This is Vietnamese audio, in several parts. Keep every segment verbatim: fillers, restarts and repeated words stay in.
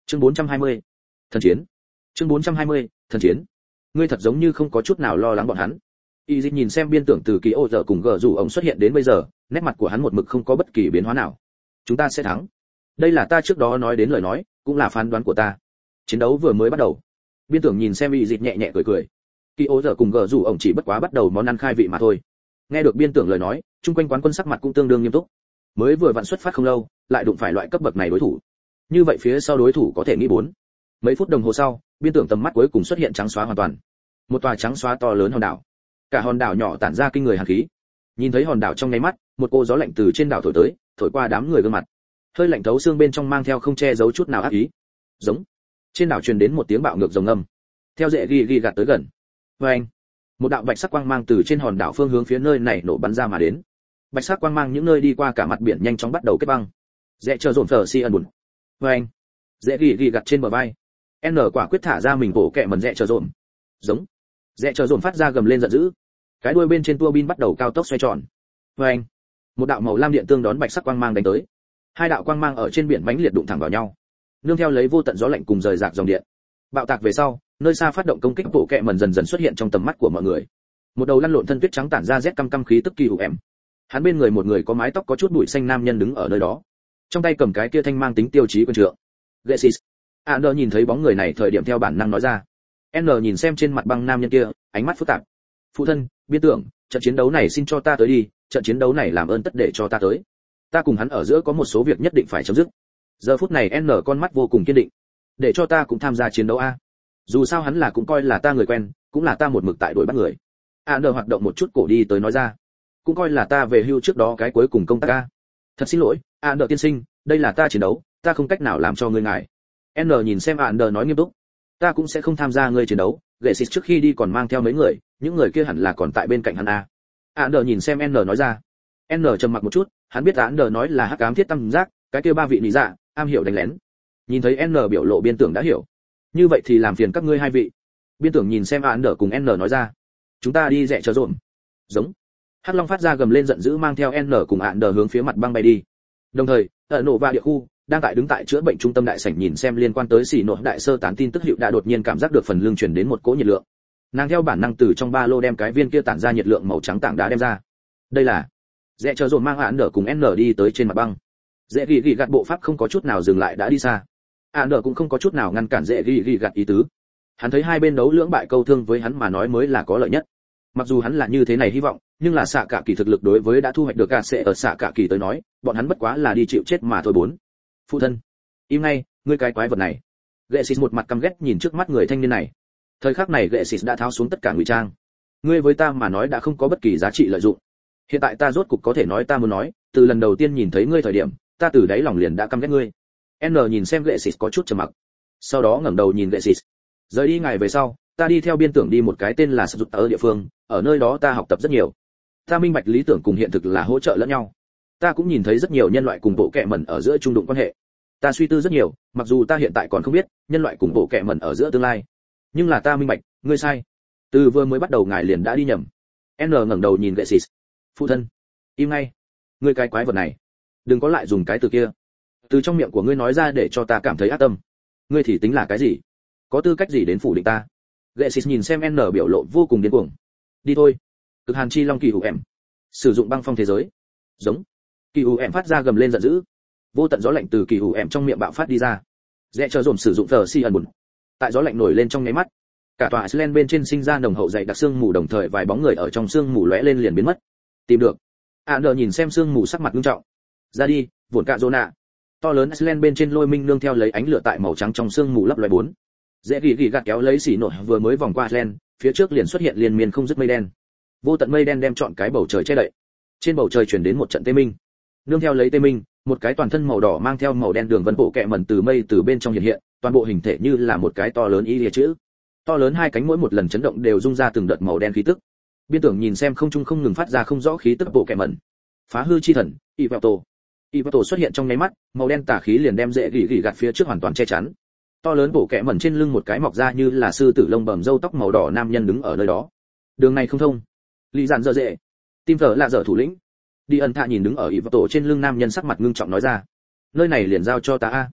Chương bốn trăm hai mươi, thần chiến. Chương bốn trăm hai mươi, thần chiến. Ngươi thật giống như không có chút nào lo lắng bọn hắn. Y Dịch nhìn xem biên tưởng từ kỳ ô giờ cùng gờ rủ ông xuất hiện đến bây giờ, nét mặt của hắn một mực không có bất kỳ biến hóa nào. Chúng ta sẽ thắng. Đây là ta trước đó nói đến lời nói, cũng là phán đoán của ta. Chiến đấu vừa mới bắt đầu. Biên tưởng nhìn xem Y Dịch nhẹ nhẹ cười cười. Kỳ ô giờ cùng gờ rủ ông chỉ bất quá bắt đầu món ăn khai vị mà thôi. Nghe được biên tưởng lời nói, chung quanh quán quân sắc mặt cũng tương đương nghiêm túc. Mới vừa vặn xuất phát không lâu, lại đụng phải loại cấp bậc này đối thủ. Như vậy phía sau đối thủ có thể nghĩ bốn. Mấy phút đồng hồ sau, biên tưởng tầm mắt cuối cùng xuất hiện trắng xóa hoàn toàn. Một tòa trắng xóa to lớn hòn đảo. Cả hòn đảo nhỏ tản ra kinh người hàn khí. Nhìn thấy hòn đảo trong nháy mắt, một cô gió lạnh từ trên đảo thổi tới, thổi qua đám người gương mặt. Hơi lạnh thấu xương bên trong mang theo không che giấu chút nào ác ý. Giống. Trên đảo truyền đến một tiếng bạo ngược rồng ngâm. Theo dễ ghi ghi gạt tới gần. Oeng. Một đạo bạch sắc quang mang từ trên hòn đảo phương hướng phía nơi này nổ bắn ra mà đến. Bạch sắc quang mang những nơi đi qua cả mặt biển nhanh chóng bắt đầu kết băng. Dễ chờ dồn phở si ẩn buồn. Oeng. Dễ ghi ghi gạt trên bờ vai. N quả quyết thả ra mình bổ kẹ mần dễ chờ dồn. Giống. Dễ chờ dồn phát ra gầm lên giận dữ. Cái đuôi bên trên tua bin bắt đầu cao tốc xoay tròn. Oeng. Một đạo màu lam điện tương đón bạch sắc quang mang đánh tới. Hai đạo quang mang ở trên biển mãnh liệt đụng thẳng vào nhau. Nương theo lấy vô tận gió lạnh cùng rời rạc dòng điện. Bạo tạc về sau, nơi xa phát động công kích bộ kẹ mần dần dần xuất hiện trong tầm mắt của mọi người. Một đầu lăn lộn thân tuyết trắng tản ra rét căm căm khí tức kỳ hữu em. Hắn bên người một người có mái tóc có chút bụi xanh nam nhân đứng ở nơi đó, trong tay cầm cái kia thanh mang tính tiêu chí quân trượng. Gexis. Ander nhìn thấy bóng người này thời điểm theo bản năng nói ra. N nhìn xem trên mặt băng nam nhân kia, ánh mắt phức tạp. Phụ thân, biên tưởng, trận chiến đấu này xin cho ta tới đi, trận chiến đấu này làm ơn tất để cho ta tới. Ta cùng hắn ở giữa có một số việc nhất định phải chấm dứt. Giờ phút này N con mắt vô cùng kiên định. Để cho ta cũng tham gia chiến đấu a. Dù sao hắn là cũng coi là ta người quen, cũng là ta một mực tại đuổi bắt người. Ander hoạt động một chút cổ đi tới nói ra. Cũng coi là ta về hưu trước đó cái cuối cùng công tác a. Thật xin lỗi, Ander tiên sinh, đây là ta chiến đấu, ta không cách nào làm cho ngươi ngại. N nhìn xem Ander nói nghiêm túc. Ta cũng sẽ không tham gia ngươi chiến đấu, Gexis trước khi đi còn mang theo mấy người, những người kia hẳn là còn tại bên cạnh hắn a. Ander nhìn xem N nói ra. N trầm mặc một chút, hắn biết Ander nói là hắc ám thiết tâm giác, cái kia ba vị lý dạ, am hiểu đánh lén. Nhìn thấy N biểu lộ biên tưởng đã hiểu. Như vậy thì làm phiền các ngươi hai vị. Biên tưởng nhìn xem Ander cùng N nói ra. Chúng ta đi rẽ chờ rộn. Giống. Hắc Long phát ra gầm lên giận dữ mang theo N cùng Ander hướng phía mặt băng bay đi. Đồng thời, ở nổ va địa khu, đang tại đứng tại chữa bệnh trung tâm đại sảnh nhìn xem liên quan tới xỉ nội đại sơ tán tin tức hiệu đã đột nhiên cảm giác được phần lưng truyền đến một cỗ nhiệt lượng. Nàng theo bản năng từ trong ba lô đem cái viên kia tản ra nhiệt lượng màu trắng tảng đá đem ra. Đây là Rẽ chờ dồn mang Ander cùng N đi tới trên mặt băng. Dễ ghi ghi gạt bộ pháp không có chút nào dừng lại đã đi xa. Ander cũng không có chút nào ngăn cản dễ ghi ghi gạt ý tứ. Hắn thấy hai bên đấu lưỡng bại câu thương với hắn mà nói mới là có lợi nhất. Mặc dù hắn là như thế này hy vọng, nhưng là xạ cả kỳ thực lực đối với đã thu hoạch được cả sẽ ở xạ cả kỳ tới nói, bọn hắn bất quá là đi chịu chết mà thôi bốn. Phụ thân, im ngay, ngươi cái quái vật này. Gexis một mặt căm ghét nhìn trước mắt người thanh niên này. Thời khắc này Gexis đã tháo xuống tất cả ngụy trang. Ngươi với ta mà nói đã không có bất kỳ giá trị lợi dụng. Hiện tại ta rốt cục có thể nói ta muốn nói, từ lần đầu tiên nhìn thấy ngươi thời điểm, ta từ đáy lòng liền đã căm ghét ngươi. N nhìn xem Gexis có chút trầm mặc. Sau đó ngẩng đầu nhìn Gexis. Rời đi ngày về sau, ta đi theo biên tưởng đi một cái tên là Sụt ở địa phương, ở nơi đó ta học tập rất nhiều. Ta minh bạch lý tưởng cùng hiện thực là hỗ trợ lẫn nhau. Ta cũng nhìn thấy rất nhiều nhân loại cùng bộ kệ mẩn ở giữa trung đụng quan hệ. Ta suy tư rất nhiều, mặc dù ta hiện tại còn không biết nhân loại cùng bộ kệ mẩn ở giữa tương lai, nhưng là ta minh bạch, ngươi sai. Từ vừa mới bắt đầu ngài liền đã đi nhầm. N ngẩng đầu nhìn Gexis. Phụ thân, im ngay. Ngươi cái quái vật này, đừng có lại dùng cái từ kia. Từ trong miệng của ngươi nói ra để cho ta cảm thấy ác tâm. Ngươi thì tính là cái gì? Có tư cách gì đến phủ định ta? Gexis nhìn xem N biểu lộ vô cùng điên cuồng. Đi thôi. Cực hàn chi long kỳ hữu em. Sử dụng băng phong thế giới. Giống. Kỳ hữu em phát ra gầm lên giận dữ. Vô tận gió lạnh từ kỳ hữu em trong miệng bạo phát đi ra. Rẽ chờ dồn sử dụng thờ si ẩn bùn. Tại gió lạnh nổi lên trong nháy mắt, cả tòa Iceland bên trên sinh ra nồng hậu dày đặc sương mù, đồng thời vài bóng người ở trong sương mù lóe lên liền biến mất. Tìm được. Ander nhìn xem sương mù sắc mặt nghiêm trọng. Ra đi, vụn cạ Zona. To lớn Iceland bên trên lôi minh nương theo lấy ánh lửa tại màu trắng trong sương mù lấp loé bốn. Dễ gỉ gỉ gạt kéo lấy xỉ nổi vừa mới vòng qua Iceland, phía trước liền xuất hiện liên miên không dứt mây đen. Vô tận mây đen đem trọn cái bầu trời che đậy. Trên bầu trời truyền đến một trận tê minh. Nương theo lấy tê minh, một cái toàn thân màu đỏ mang theo màu đen đường vân bộ kệ mẩn từ mây từ bên trong hiện hiện, toàn bộ hình thể như là một cái to lớn y lìa chữ. To lớn hai cánh mỗi một lần chấn động đều rung ra từng đợt màu đen khí tức. Biên tưởng nhìn xem không trung không ngừng phát ra không rõ khí tức bộ kệ mẩn. Phá hư chi thần, Ivelto. Ivelto xuất hiện trong nháy mắt, màu đen tà khí liền đem dễ gỉ gỉ gạt phía trước hoàn toàn che chắn. To lớn bộ kệ mẩn trên lưng một cái mọc ra như là sư tử lông bầm râu tóc màu đỏ nam nhân đứng ở nơi đó. Đường này không thông. Lý giản dở dễ. Tim thở là dở thủ lĩnh. Đi ẩn thạ nhìn đứng ở Ivelto trên lưng nam nhân sắc mặt ngưng trọng nói ra. Nơi này liền giao cho ta a.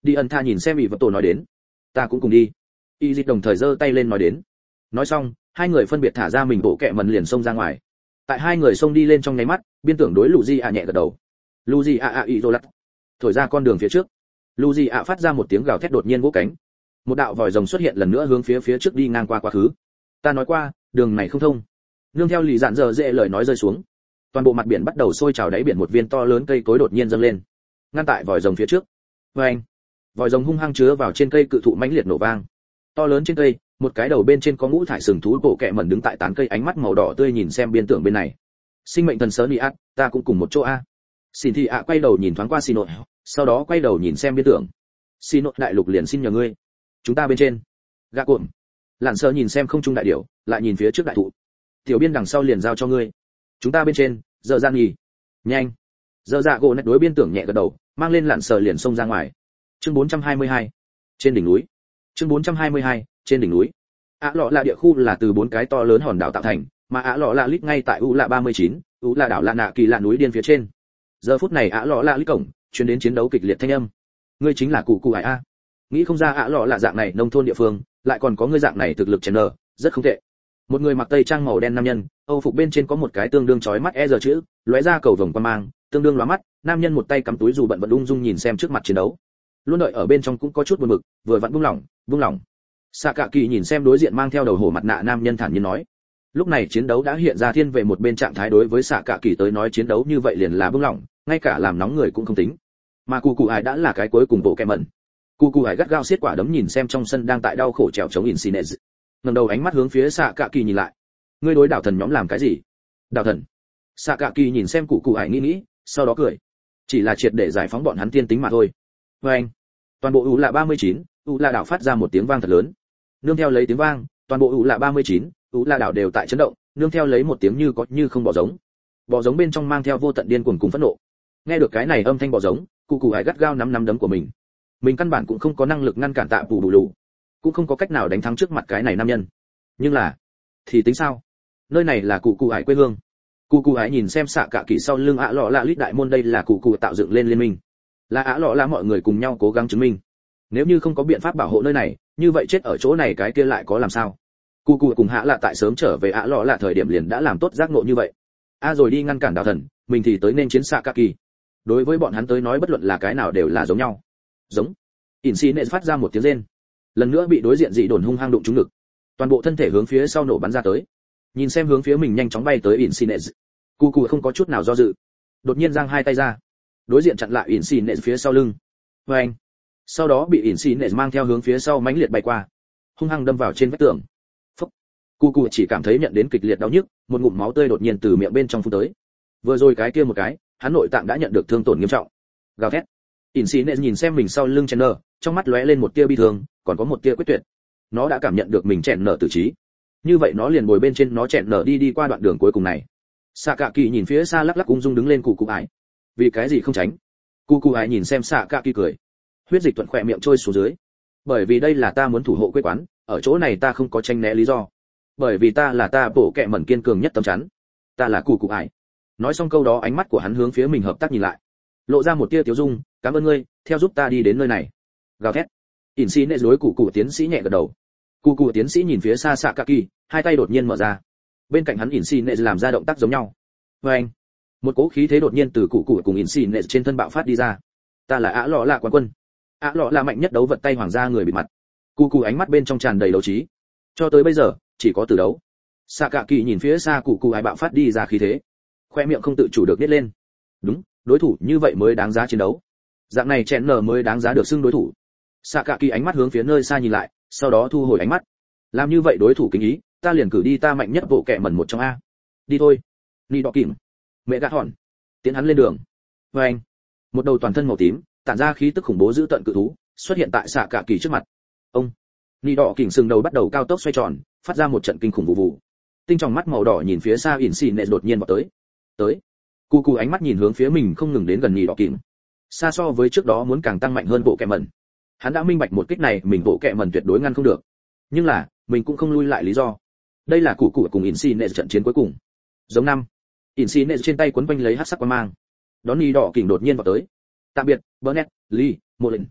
Đi ẩn tha nhìn xem ỷ vật tổ nói đến. Ta cũng cùng đi. Y dịch đồng thời giơ tay lên nói đến. Nói xong, hai người phân biệt thả ra mình bộ kẹ mẩn liền xông ra ngoài. Tại hai người xông đi lên trong nháy mắt, biên tưởng đối Luigi ạ nhẹ gật đầu. Luigi ạ ạ Izolat. Thổi ra con đường phía trước. Luigi ạ phát ra một tiếng gào thét đột nhiên vỗ cánh. Một đạo vòi rồng xuất hiện lần nữa hướng phía phía trước đi ngang qua quá khứ. Ta nói qua, đường này không thông. Nương theo lì dạn dở dễ lời nói rơi xuống. Toàn bộ mặt biển bắt đầu sôi trào, đáy biển một viên to lớn cây cối đột nhiên dâng lên, ngăn tại vòi rồng phía trước. Vâng. Vòi rồng hung hăng chứa vào trên cây cự thụ mãnh liệt nổ vang. To lớn trên cây, một cái đầu bên trên có ngũ thải sừng thú bộ kẹ mẩn đứng tại tán cây, ánh mắt màu đỏ tươi nhìn xem biên tưởng bên này. Sinh mệnh thần sớ nị ác, ta cũng cùng một chỗ a. Xin thị ạ quay đầu nhìn thoáng qua Xin nội, sau đó quay đầu nhìn xem biên tưởng. Xin nội đại lục liền xin nhờ ngươi, chúng ta bên trên. Gạ cuộn. Lặn sơ nhìn xem không trung đại điểu, lại nhìn phía trước đại thụ. Tiểu biên đằng sau liền giao cho ngươi, chúng ta bên trên. Giờ gian nghỉ, nhanh. Giờ dạ gỗ nét đối biên tưởng nhẹ gật đầu, mang lên lặn sờ liền xông ra ngoài. Chương bốn trăm hai mươi hai, trên đỉnh núi. Chương bốn trăm hai mươi hai, trên đỉnh núi. Á lọ là địa khu là từ bốn cái to lớn hòn đảo tạo thành, mà Á lọ là lít ngay tại U là ba mươi chín, U là đảo lạ nạ kỳ lạ núi điên phía trên. Giờ phút này Á lọ là lít cổng, truyền đến chiến đấu kịch liệt thanh âm. Ngươi chính là cụ cụ hải a? Nghĩ không ra Á lọ là dạng này nông thôn địa phương, lại còn có ngươi dạng này thực lực chèn nở, rất không tệ. Một người mặc tây trang màu đen nam nhân, âu phục bên trên có một cái tương đương chói mắt e giờ chữ, lóe ra cầu vồng quan mang, tương đương lóa mắt. Nam nhân một tay cắm túi dù bận vận ung dung nhìn xem trước mặt chiến đấu, luôn đợi ở bên trong cũng có chút buồn bực, vừa vặn buông lỏng, buông lỏng. Sạ Cạ Kỳ nhìn xem đối diện mang theo đầu hổ mặt nạ nam nhân thản nhiên nói, lúc này chiến đấu đã hiện ra thiên về một bên trạng thái, đối với Sạ Cạ Kỳ tới nói chiến đấu như vậy liền là buông lỏng, ngay cả làm nóng người cũng không tính. Mà cụ cụ ải đã là cái cuối cùng bộ kẹ mẩn. Cụ cụ ải gắt gao siết quả đấm nhìn xem trong sân đang tại đau khổ trèo chống Insinez, ngẩng đầu ánh mắt hướng phía Sạ Cạ Kỳ nhìn lại. Ngươi đối đảo thần nhóm làm cái gì? Đảo thần? Sạ Cạ Kỳ nhìn xem cụ cụ ải nghĩ nghĩ, sau đó cười. Chỉ là triệt để giải phóng bọn hắn tiên tính mà thôi. Với anh, toàn bộ U là ba mươi chín, U là đảo phát ra một tiếng vang thật lớn. Nương theo lấy tiếng vang, toàn bộ U là ba mươi chín, U là đảo đều tại chấn động, nương theo lấy một tiếng như có như không bò giống. Bò giống bên trong mang theo vô tận điên cuồng cùng phẫn nộ. Nghe được cái này âm thanh bò giống, cụ cụ ải gắt gao nắm nắm đấm của mình. Mình căn bản cũng không có năng lực ngăn cản Tạ Bù Bù Lù, cũng không có cách nào đánh thắng trước mặt cái này nam nhân. Nhưng là, thì tính sao? Nơi này là cụ cụ ải quê hương. Cụ cụ ải nhìn xem Sạ Cạ Kỳ sau lưng Ạ Lọ Lạ Lít đại môn, đây là cụ cụ tạo dựng lên liên minh, là Ạ Lọ Lạ mọi người cùng nhau cố gắng chứng minh. Nếu như không có biện pháp bảo hộ nơi này, như vậy chết ở chỗ này cái kia lại có làm sao? Cụ cụ cùng Hạ Lạ tại sớm trở về Ạ Lọ Lạ thời điểm liền đã làm tốt giác ngộ như vậy. A rồi đi ngăn cản đạo thần, mình thì tới nên chiến Sạ Cạ Kỳ. Đối với bọn hắn tới nói bất luận là cái nào đều là giống nhau. Giống. Insinez phát ra một tiếng rên, lần nữa bị đối diện dị đồn hung hăng đụng trúng ngực, toàn bộ thân thể hướng phía sau nổ bắn ra tới. Nhìn xem hướng phía mình nhanh chóng bay tới Insinez, cụ cụ không có chút nào do dự, đột nhiên giang hai tay ra, đối diện chặn lại Insinez phía sau lưng. Và anh, sau đó bị Insinez mang theo hướng phía sau mãnh liệt bay qua, hung hăng đâm vào trên vách tường. Phốc. Cụ cụ chỉ cảm thấy nhận đến kịch liệt đau nhức, một ngụm máu tươi đột nhiên từ miệng bên trong phun tới. Vừa rồi cái kia một cái, hắn nội tạng đã nhận được thương tổn nghiêm trọng. Gào thét. Insinez nhìn xem mình sau lưng Chandler, trong mắt lóe lên một tia bi thương, còn có một tia quyết tuyệt. Nó đã cảm nhận được mình chèn nở tử trí. Như vậy nó liền bồi bên trên nó chèn nở đi đi qua đoạn đường cuối cùng này. Sạ Cạ Kỳ nhìn phía xa lắc lắc ung dung đứng lên cụ cụ ải. Vì cái gì không tránh? Cụ cụ ải nhìn xem Sạ Cạ Kỳ cười. Huyết dịch thuận khỏe miệng trôi xuống dưới. Bởi vì đây là ta muốn thủ hộ quê quán, ở chỗ này ta không có tranh né lý do. Bởi vì ta là ta bổ kẹ mẩn kiên cường nhất tấm chắn. Ta là cụ cụ ải. Nói xong câu đó ánh mắt của hắn hướng phía mình hợp tác nhìn lại, lộ ra một tia tiếu dung. Cảm ơn ngươi, theo giúp ta đi đến nơi này. Gào thét. Insinez đối cụ cụ tiến sĩ nhẹ gật đầu. Cụ cụ tiến sĩ nhìn phía xa Sạ Cạ Kỳ, hai tay đột nhiên mở ra. Bên cạnh hắn Insinez làm ra động tác giống nhau. Và anh, một cỗ khí thế đột nhiên từ cụ cụ cùng Insinez trên thân bạo phát đi ra. Ta là Á Lọ Lạ quán quân. Á Lọ Lạ mạnh nhất đấu vật tay hoàng gia người bị mặt. Cụ cụ ánh mắt bên trong tràn đầy đấu trí. Cho tới bây giờ, chỉ có từ đấu. Sạ Cạ Kỳ nhìn phía xa cụ cụ ai bạo phát đi ra khí thế, khoe miệng không tự chủ được nhếch lên. Đúng, đối thủ như vậy mới đáng giá chiến đấu. Dạng này chèn nở mới đáng giá được xưng đối thủ. Sạ Cạ Kỳ ánh mắt hướng phía nơi xa nhìn lại, sau đó thu hồi ánh mắt. Làm như vậy đối thủ kính ý, ta liền cử đi ta mạnh nhất bộ kệ mẩn một trong a. Đi thôi. Ni đỏ kìm. Mẹ gạt hòn. Tiến hắn lên đường. Và anh. Một đầu toàn thân màu tím, tản ra khí tức khủng bố dữ tợn cự thú, xuất hiện tại Sạ Cạ Kỳ trước mặt. Ông. Ni đỏ kìm sừng đầu bắt đầu cao tốc xoay tròn, phát ra một trận kinh khủng vụ vụ. Tinh tròng mắt màu đỏ nhìn phía xa Insinez đột nhiên vọt tới. Tới. Cụ cụ ánh mắt nhìn hướng phía mình không ngừng đến gần Ni đỏ kìm. Xa so với trước đó muốn càng tăng mạnh hơn bộ kệ mẩn. Hắn đã minh bạch một kích này mình bộ kệ mẩn tuyệt đối ngăn không được. Nhưng là, mình cũng không lui lại lý do. Đây là cụ cụ cùng Insinez trận chiến cuối cùng. Giống năm. Insinez trên tay quấn quanh lấy hắc sắc quang mang. Đón Ni đỏ kìm đột nhiên vọt tới. Tạm biệt, Burnett, Lee, Mullen.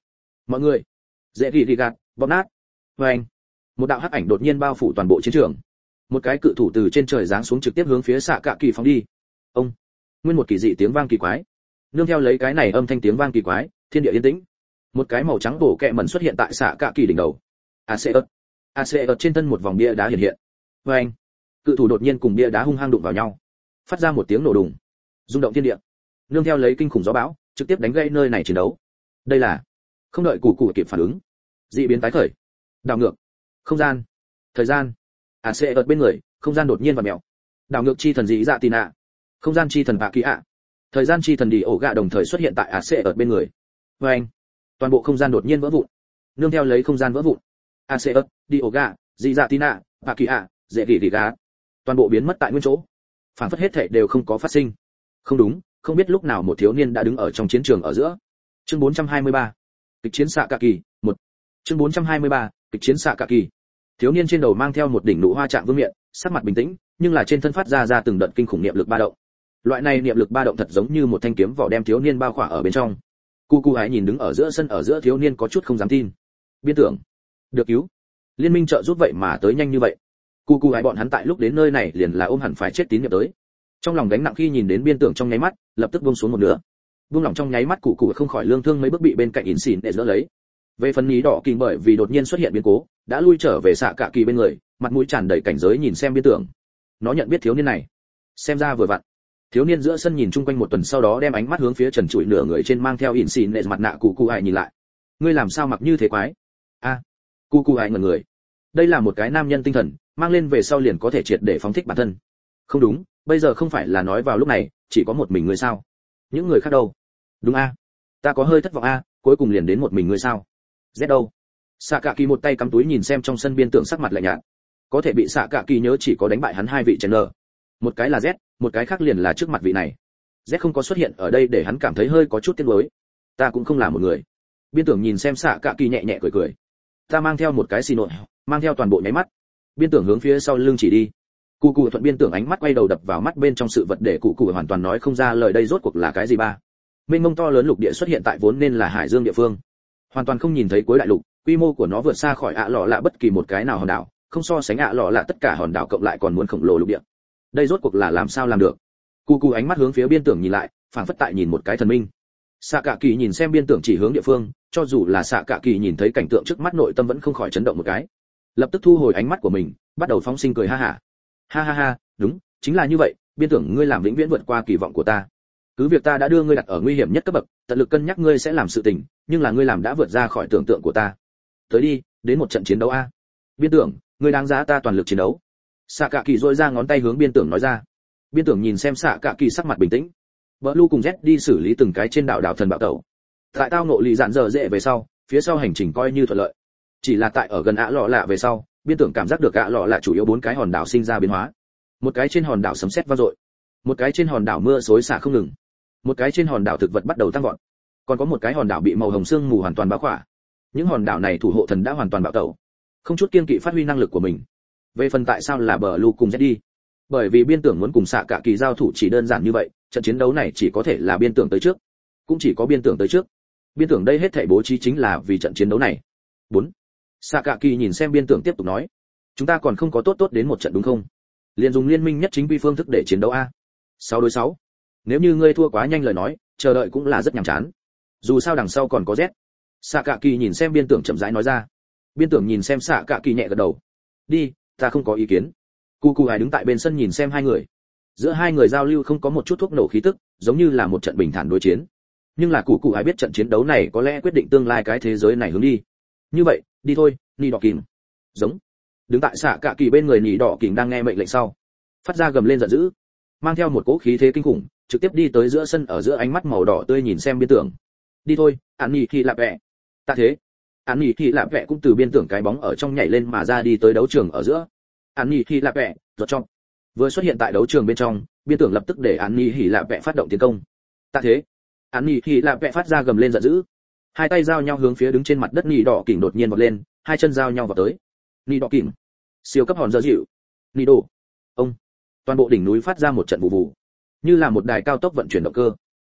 mọi người, dễ ghi đi gạt, bóp nát. Và anh, một đạo hắc ảnh đột nhiên bao phủ toàn bộ chiến trường. Một cái cự thủ từ trên trời giáng xuống trực tiếp hướng phía xạ cạ kỳ phóng đi. Ông, nguyên một kỳ dị tiếng vang kỳ quái. Nương theo lấy cái này âm thanh tiếng vang kỳ quái, thiên địa yên tĩnh. Một cái màu trắng bổ kẹ mẩn xuất hiện tại xạ cạ kỳ đỉnh đầu. Aseut, Aseut trên thân một vòng bia đá hiện hiện. Và anh, cự thủ đột nhiên cùng bia đá hung hăng đụng vào nhau, phát ra một tiếng nổ đùng, rung động thiên địa. Nương theo lấy kinh khủng gió bão, trực tiếp đánh gãy nơi này chiến đấu. Đây là không đợi cụ cụ kịp phản ứng, dị biến tái khởi, đảo ngược không gian, thời gian. À sẽ ở bên người, không gian đột nhiên vặn mèo. Đảo ngược chi thần dị dạ tì nạ, không gian chi thần bạ kỳ ạ, thời gian chi thần đi ổ gạ đồng thời xuất hiện tại à sẽ ở bên người. Và anh, toàn bộ không gian đột nhiên vỡ vụn. Nương theo lấy không gian vỡ vụn, à sẽ ở, đi ổ gạ, dị dạ tì nạ, bạ kỳ ạ, dễ gỉ gỉ gạ, toàn bộ biến mất tại nguyên chỗ. Phản phất hết thảy đều không có phát sinh. Không đúng, không biết lúc nào một thiếu niên đã đứng ở trong chiến trường ở giữa. Chương bốn trăm hai mươi ba, kịch chiến xạ cạ kỳ, một. Chương bốn trăm hai mươi ba, kịch chiến xạ cạ kỳ. Thiếu niên trên đầu mang theo một đỉnh nụ hoa trạng vương miện, sắc mặt bình tĩnh, nhưng là trên thân phát ra ra từng đợt kinh khủng niệm lực ba động. Loại này niệm lực ba động thật giống như một thanh kiếm vỏ đem thiếu niên bao khỏa ở bên trong. Cu Cu Ái nhìn đứng ở giữa sân ở giữa thiếu niên có chút không dám tin. Biên tưởng, được cứu. Liên minh trợ giúp vậy mà tới nhanh như vậy. Cu Cu Ái bọn hắn tại lúc đến nơi này liền là ôm hẳn phải chết tín nhiệm tới. Trong lòng gánh nặng khi nhìn đến biên tưởng trong nháy mắt, lập tức buông xuống một nửa. Buông lỏng trong nháy mắt Cụ Cụ không khỏi lương thương mấy bước bị bên cạnh ỉn xỉn để đỡ lấy. Về phần Ní Đỏ Kình bởi vì đột nhiên xuất hiện biến cố, đã lui trở về xạ cạ kỳ bên người, mặt mũi tràn đầy cảnh giới nhìn xem biên tưởng. Nó nhận biết thiếu niên này, xem ra vừa vặn. Thiếu niên giữa sân nhìn chung quanh một tuần sau đó đem ánh mắt hướng phía trần trụi nửa người trên mang theo ỉn xỉn nệ mặt nạ Cụ Cụ Ái nhìn lại. Ngươi làm sao mặc như thế quái? A, à, Cụ Cụ Ái ngẩn người. Đây là một cái nam nhân tinh thần, mang lên về sau liền có thể triệt để phóng thích bản thân. Không đúng, bây giờ không phải là nói vào lúc này, chỉ có một mình ngươi sao? Những người khác đâu? Đúng a, ta có hơi thất vọng a, cuối cùng liền đến một mình ngươi sao? Z đâu? Sạ Cạ Kỳ một tay cắm túi nhìn xem trong sân biên tượng sắc mặt lạnh nhạt. Có thể bị Sạ Cạ Kỳ nhớ chỉ có đánh bại hắn hai vị Chandler. Một cái là Z, một cái khác liền là trước mặt vị này. Z không có xuất hiện ở đây để hắn cảm thấy hơi có chút tiếc nuối. Ta cũng không là một người. Biên tưởng nhìn xem Sạ Cạ Kỳ nhẹ nhẹ cười cười. Ta mang theo một cái xì nội, mang theo toàn bộ nháy mắt. Biên tưởng hướng phía sau lưng chỉ đi. Cụ Cụ thuận biên tưởng ánh mắt quay đầu đập vào mắt bên trong sự vật để Cụ Cụ hoàn toàn nói không ra lời đây rốt cuộc là cái gì ba. Mênh mông to lớn lục địa xuất hiện tại vốn nên là hải dương địa phương, hoàn toàn không nhìn thấy cuối đại lục, quy mô của nó vượt xa khỏi ạ lọ lạ bất kỳ một cái nào hòn đảo, không so sánh ạ lọ lạ tất cả hòn đảo cộng lại còn muốn khổng lồ lục địa. Đây rốt cuộc là làm sao làm được? Cụ Cụ ánh mắt hướng phía biên tưởng nhìn lại, phảng phất tại nhìn một cái thần minh. Sạ Cạ Kỳ nhìn xem biên tưởng chỉ hướng địa phương, cho dù là Sạ Cạ Kỳ nhìn thấy cảnh tượng trước mắt nội tâm vẫn không khỏi chấn động một cái. Lập tức thu hồi ánh mắt của mình, bắt đầu phóng sinh cười ha hả. Ha ha ha, đúng, chính là như vậy, biên tưởng ngươi làm vĩnh viễn vượt qua kỳ vọng của ta. Cứ việc ta đã đưa ngươi đặt ở nguy hiểm nhất cấp bậc, tận lực cân nhắc ngươi sẽ làm sự tình, nhưng là ngươi làm đã vượt ra khỏi tưởng tượng của ta. Tới đi, đến một trận chiến đấu a. Biên tưởng, ngươi đáng giá ta toàn lực chiến đấu. Sạ Cạ Kỳ duỗi ra ngón tay hướng biên tưởng nói ra. Biên tưởng nhìn xem Sạ Cạ Kỳ sắc mặt bình tĩnh. Blue cùng Z đi xử lý từng cái trên đảo đảo thần bạo tẩu. Tại tao nộ lì dạn dở dễ về sau, phía sau hành trình coi như thuận lợi. Chỉ là tại ở gần ạ lọ lạ về sau, biên tưởng cảm giác được ạ lọ lạ chủ yếu bốn cái hòn đảo sinh ra biến hóa. Một cái trên hòn đảo sấm sét vang dội, một cái trên hòn đảo mưa xối xả không ngừng, một cái trên hòn đảo thực vật bắt đầu tăng vọt, còn có một cái hòn đảo bị màu hồng sương mù hoàn toàn bao khỏa. Những hòn đảo này thủ hộ thần đã hoàn toàn bạo tẩu, không chút kiên kỵ phát huy năng lực của mình. Về phần tại sao là Blue cùng Z đi, bởi vì biên tưởng muốn cùng Sạ Cạ Kỳ giao thủ chỉ đơn giản như vậy, trận chiến đấu này chỉ có thể là biên tưởng tới trước, cũng chỉ có biên tưởng tới trước. Biên tưởng đây hết thảy bố trí chính là vì trận chiến đấu này. bốn. Sạ Cạ Kỳ nhìn xem biên tưởng tiếp tục nói, chúng ta còn không có tốt tốt đến một trận đúng không? Liên dùng liên minh nhất chính quy phương thức để chiến đấu a. sáu đối sáu. Nếu như ngươi thua quá nhanh lời nói, chờ đợi cũng là rất nhàm chán. Dù sao đằng sau còn có Z. Sạ Cạ Kỳ nhìn xem biên tưởng chậm rãi nói ra. Biên tưởng nhìn xem Sạ Cạ Kỳ nhẹ gật đầu. Đi, ta không có ý kiến. Cu Cu Hải đứng tại bên sân nhìn xem hai người. Giữa hai người giao lưu không có một chút thuốc nổ khí tức, giống như là một trận bình thản đối chiến. Nhưng là Cụ Cụ Hải biết trận chiến đấu này có lẽ quyết định tương lai cái thế giới này hướng đi. Như vậy, đi thôi, Nỉ Đỏ Kình. Giống. Đứng tại Sạ Cạ Kỳ bên người Nỉ Đỏ Kình đang nghe mệnh lệnh sau, phát ra gầm lên giận dữ, mang theo một cỗ khí thế kinh khủng, trực tiếp đi tới giữa sân ở giữa ánh mắt màu đỏ tươi nhìn xem biên tưởng. Đi thôi, Án Nỉ Khi Lạp Vẹ. Ta thế. Án Nỉ Khi Lạp Vẹ cũng từ biên tưởng cái bóng ở trong nhảy lên mà ra đi tới đấu trường ở giữa. Án Nỉ Khi Lạp Vẹ, giọt trong. Vừa xuất hiện tại đấu trường bên trong, biên tưởng lập tức để Án Nỉ Hỉ Lạp Vẹ phát động tiến công. Ta thế. Án Nỉ Hỉ Lạp Vẹ phát ra gầm lên giận dữ, hai tay giao nhau hướng phía đứng trên mặt đất Nỉ Đỏ Kình đột nhiên vọt lên, hai chân giao nhau vào tới. Nỉ Đỏ Kình, siêu cấp hòn dơ dịu. Nỉ Đổ. Ông. Toàn bộ đỉnh núi phát ra một trận vụ vụ, như là một đài cao tốc vận chuyển động cơ.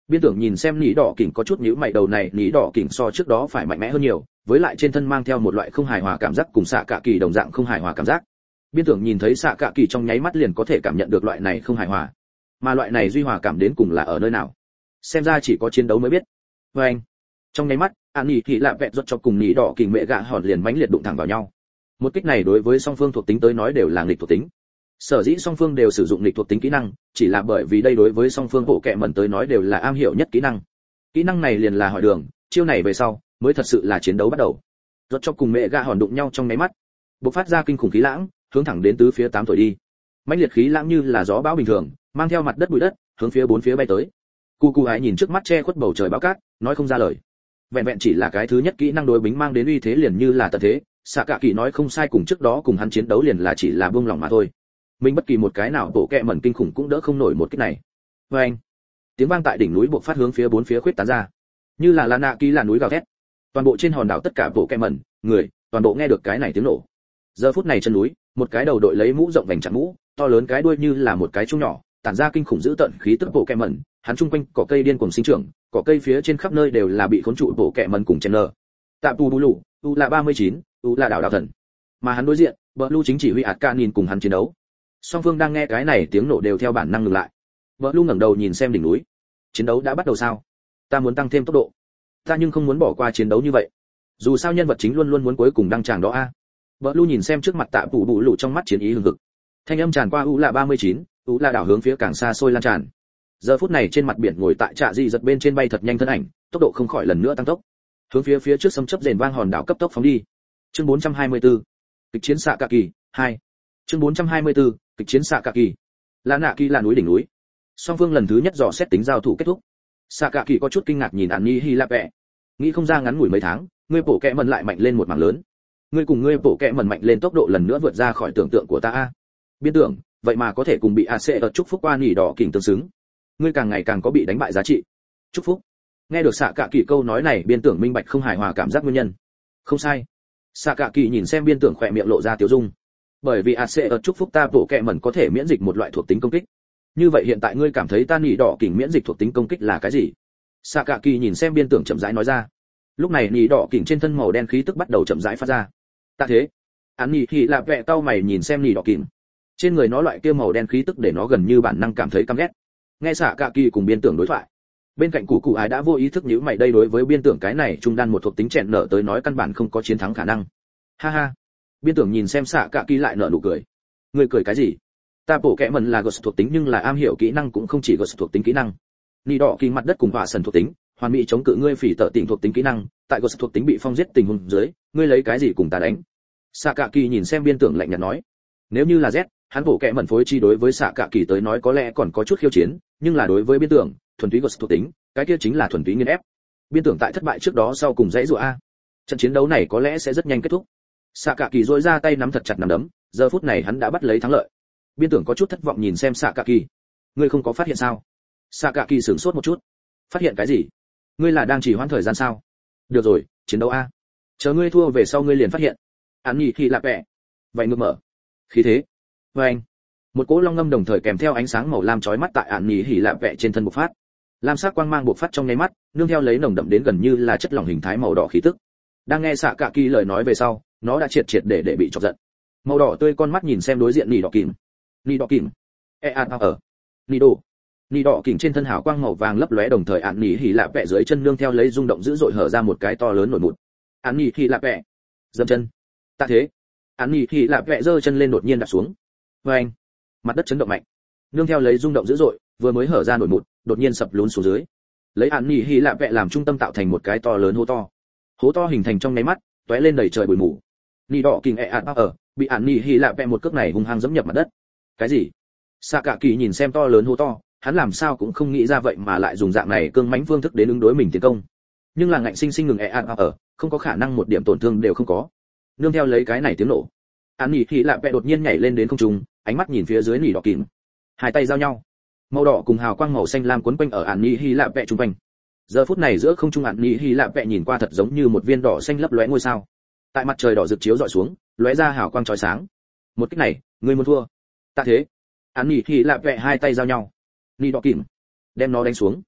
Biên tưởng nhìn xem nỉ đỏ kỉnh có chút nhíu mày, đầu này nỉ đỏ kỉnh so trước đó phải mạnh mẽ hơn nhiều, với lại trên thân mang theo một loại không hài hòa cảm giác, cùng xạ cạ kỳ đồng dạng không hài hòa cảm giác. Biên tưởng nhìn thấy xạ cạ kỳ trong nháy mắt liền có thể cảm nhận được loại này không hài hòa, mà loại này duy hòa cảm đến cùng là ở nơi nào, xem ra chỉ có chiến đấu mới biết. Với anh, trong nháy mắt, an nỉ thì lạ vẹn rốt cho cùng nỉ đỏ kỉnh mẹ gạ hòn liền mãnh liệt đụng thẳng vào nhau. Một kích này đối với song phương thuộc tính tới nói đều là nghịch thuộc tính. Sở dĩ song phương đều sử dụng nghịch thuộc tính kỹ năng, chỉ là bởi vì đây đối với song phương bộ kệ mẩn tới nói đều là am hiểu nhất kỹ năng. Kỹ năng này liền là hỏi đường, chiêu này về sau mới thật sự là chiến đấu bắt đầu. Rốt cho cùng mẹ gạ hòn đụng nhau trong nháy mắt, bộc phát ra kinh khủng khí lãng, hướng thẳng đến tứ phía tám tuổi đi. Mãnh liệt khí lãng như là gió bão bình thường, mang theo mặt đất bụi đất, hướng phía bốn phía bay tới. Cu Cu Ái nhìn trước mắt che khuất bầu trời bão cát, nói không ra lời. Vẹn vẹn chỉ là cái thứ nhất kỹ năng đối bính mang đến uy thế liền như là tận thế, xạ cạ kỳ nói không sai, cùng trước đó cùng hắn chiến đấu liền là chỉ là buông lỏng mà thôi. Mình bất kỳ một cái nào bộ kệ mẩn kinh khủng cũng đỡ không nổi một kích này. Và anh, tiếng vang tại đỉnh núi bộc phát hướng phía bốn phía khuyết tán ra, như là là nạ kỳ là núi gào thét. Toàn bộ trên hòn đảo tất cả bộ kệ mẩn, người, toàn bộ nghe được cái này tiếng nổ. Giờ phút này chân núi, một cái đầu đội lấy mũ rộng vành chặn mũ, to lớn cái đuôi như là một cái trung nhỏ, tản ra kinh khủng dữ tợn khí tức bộ kệ mẩn, hắn chung quanh cỏ cây điên cuồng sinh trưởng, cỏ cây phía trên khắp nơi đều là bị khốn trụ bộ kệ mẩn cùng chen nở. Tạ Bù Bù Lù, u là ba mươi chín, u là đảo đạo thần. Mà hắn đối diện, Blue chính chỉ huy Arcanin cùng hắn chiến đấu. Song phương đang nghe cái này tiếng nổ đều theo bản năng ngừng lại. Blue ngẩng đầu nhìn xem đỉnh núi. Chiến đấu đã bắt đầu sao? Ta muốn tăng thêm tốc độ. Ta nhưng không muốn bỏ qua chiến đấu như vậy. Dù sao nhân vật chính luôn luôn muốn cuối cùng đăng tràng đó a. Blue nhìn xem trước mặt Tạ Bù Bù Lù trong mắt chiến ý hừng hực. Thanh âm tràn qua u là ba mươi chín, u là đảo hướng phía càng xa xôi lan tràn. Giờ phút này trên mặt biển ngồi tại trạ dị giật bên trên bay thật nhanh thân ảnh, tốc độ không khỏi lần nữa tăng tốc. Hướng phía phía trước sấm chớp rền vang hòn đảo cấp tốc phóng đi. Chương bốn trăm hai mươi tư, kịch chiến xạ cạ kỳ hai. Chương bốn trăm hai mươi tư, kịch chiến xạ cạ kỳ. Là nạ kỳ là núi đỉnh núi. Song phương lần thứ nhất dò xét tính giao thủ kết thúc. Xạ cạ kỳ có chút kinh ngạc nhìn An Nhi Hy Lạp Vẹ. Nghĩ không ra ngắn ngủi mấy tháng, ngươi bổ kẹ mần lại mạnh lên một mảng lớn. Ngươi cùng ngươi bổ kẹ mần mạnh lên tốc độ lần nữa vượt ra khỏi tưởng tượng của ta a. Biên tưởng, vậy mà có thể cùng bị a xê ở chúc phúc qua nỉ đỏ kình tương xứng. Ngươi càng ngày càng có bị đánh bại giá trị. Chúc phúc. Nghe được xạ cạ kỳ câu nói này, biên tưởng minh bạch không hài hòa cảm giác nguyên nhân. Không sai. Xạ cạ kỳ nhìn xem biên tưởng khỏe miệng lộ ra tiêu dung. Bởi vì a xê ở chúc phúc ta bộ kẹ mẩn có thể miễn dịch một loại thuộc tính công kích. Như vậy hiện tại ngươi cảm thấy ta nỉ đỏ kình miễn dịch thuộc tính công kích là cái gì? Xạ cạ kỳ nhìn xem biên tưởng chậm rãi nói ra. Lúc này nỉ đỏ kình trên thân màu đen khí tức bắt đầu chậm rãi phát ra. Ta thế. Án nỉ thì là vẹ tao mày nhìn xem nỉ đỏ kình. Trên người nó loại kia màu đen khí tức để nó gần như bản năng cảm thấy căm ghét. Nghe xạ cạ kỳ cùng biên tưởng đối thoại, bên cạnh cụ cụ ái đã vô ý thức nhíu mày, đây đối với biên tưởng cái này trung đan một thuộc tính chèn nợ tới nói căn bản không có chiến thắng khả năng. Ha ha. Biên tưởng nhìn xem xạ cạ kỳ lại nở nụ cười. Ngươi cười cái gì? Ta bổ kẽ mần là ghost thuộc tính nhưng là am hiểu kỹ năng cũng không chỉ ghost thuộc tính kỹ năng. Nỉ đỏ kinh mặt đất cùng hỏa sần thuộc tính, hoàn mỹ chống cự ngươi phỉ tợ tỉnh thuộc tính kỹ năng, tại ghost thuộc tính bị phong giết tình huống dưới, ngươi lấy cái gì cùng ta đánh? Xạ cạ kỳ nhìn xem biên tưởng lạnh nhạt nói. Nếu như là Z, hắn bổ kẽ mẩn phối chi đối với xạ cạ kỳ tới nói có lẽ còn có chút khiêu chiến, nhưng là đối với biên tưởng, thuần túy ghost thuộc tính, cái kia chính là thuần túy nghiền ép. Biên tưởng tại thất bại trước đó sau cùng dãy rủa a. Trận chiến đấu này có lẽ sẽ rất nhanh kết thúc. Xạ cạ kỳ duỗi ra tay nắm thật chặt nắm đấm, giờ phút này hắn đã bắt lấy thắng lợi. Biên tưởng có chút thất vọng nhìn xem xạ cạ kỳ. Ngươi không có phát hiện sao? Xạ cạ kỳ sửng sốt một chút. Phát hiện cái gì? Ngươi là đang chỉ hoãn thời gian sao? Được rồi, chiến đấu a. Chờ ngươi thua về sau ngươi liền phát hiện. Án nhị thì lạ bẹ. Vậy ngược mở. Khí thế. Và anh. Một cỗ long ngâm đồng thời kèm theo ánh sáng màu lam chói mắt tại án nhị hỉ lạ bẹ trên thân bộc phát. Lam sắc quang mang bộc phát trong nháy mắt, nương theo lấy nồng đậm đến gần như là chất lỏng hình thái màu đỏ khí tức. Đang nghe xạ cạ kỳ lời nói về sau, nó đã triệt triệt để để bị chọc giận. Màu đỏ tươi con mắt nhìn xem đối diện nỉ đỏ kìm. Nỉ đỏ kìm. E a ở. Nỉ đổ. Nỉ đỏ kìm trên thân hào quang màu vàng lấp lóe đồng thời án nhị hỉ lạ bẹ dưới chân nương theo lấy rung động dữ dội hở ra một cái to lớn nổi mụn. Án nhị hỉ lạ bẹ. Dậm chân. Ta thế. Án nhị hỉ lạ bẹ giơ chân lên đột nhiên đạp xuống. Và anh. Mặt đất chấn động mạnh. Nương theo lấy rung động dữ dội, vừa mới hở ra nổi mụn, đột nhiên sập lún xuống dưới. Lấy án nhị hỉ lạ bẹ làm trung tâm tạo thành một cái to lớn hố to. Hố to hình thành trong nháy mắt, tóe lên đầy trời bụi mù. Nỉ đỏ kình e ạt ở, bị án nhị hỉ lạ bẹ một cước này hung hăng giẫm nhập mặt đất. Cái gì? Xạ cạ kỳ nhìn xem to lớn hố to, hắn làm sao cũng không nghĩ ra vậy mà lại dùng dạng này cương mãnh phương thức đến ứng đối mình tiến công. Nhưng là ngạnh sinh sinh ngừng e ạt ở, không có khả năng một điểm tổn thương đều không có. Nương theo lấy cái này tiếng nổ, án nhị hỉ lạ bẹ đột nhiên nhảy lên đến không trung, ánh mắt nhìn phía dưới nỉ đỏ kình. Hai tay giao nhau, màu đỏ cùng hào quang màu xanh lam quấn quanh ở án nhị hỉ lạ bẹ trung quanh. Giờ phút này giữa không trung án nhị hỉ lạ bẹ nhìn qua thật giống như một viên đỏ xanh lấp lóe ngôi sao. Tại mặt trời đỏ rực chiếu rọi xuống, lóe ra hào quang chói sáng. Một kích này, ngươi muốn thua. Ta thế. Án nhị hỉ lạ bẹ hai tay giao nhau. Nỉ đỏ kình, đem nó đánh xuống.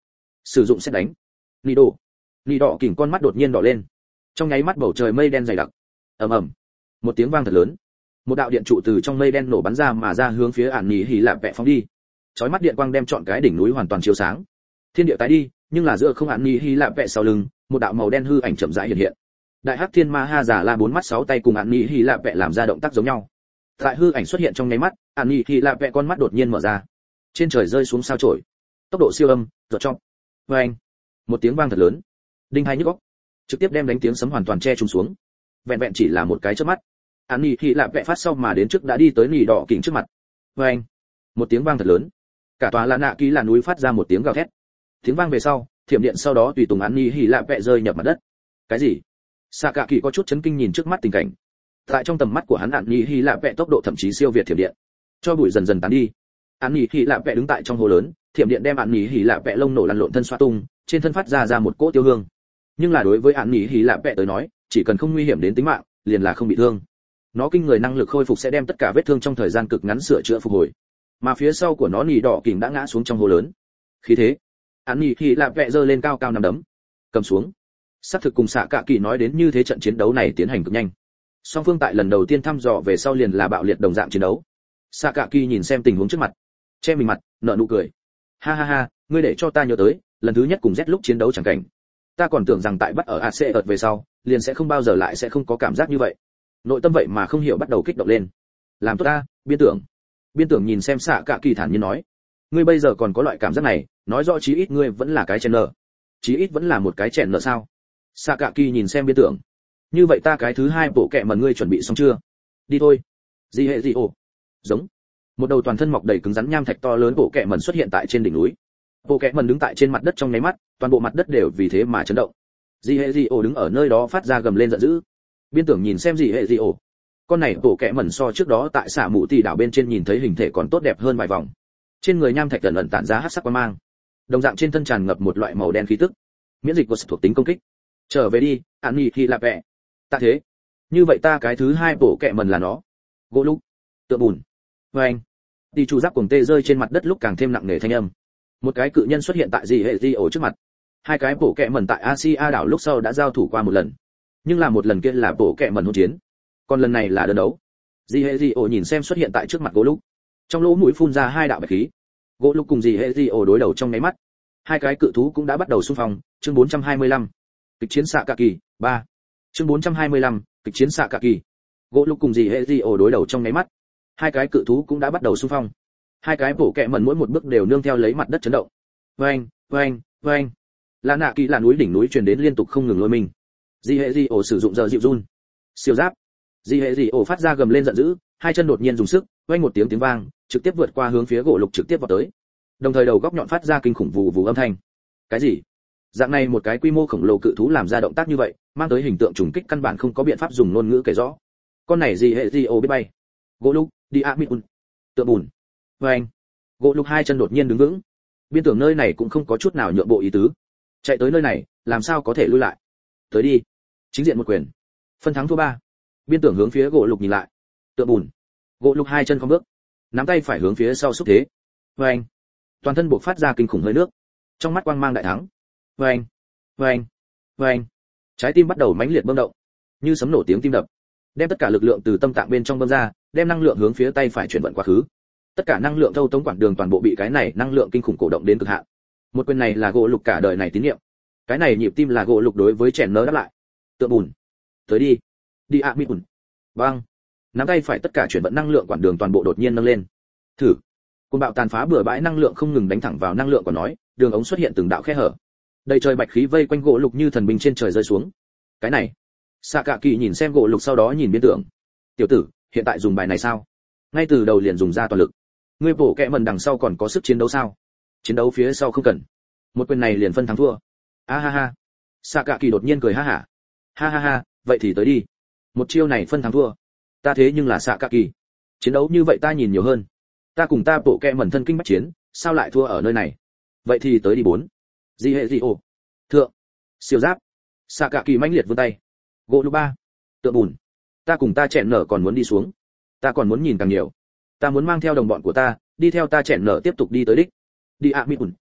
sử dụng xét đánh. Nị đổ. Nị đỏ kỉnh con mắt đột nhiên đỏ lên. Trong nháy mắt bầu trời mây đen dày đặc. Ầm ầm. Một tiếng vang thật lớn. Một đạo điện trụ từ trong mây đen nổ bắn ra mà ra hướng phía ản nhì hỉ lạp vẽ phóng đi. Chói mắt điện quang đem trọn cái đỉnh núi hoàn toàn chiếu sáng. Thiên địa tái đi, nhưng là giữa không ản nhì hỉ lạp vẽ sau lưng, một đạo màu đen hư ảnh chậm rãi hiện hiện. Đại hắc thiên ma ha giả la bốn mắt sáu tay cùng ản nhì hỉ lạp vẽ làm ra động tác giống nhau. Tại hư ảnh xuất hiện trong nháy mắt, ản nhì hỉ lạp vẽ con mắt đột nhiên mở ra. Trên trời rơi xuống sao chổi. Tốc độ siêu âm, giọt trong. Oeng. Một tiếng vang thật lớn. Đinh hai nhức óc. Trực tiếp đem đánh tiếng sấm hoàn toàn che trùng xuống. Vẹn vẹn chỉ là một cái chớp mắt. Án Nhi thì lạ vẽ phát sau mà đến trước đã đi tới nỉ đỏ kỉnh trước mặt. Oeng. Một tiếng vang thật lớn. Cả tòa là nạ ký là núi phát ra một tiếng gào thét. Tiếng vang về sau, thiểm điện sau đó tùy tùng Án Nhi hỉ lạ vẽ rơi nhập mặt đất. Cái gì? Saka Kỳ có chút chấn kinh nhìn trước mắt tình cảnh. Tại trong tầm mắt của hắn, Án Nhi hỉ lạ vẽ tốc độ thậm chí siêu việt thiểm điện. Cho bụi dần dần tán đi. Án Nhi hỉ lạ vẽ đứng tại trong hồ lớn, thiểm điện đem Án Nhi hỉ lạ vẽ lông nổ lăn lộn thân xoa tung, trên thân phát ra ra một cỗ tiêu hương. Nhưng là đối với Án Nhi hỉ lạ vẽ tới nói, chỉ cần không nguy hiểm đến tính mạng, liền là không bị thương. Nó kinh người năng lực khôi phục sẽ đem tất cả vết thương trong thời gian cực ngắn sửa chữa phục hồi. Mà phía sau của nó nỉ đỏ kỉnh đã ngã xuống trong hồ lớn. Khí thế, Án Nhi hỉ lạ vẽ giơ lên cao cao nắm đấm, cầm xuống. Sát thực cùng xạ cạ kỳ nói đến như thế, trận chiến đấu này tiến hành cực nhanh. Song phương tại lần đầu tiên thăm dò về sau liền là bạo liệt đồng dạng chiến đấu. Xạ cạ kỳ nhìn xem tình huống trước mặt, che mình mặt, nở nụ cười. Ha ha ha, ngươi để cho ta nhớ tới, lần thứ nhất cùng Z lúc chiến đấu chẳng cảnh. Ta còn tưởng rằng tại bắt ở a xê ợt về sau, liền sẽ không bao giờ lại sẽ không có cảm giác như vậy. Nội tâm vậy mà không hiểu bắt đầu kích động lên. Làm tốt ta, biên tưởng. Biên tưởng nhìn xem xạ cạ kỳ thản nhiên nói, ngươi bây giờ còn có loại cảm giác này, nói rõ chí ít ngươi vẫn là cái chèn nợ. Chí ít vẫn là một cái chèn nợ sao? Xạ cạ kỳ nhìn xem biên tưởng. Như vậy ta cái thứ hai bộ kệ mần ngươi chuẩn bị xong chưa? Đi thôi. Gì hệ gì ồ. Giống. Một đầu toàn thân mọc đầy cứng rắn nham thạch to lớn bộ kệ mần xuất hiện tại trên đỉnh núi. Bộ kệ mần đứng tại trên mặt đất trong nháy mắt, toàn bộ mặt đất đều vì thế mà chấn động. Dị hệ dị ổ đứng ở nơi đó phát ra gầm lên giận dữ. Biên tưởng nhìn xem dị hệ dị ổ. Con này bộ kệ mần so trước đó tại xả mũ tỷ đảo bên trên nhìn thấy hình thể còn tốt đẹp hơn vài vòng. Trên người nham thạch ẩn ẩn tản ra hắc sắc quang mang. Đồng dạng trên thân tràn ngập một loại màu đen khí tức. Miễn dịch của thuộc tính công kích. Trở về đi, Án Nhi khi lạ vẽ. Ta thế. Như vậy ta cái thứ hai bộ kệ mần là nó. Gỗ lúc. Tựa bùn. Và anh. Đi chủ giáp cuồng tê rơi trên mặt đất lúc càng thêm nặng nề thanh âm. Một cái cự nhân xuất hiện tại dị hệ dị ổ trước mặt. Hai cái bộ kệ mần tại Asia đảo lúc sau đã giao thủ qua một lần, nhưng là một lần kia là bộ kệ mần hỗn chiến, còn lần này là đơn đấu. Dị hệ dị ổ nhìn xem xuất hiện tại trước mặt gỗ lúc, trong lỗ mũi phun ra hai đạo bạch khí. Gỗ lúc cùng dị hệ dị ổ đối đầu trong nháy mắt, hai cái cự thú cũng đã bắt đầu xung phong. Chương bốn trăm hai mươi lăm, kịch chiến xạ cạ kỳ ba. Chương bốn trăm hai mươi lăm, kịch chiến xạ cạ kỳ. Gỗ lúc cùng dị hệ dị ổ đối đầu trong nháy mắt, hai cái cự thú cũng đã bắt đầu xung phong. Hai cái bộ kệ mần mỗi một bước đều nương theo lấy mặt đất chấn động. Oeng, oeng, oeng. Là nạ kỳ là núi đỉnh núi truyền đến liên tục không ngừng lôi mình. Di hệ di ổ sử dụng giờ dịu run. Siêu giáp. Di hệ di ổ phát ra gầm lên giận dữ, hai chân đột nhiên dùng sức, oanh một tiếng tiếng vang, trực tiếp vượt qua hướng phía gỗ lục trực tiếp vào tới. Đồng thời đầu góc nhọn phát ra kinh khủng vù vù âm thanh. Cái gì? Dạng này một cái quy mô khổng lồ cự thú làm ra động tác như vậy, mang tới hình tượng trùng kích căn bản không có biện pháp dùng ngôn ngữ kể rõ. Con này di hệ di ổ biết bay. Gỗ lục, đi a mịn. Tựa bùn. Oanh. Gỗ lục hai chân đột nhiên đứng vững. Biên tưởng nơi này cũng không có chút nào nhượng bộ ý tứ. Chạy tới nơi này, làm sao có thể lui lại? Tới đi. Chính diện một quyền. Phân thắng thua ba. Biên tưởng hướng phía gỗ lục nhìn lại. Tựa bùn. Gỗ lục hai chân không bước, nắm tay phải hướng phía sau xúc thế. Vâng. Toàn thân bộc phát ra kinh khủng hơi nước. Trong mắt quang mang đại thắng. Vâng. Vâng. Vâng. Trái tim bắt đầu mãnh liệt bơm động, như sấm nổ tiếng tim đập. Đem tất cả lực lượng từ tâm tạng bên trong bơm ra, đem năng lượng hướng phía tay phải chuyển vận quá khứ. Tất cả năng lượng thâu tống quản đường toàn bộ bị cái này năng lượng kinh khủng cổ động đến cực hạn. Một quyền này là gỗ lục cả đời này tín nhiệm. Cái này nhịp tim là gỗ lục đối với chèn nơ đáp lại. Tựa bùn. Tới đi. Đi ạ mịt bùn. Bang. Nắm tay phải tất cả chuyển vận năng lượng quản đường toàn bộ đột nhiên nâng lên. Thử. Cơn bạo tàn phá bừa bãi năng lượng không ngừng đánh thẳng vào năng lượng của nói, đường ống xuất hiện từng đạo khe hở. Đầy trời bạch khí vây quanh gỗ lục như thần binh trên trời rơi xuống. Cái này. Sạ cạ kỳ nhìn xem gỗ lục sau đó nhìn biên tưởng. Tiểu tử, hiện tại dùng bài này sao? Ngay từ đầu liền dùng ra toàn lực. Ngươi bổ kẹ mần đằng sau còn có sức chiến đấu sao? Chiến đấu phía sau không cần. Một quyền này liền phân thắng thua. A ha ha. Sạ cạ kỳ đột nhiên cười ha hả. Ha ha ha, vậy thì tới đi. Một chiêu này phân thắng thua. Ta thế nhưng là Sạ cạ kỳ. Chiến đấu như vậy ta nhìn nhiều hơn. Ta cùng ta bổ kẹ mần thân kinh bách chiến, sao lại thua ở nơi này? Vậy thì tới đi bốn. Gì hệ gì ồ. Thượng. Siêu giáp. Sạ cạ kỳ mãnh liệt vươn tay. Gỗ lục ba. Tựa bùn. Ta cùng ta chèn nở còn muốn đi xuống. Ta còn muốn nhìn càng nhiều. Ta muốn mang theo đồng bọn của ta, đi theo ta chèn nở tiếp tục đi tới đích. Đi ạ mịt bùn.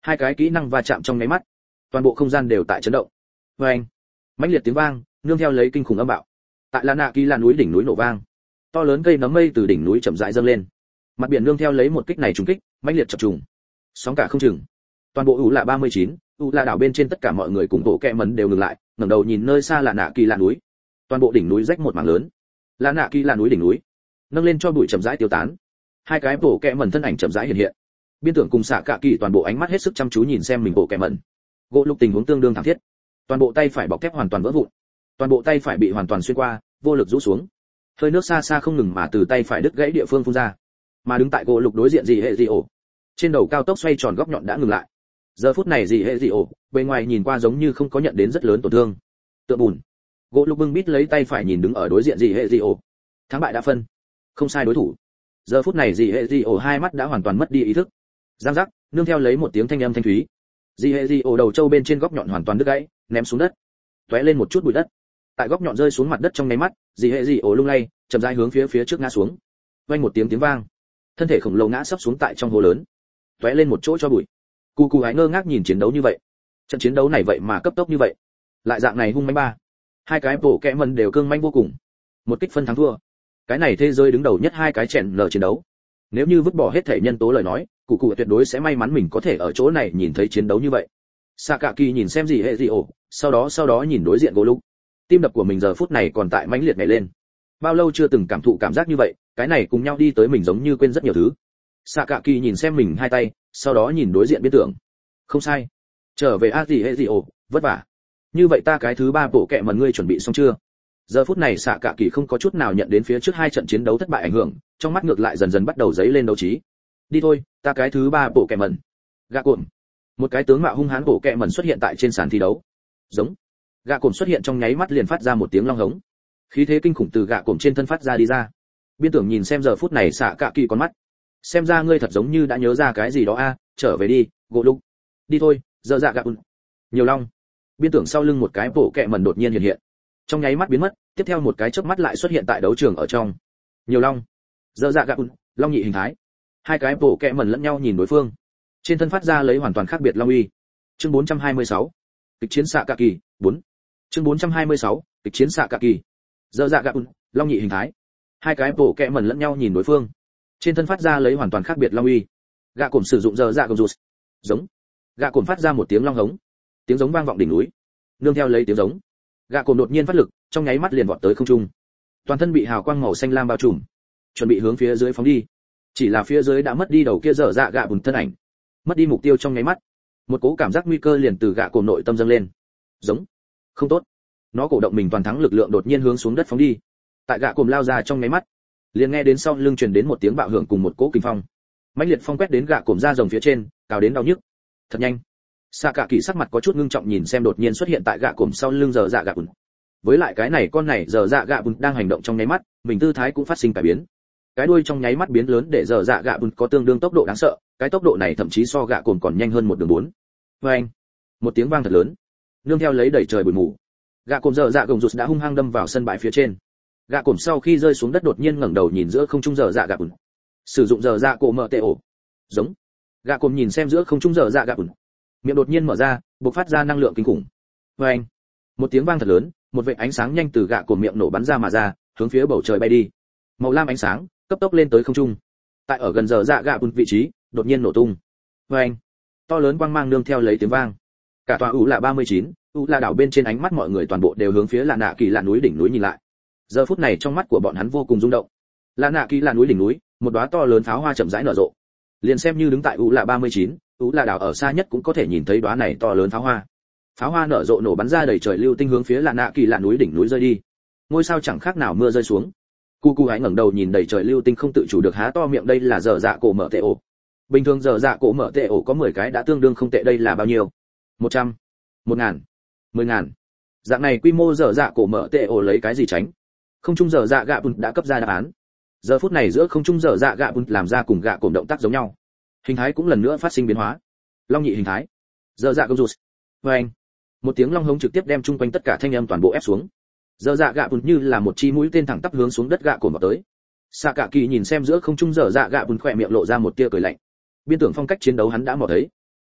Hai cái kỹ năng va chạm trong nháy mắt, toàn bộ không gian đều tại chấn động. Và anh, mãnh liệt tiếng vang, nương theo lấy kinh khủng âm bạo. Tại La Nạ Kỳ là núi đỉnh núi nổ vang, to lớn cây nấm mây từ đỉnh núi chậm rãi dâng lên. Mặt biển nương theo lấy một kích này trùng kích, mãnh liệt chập trùng, sóng cả không chừng. Toàn bộ U là ba mươi chín, U là đảo bên trên tất cả mọi người cùng bộ kẹ mẩn đều ngừng lại, ngẩng đầu nhìn nơi xa là Nạ Kỳ là núi. Toàn bộ đỉnh núi rách một mảng lớn. La Nạ Kỳ là núi đỉnh núi, nâng lên cho bụi chậm rãi tiêu tán. Hai cái bộ kẹ mẩn thân ảnh chậm rãi hiện hiện. Biên tưởng cùng xạ cạ kỳ toàn bộ ánh mắt hết sức chăm chú nhìn xem mình bộ kẹ mẩn. Gỗ lục tình huống tương đương thảm thiết. Toàn bộ tay phải bọc thép hoàn toàn vỡ vụn. Toàn bộ tay phải bị hoàn toàn xuyên qua, vô lực rũ xuống. Hơi nước xa xa không ngừng mà từ tay phải đứt gãy địa phương phun ra. Mà đứng tại gỗ lục đối diện gì hệ gì ổ. Trên đầu cao tốc xoay tròn góc nhọn đã ngừng lại. Giờ phút này gì hệ gì ổ, bề ngoài nhìn qua giống như không có nhận đến rất lớn tổn thương. Tựa bùn. Gỗ lục bưng bít lấy tay phải nhìn đứng ở đối diện gì hệ gì ổ. Thắng bại đã phân. Không sai đối thủ. Giờ phút này gì hệ gì ổ hai mắt đã hoàn toàn mất đi ý thức. Giang giác, nương theo lấy một tiếng thanh âm thanh thúy. Dị hệ dị ổ đầu trâu bên trên góc nhọn hoàn toàn đứt gãy, ném xuống đất. Tóe lên một chút bụi đất. Tại góc nhọn rơi xuống mặt đất trong nháy mắt, dị hệ dị ổ lung lay, chậm rãi hướng phía phía trước ngã xuống. Vang một tiếng tiếng vang, thân thể khổng lồ ngã sấp xuống tại trong hồ lớn. Tóe lên một chỗ cho bụi. Cù Cù hái ngơ ngác nhìn chiến đấu như vậy. Trận chiến đấu này vậy mà cấp tốc như vậy. Lại dạng này hung manh ba. Hai cái bộ kẽ mần đều cương manh vô cùng. Một kích phân thắng thua. Cái này thế giới đứng đầu nhất hai cái chèn lờ chiến đấu. Nếu như vứt bỏ hết thể nhân tố lời nói, cụ cụ tuyệt đối sẽ may mắn mình có thể ở chỗ này nhìn thấy chiến đấu như vậy. Sakaki nhìn xem gì hệ gì ổ, sau đó sau đó nhìn đối diện Gỗ. Tim đập của mình giờ phút này còn tại mãnh liệt nhảy lên. Bao lâu chưa từng cảm thụ cảm giác như vậy, cái này cùng nhau đi tới mình giống như quên rất nhiều thứ. Sakaki nhìn xem mình hai tay, sau đó nhìn đối diện biên tưởng. Không sai, trở về a gì hệ gì ổ, vất vả. Như vậy ta cái thứ ba bộ kệ mần ngươi chuẩn bị xong chưa? Giờ phút này Sakaki không có chút nào nhận đến phía trước hai trận chiến đấu thất bại ảnh hưởng, trong mắt ngược lại dần dần bắt đầu dấy lên đấu trí. Đi thôi, ta cái thứ ba bộ kệ mần. Gạ cồn. Một cái tướng mạo hung hãn bộ kệ mần xuất hiện tại trên sàn thi đấu. Giống. Gạ cồn xuất hiện trong nháy mắt liền phát ra một tiếng long hống. Khí thế kinh khủng từ gạ cồn trên thân phát ra đi ra. Biên tưởng nhìn xem giờ phút này xạ cạ kỳ con mắt. Xem ra ngươi thật giống như đã nhớ ra cái gì đó a, trở về đi, Gỗ Lục. Đi thôi, giờ dạ gạ cồn. Nhiều long. Biên tưởng sau lưng một cái bộ kệ mần đột nhiên hiện hiện. Trong nháy mắt biến mất, tiếp theo một cái chớp mắt lại xuất hiện tại đấu trường ở trong. Nhiều long. Giờ dạ gạ cồn, long nhị hình thái. Hai cái bộ kệ mẩn lẫn nhau nhìn đối phương, trên thân phát ra lấy hoàn toàn khác biệt long uy. Chương bốn trăm hai mươi sáu, kịch chiến xạ cạ kỳ, bốn. Chương bốn trăm hai mươi sáu, kịch chiến xạ cạ kỳ. Giờ dạ gạ long nhị hình thái. Hai cái bộ kệ mẩn lẫn nhau nhìn đối phương, trên thân phát ra lấy hoàn toàn khác biệt long uy. Gạ cổm sử dụng giờ dạ gồng rụt. Giống. Gạ cổm phát ra một tiếng long hống, tiếng giống vang vọng đỉnh núi. Nương theo lấy tiếng giống, gạ cổm đột nhiên phát lực, trong nháy mắt liền vọt tới không trung. Toàn thân bị hào quang màu xanh lam bao trùm, chuẩn bị hướng phía dưới phóng đi. Chỉ là phía dưới đã mất đi đầu kia dở dạ gạ bùn thân ảnh, mất đi mục tiêu trong nháy mắt, một cố cảm giác nguy cơ liền từ gạ cồn nội tâm dâng lên. Giống. Không tốt. Nó cổ động mình toàn thắng lực lượng đột nhiên hướng xuống đất phóng đi. Tại gạ cồn lao ra trong nháy mắt, liền nghe đến sau lưng truyền đến một tiếng bạo hưởng cùng một cỗ kinh phong. Mãnh liệt phong quét đến gạ cồn ra rồng phía trên, cào đến đau nhức. Thật nhanh. Sa Cả Kỳ sắc mặt có chút ngưng trọng nhìn xem đột nhiên xuất hiện tại gạ cồn sau lưng dở dạ gạ bùn. Với lại cái này con này dở dạ gạ bùn đang hành động trong nháy mắt, mình tư thái cũng phát sinh cải biến. Cái đuôi trong nháy mắt biến lớn để dở dạ gạ bùn có tương đương tốc độ đáng sợ, cái tốc độ này thậm chí so gạ cồn còn nhanh hơn một đường bốn. Oeng! Một tiếng vang thật lớn, nương theo lấy đẩy trời bụi mù. Gạ cồn dở dạ gồng rụt đã hung hăng đâm vào sân bãi phía trên. Gạ cồn sau khi rơi xuống đất đột nhiên ngẩng đầu nhìn giữa không trung dở dạ gạ bùn. Sử dụng dở dạ cổ mở tệ ổ. Giống. Gạ cồn nhìn xem giữa không trung dở dạ gạ bùn. Miệng đột nhiên mở ra, bộc phát ra năng lượng kinh khủng. Oeng! Một tiếng vang thật lớn, một vệt ánh sáng nhanh từ gạ cồn miệng nổ bắn ra mà ra, hướng phía bầu trời bay đi. Màu lam ánh sáng cấp tốc lên tới không trung. Tại ở gần giờ dạ gạ bùn vị trí, đột nhiên nổ tung. Oeng! To lớn quang mang nương theo lấy tiếng vang. Cả tòa ủ là ba mươi chín, ủ là đảo bên trên ánh mắt mọi người toàn bộ đều hướng phía Lạ Nạ Kỳ là núi đỉnh núi nhìn lại. Giờ phút này trong mắt của bọn hắn vô cùng rung động. Lạ Nạ Kỳ là núi đỉnh núi, một đóa to lớn pháo hoa chậm rãi nở rộ. Liền xem như đứng tại ủ là ba mươi chín, ủ là đảo ở xa nhất cũng có thể nhìn thấy đóa này to lớn pháo hoa. Pháo hoa nở rộ nổ bắn ra đầy trời lưu tinh hướng phía Lạ Nạ Kỳ là núi đỉnh núi rơi đi. Ngôi sao chẳng khác nào mưa rơi xuống. Cu Cu hái ngẩng đầu nhìn đầy trời lưu tinh không tự chủ được há to miệng, đây là dở dạ cổ mở tệ ổ. Bình thường dở dạ cổ mở tệ ổ có mười cái đã tương đương không tệ, đây là bao nhiêu? một trăm, một ngàn, mười ngàn. Dạng này quy mô dở dạ cổ mở tệ ổ lấy cái gì tránh? Không trung dở dạ gạ bùn đã cấp ra đáp án. Giờ phút này giữa không trung dở dạ gạ bùn làm ra cùng gạ cổm động tác giống nhau. Hình thái cũng lần nữa phát sinh biến hóa. Long nhị hình thái. Dở dạ gồng rụt. Oeng! Một tiếng long hống trực tiếp đem chung quanh tất cả thanh âm toàn bộ ép xuống. Dở dạ gạ bùn như là một chi mũi tên thẳng tắp hướng xuống đất gạ cổm vào tới. Sa Cả Kỳ nhìn xem giữa không trung dở dạ gạ bùn khỏe miệng lộ ra một tia cười lạnh. Biên tưởng phong cách chiến đấu hắn đã mò thấy.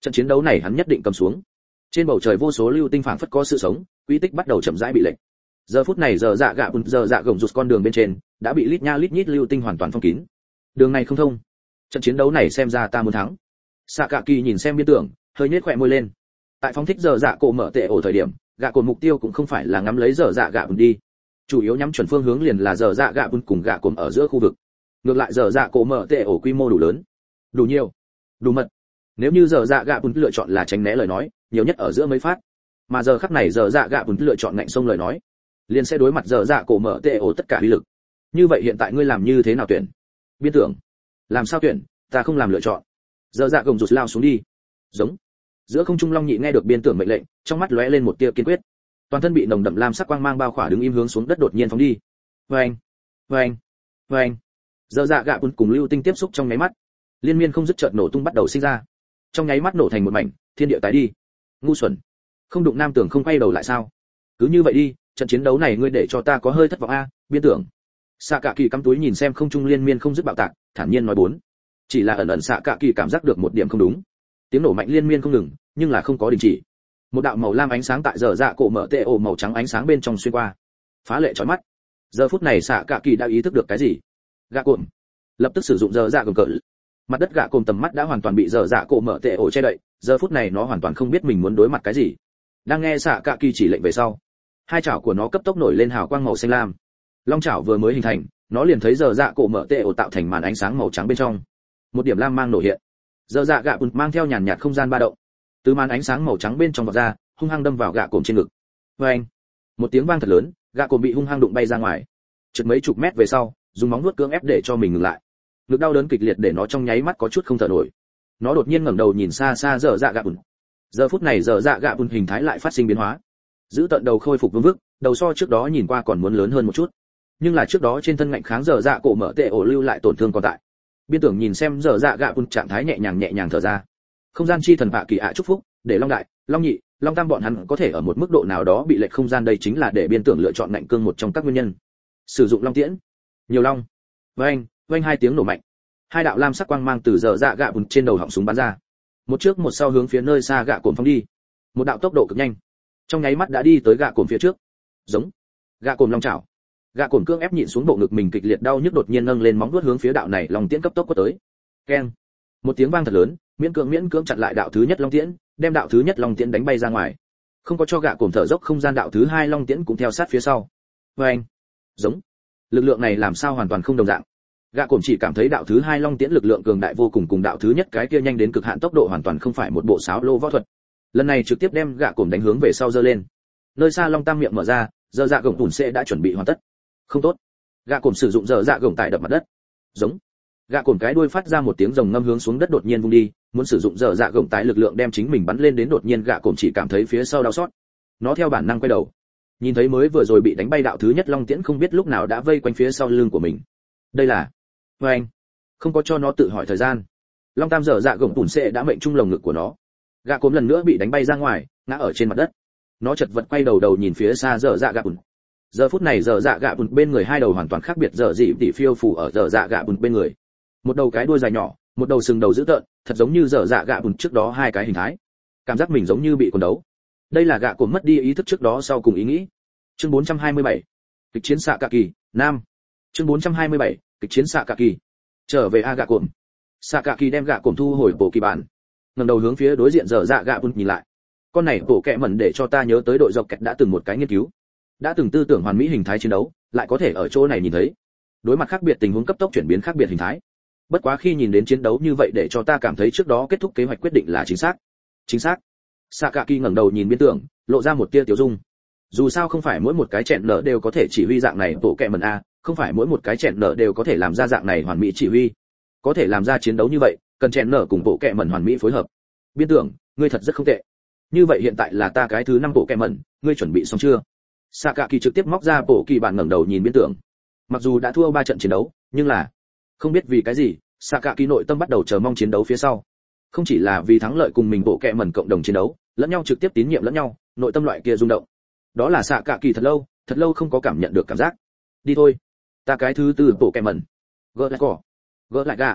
Trận chiến đấu này hắn nhất định cầm xuống. Trên bầu trời vô số lưu tinh phảng phất có sự sống, quỹ tích bắt đầu chậm rãi bị lệch. Giờ phút này giờ dạ gạ bùn giờ dạ gồng rụt con đường bên trên đã bị lít nha lít nhít lưu tinh hoàn toàn phong kín. Đường này không thông. Trận chiến đấu này xem ra ta muốn thắng. Sạ Cạ Kỳ nhìn xem biên tưởng, hơi nhếch khóe môi lên. Tại phóng thích giờ dạ cổ mở tệ ổ thời điểm, gạ cồn mục tiêu cũng không phải là ngắm lấy giờ dạ gạ bùn đi, chủ yếu nhắm chuẩn phương hướng liền là giờ dạ gạ bùn cùng gạ cồn ở giữa khu vực. Ngược lại giờ dạ cổ mở tệ ổ quy mô đủ lớn, đủ nhiều, đủ mật. Nếu như giờ dạ gạ bùn lựa chọn là tránh né lời nói, nhiều nhất ở giữa mấy phát. Mà giờ khắc này giờ dạ gạ bùn lựa chọn ngạnh sông lời nói, liền sẽ đối mặt giờ dạ cổ mở tệ ổ tất cả uy lực. Như vậy hiện tại ngươi làm như thế nào tuyển? Biên tưởng, làm sao tuyển? Ta không làm lựa chọn. Giờ dạ gồng rụt lao xuống đi. Giống. Giữa không trung long nhị nghe được biên tưởng mệnh lệnh, trong mắt lóe lên một tia kiên quyết. Toàn thân bị nồng đậm lam sắc quang mang bao khỏa đứng im hướng xuống đất đột nhiên phóng đi. Oeng, oeng, oeng. Giờ dạ gạ bùn cùng lưu tinh tiếp xúc trong nháy mắt, liên miên không dứt chợt nổ tung bắt đầu sinh ra. Trong nháy mắt nổ thành một mảnh, thiên địa tái đi. Ngu xuẩn, không đụng nam tưởng không quay đầu lại sao? Cứ như vậy đi, trận chiến đấu này ngươi để cho ta có hơi thất vọng a, biên tưởng. Sạ Cạ Kỳ cắm túi nhìn xem không trung liên miên không dứt bạo tạc, thản nhiên nói bốn. Chỉ là ẩn ẩn Sạ Cạ Kỳ cảm giác được một điểm không đúng. Tiếng nổ mạnh liên miên không ngừng, nhưng là không có đình chỉ. Một đạo màu lam ánh sáng tại giờ dạ cổ mở tệ ổ màu trắng ánh sáng bên trong xuyên qua, phá lệ chói mắt. Giờ phút này Sạ Cạ Kỳ đã ý thức được cái gì. Gạ cồn, lập tức sử dụng giờ dạ gầm cỡ. Mặt đất gạ cồn tầm mắt đã hoàn toàn bị giờ dạ cổ mở tệ ổ che đậy, giờ phút này nó hoàn toàn không biết mình muốn đối mặt cái gì. Đang nghe Sạ Cạ Kỳ chỉ lệnh về sau, hai chảo của nó cấp tốc nổi lên hào quang màu xanh lam. Long chảo vừa mới hình thành, nó liền thấy giờ dạ cổ mở tệ ổ tạo thành màn ánh sáng màu trắng bên trong, một điểm lam mang nổ hiện. Giờ dạ gạ cồn mang theo nhàn nhạt không gian ba động, từ màn ánh sáng màu trắng bên trong vọt ra, hung hăng đâm vào gạ cồn trên ngực. Oeng! Một tiếng vang thật lớn, gạ cồn bị hung hăng đụng bay ra ngoài, trượt mấy chục mét về sau, dùng móng vuốt cưỡng ép để cho mình ngừng lại. Ngực đau đớn kịch liệt để nó trong nháy mắt có chút không thở nổi. Nó đột nhiên ngẩng đầu nhìn xa xa giờ dạ gạ cồn. Giờ phút này giờ dạ gạ cồn hình thái lại phát sinh biến hóa, giữ tận đầu khôi phục vương vức, đầu so trước đó nhìn qua còn muốn lớn hơn một chút, nhưng là trước đó trên thân ngạnh kháng giờ dạ cổ mở tệ ổ lưu lại tổn thương còn tại. Biên tưởng nhìn xem giờ dạ gạ cồn trạng thái nhẹ nhàng nhẹ nhàng thở ra. Không gian chi thần bạ kỳ ạ chúc phúc, để long đại, long nhị, long tam bọn hắn có thể ở một mức độ nào đó bị lệch không gian, đây chính là để biên tưởng lựa chọn ngạnh cương một trong các nguyên nhân. Sử dụng long tiễn, nhiều long. Vang, vang hai tiếng nổ mạnh. Hai đạo lam sắc quang mang từ giờ dạ gạ cồn trên đầu họng súng bắn ra. Một trước một sau hướng phía nơi xa gạ cồn phóng đi. Một đạo tốc độ cực nhanh, trong nháy mắt đã đi tới gạ cồn phía trước. Giống. Gạ cồn long chảo. Gạ cồn cương ép nhịn xuống bộ ngực mình kịch liệt đau nhức, đột nhiên nâng lên móng vuốt hướng phía đạo này long tiễn cấp tốc quất tới. Keng. Một tiếng vang thật lớn, miễn cưỡng miễn cưỡng chặn lại đạo thứ nhất long tiễn, đem đạo thứ nhất long tiễn đánh bay ra ngoài. Không có cho gạ cồn thở dốc không gian, đạo thứ hai long tiễn cũng theo sát phía sau. Oeng. Giống. Lực lượng này làm sao hoàn toàn không đồng dạng. Gạ cồn chỉ cảm thấy đạo thứ hai long tiễn lực lượng cường đại vô cùng, cùng đạo thứ nhất cái kia nhanh đến cực hạn tốc độ hoàn toàn không phải một bộ sáo lô võ thuật. Lần này trực tiếp đem gạ cồn đánh hướng về sau giơ lên. Nơi xa long tam miệng mở ra, giờ dạ gồng tùn sẽ đã chuẩn bị hoàn tất. Không tốt. Gạ cồn sử dụng giờ dạ gồng tại đập mặt đất. Giống. Gạ cồn cái đuôi phát ra một tiếng rồng ngâm hướng xuống đất đột nhiên vung đi, muốn sử dụng giờ dạ gồng tại lực lượng đem chính mình bắn lên đến, đột nhiên gạ cồn chỉ cảm thấy phía sau đau xót. Nó theo bản năng quay đầu, nhìn thấy mới vừa rồi bị đánh bay đạo thứ nhất long tiễn không biết lúc nào đã vây quanh phía sau lưng của mình. Đây là với anh, không có cho nó tự hỏi thời gian, long tam giờ dạ gồng tùn sẽ đã mệnh trung lồng ngực của nó. Gạ cồn lần nữa bị đánh bay ra ngoài, ngã ở trên mặt đất. Nó chật vật quay đầu đầu nhìn phía xa giờ dạ gạ bùn. Giờ phút này giờ dạ gạ bùn bên người hai đầu hoàn toàn khác biệt, giờ dị tỷ phiêu phủ ở giờ dạ gạ bùn bên người. Một đầu cái đuôi dài nhỏ, một đầu sừng đầu dữ tợn, thật giống như giờ dạ gạ bùn trước đó hai cái hình thái. Cảm giác mình giống như bị quần đấu. Đây là gạ cồn mất đi ý thức trước đó sau cùng ý nghĩ. Chương bốn trăm hai mươi bảy, kịch chiến xạ cạ kỳ, nam. Chương bốn trăm hai mươi bảy, kịch chiến xạ cạ kỳ. Trở về a gạ cồn. Xạ cạ kỳ đem gạ cồn thu hồi bộ kỳ bản, ngẩng đầu hướng phía đối diện giờ dạ gạ bùn nhìn lại. Con này bộ kệ mẩn để cho ta nhớ tới đội dọc kẹt đã từng một cái nghiên cứu, đã từng tư tưởng hoàn mỹ hình thái chiến đấu, lại có thể ở chỗ này nhìn thấy. Đối mặt khác biệt tình huống cấp tốc chuyển biến khác biệt hình thái. Bất quá khi nhìn đến chiến đấu như vậy để cho ta cảm thấy trước đó kết thúc kế hoạch quyết định là chính xác. Chính xác. Sakaki ngẩng đầu nhìn biên tưởng, lộ ra một tia tiểu dung. Dù sao không phải mỗi một cái chẹn nở đều có thể chỉ huy dạng này bộ kệ mẩn a, không phải mỗi một cái chẹn nở đều có thể làm ra dạng này hoàn mỹ chỉ huy. Có thể làm ra chiến đấu như vậy, cần chẹn nở cùng bộ kệ mẩn hoàn mỹ phối hợp. Biên tưởng, ngươi thật rất không tệ. Như vậy hiện tại là ta cái thứ năm bộ kệ mẩn, ngươi chuẩn bị xong chưa? Sakaki trực tiếp móc ra bộ kỳ bản ngẩng đầu nhìn biên tưởng. Mặc dù đã thua ba trận chiến đấu, nhưng là không biết vì cái gì, Sakaki nội tâm bắt đầu chờ mong chiến đấu phía sau. Không chỉ là vì thắng lợi cùng mình bộ kệ mẩn cộng đồng chiến đấu, lẫn nhau trực tiếp tín nhiệm lẫn nhau, nội tâm loại kia rung động. Đó là Sakaki thật lâu, thật lâu không có cảm nhận được cảm giác. Đi thôi, ta cái thứ tư bộ kệ mẩn. Gỡ lại cỏ, gỡ lại gà.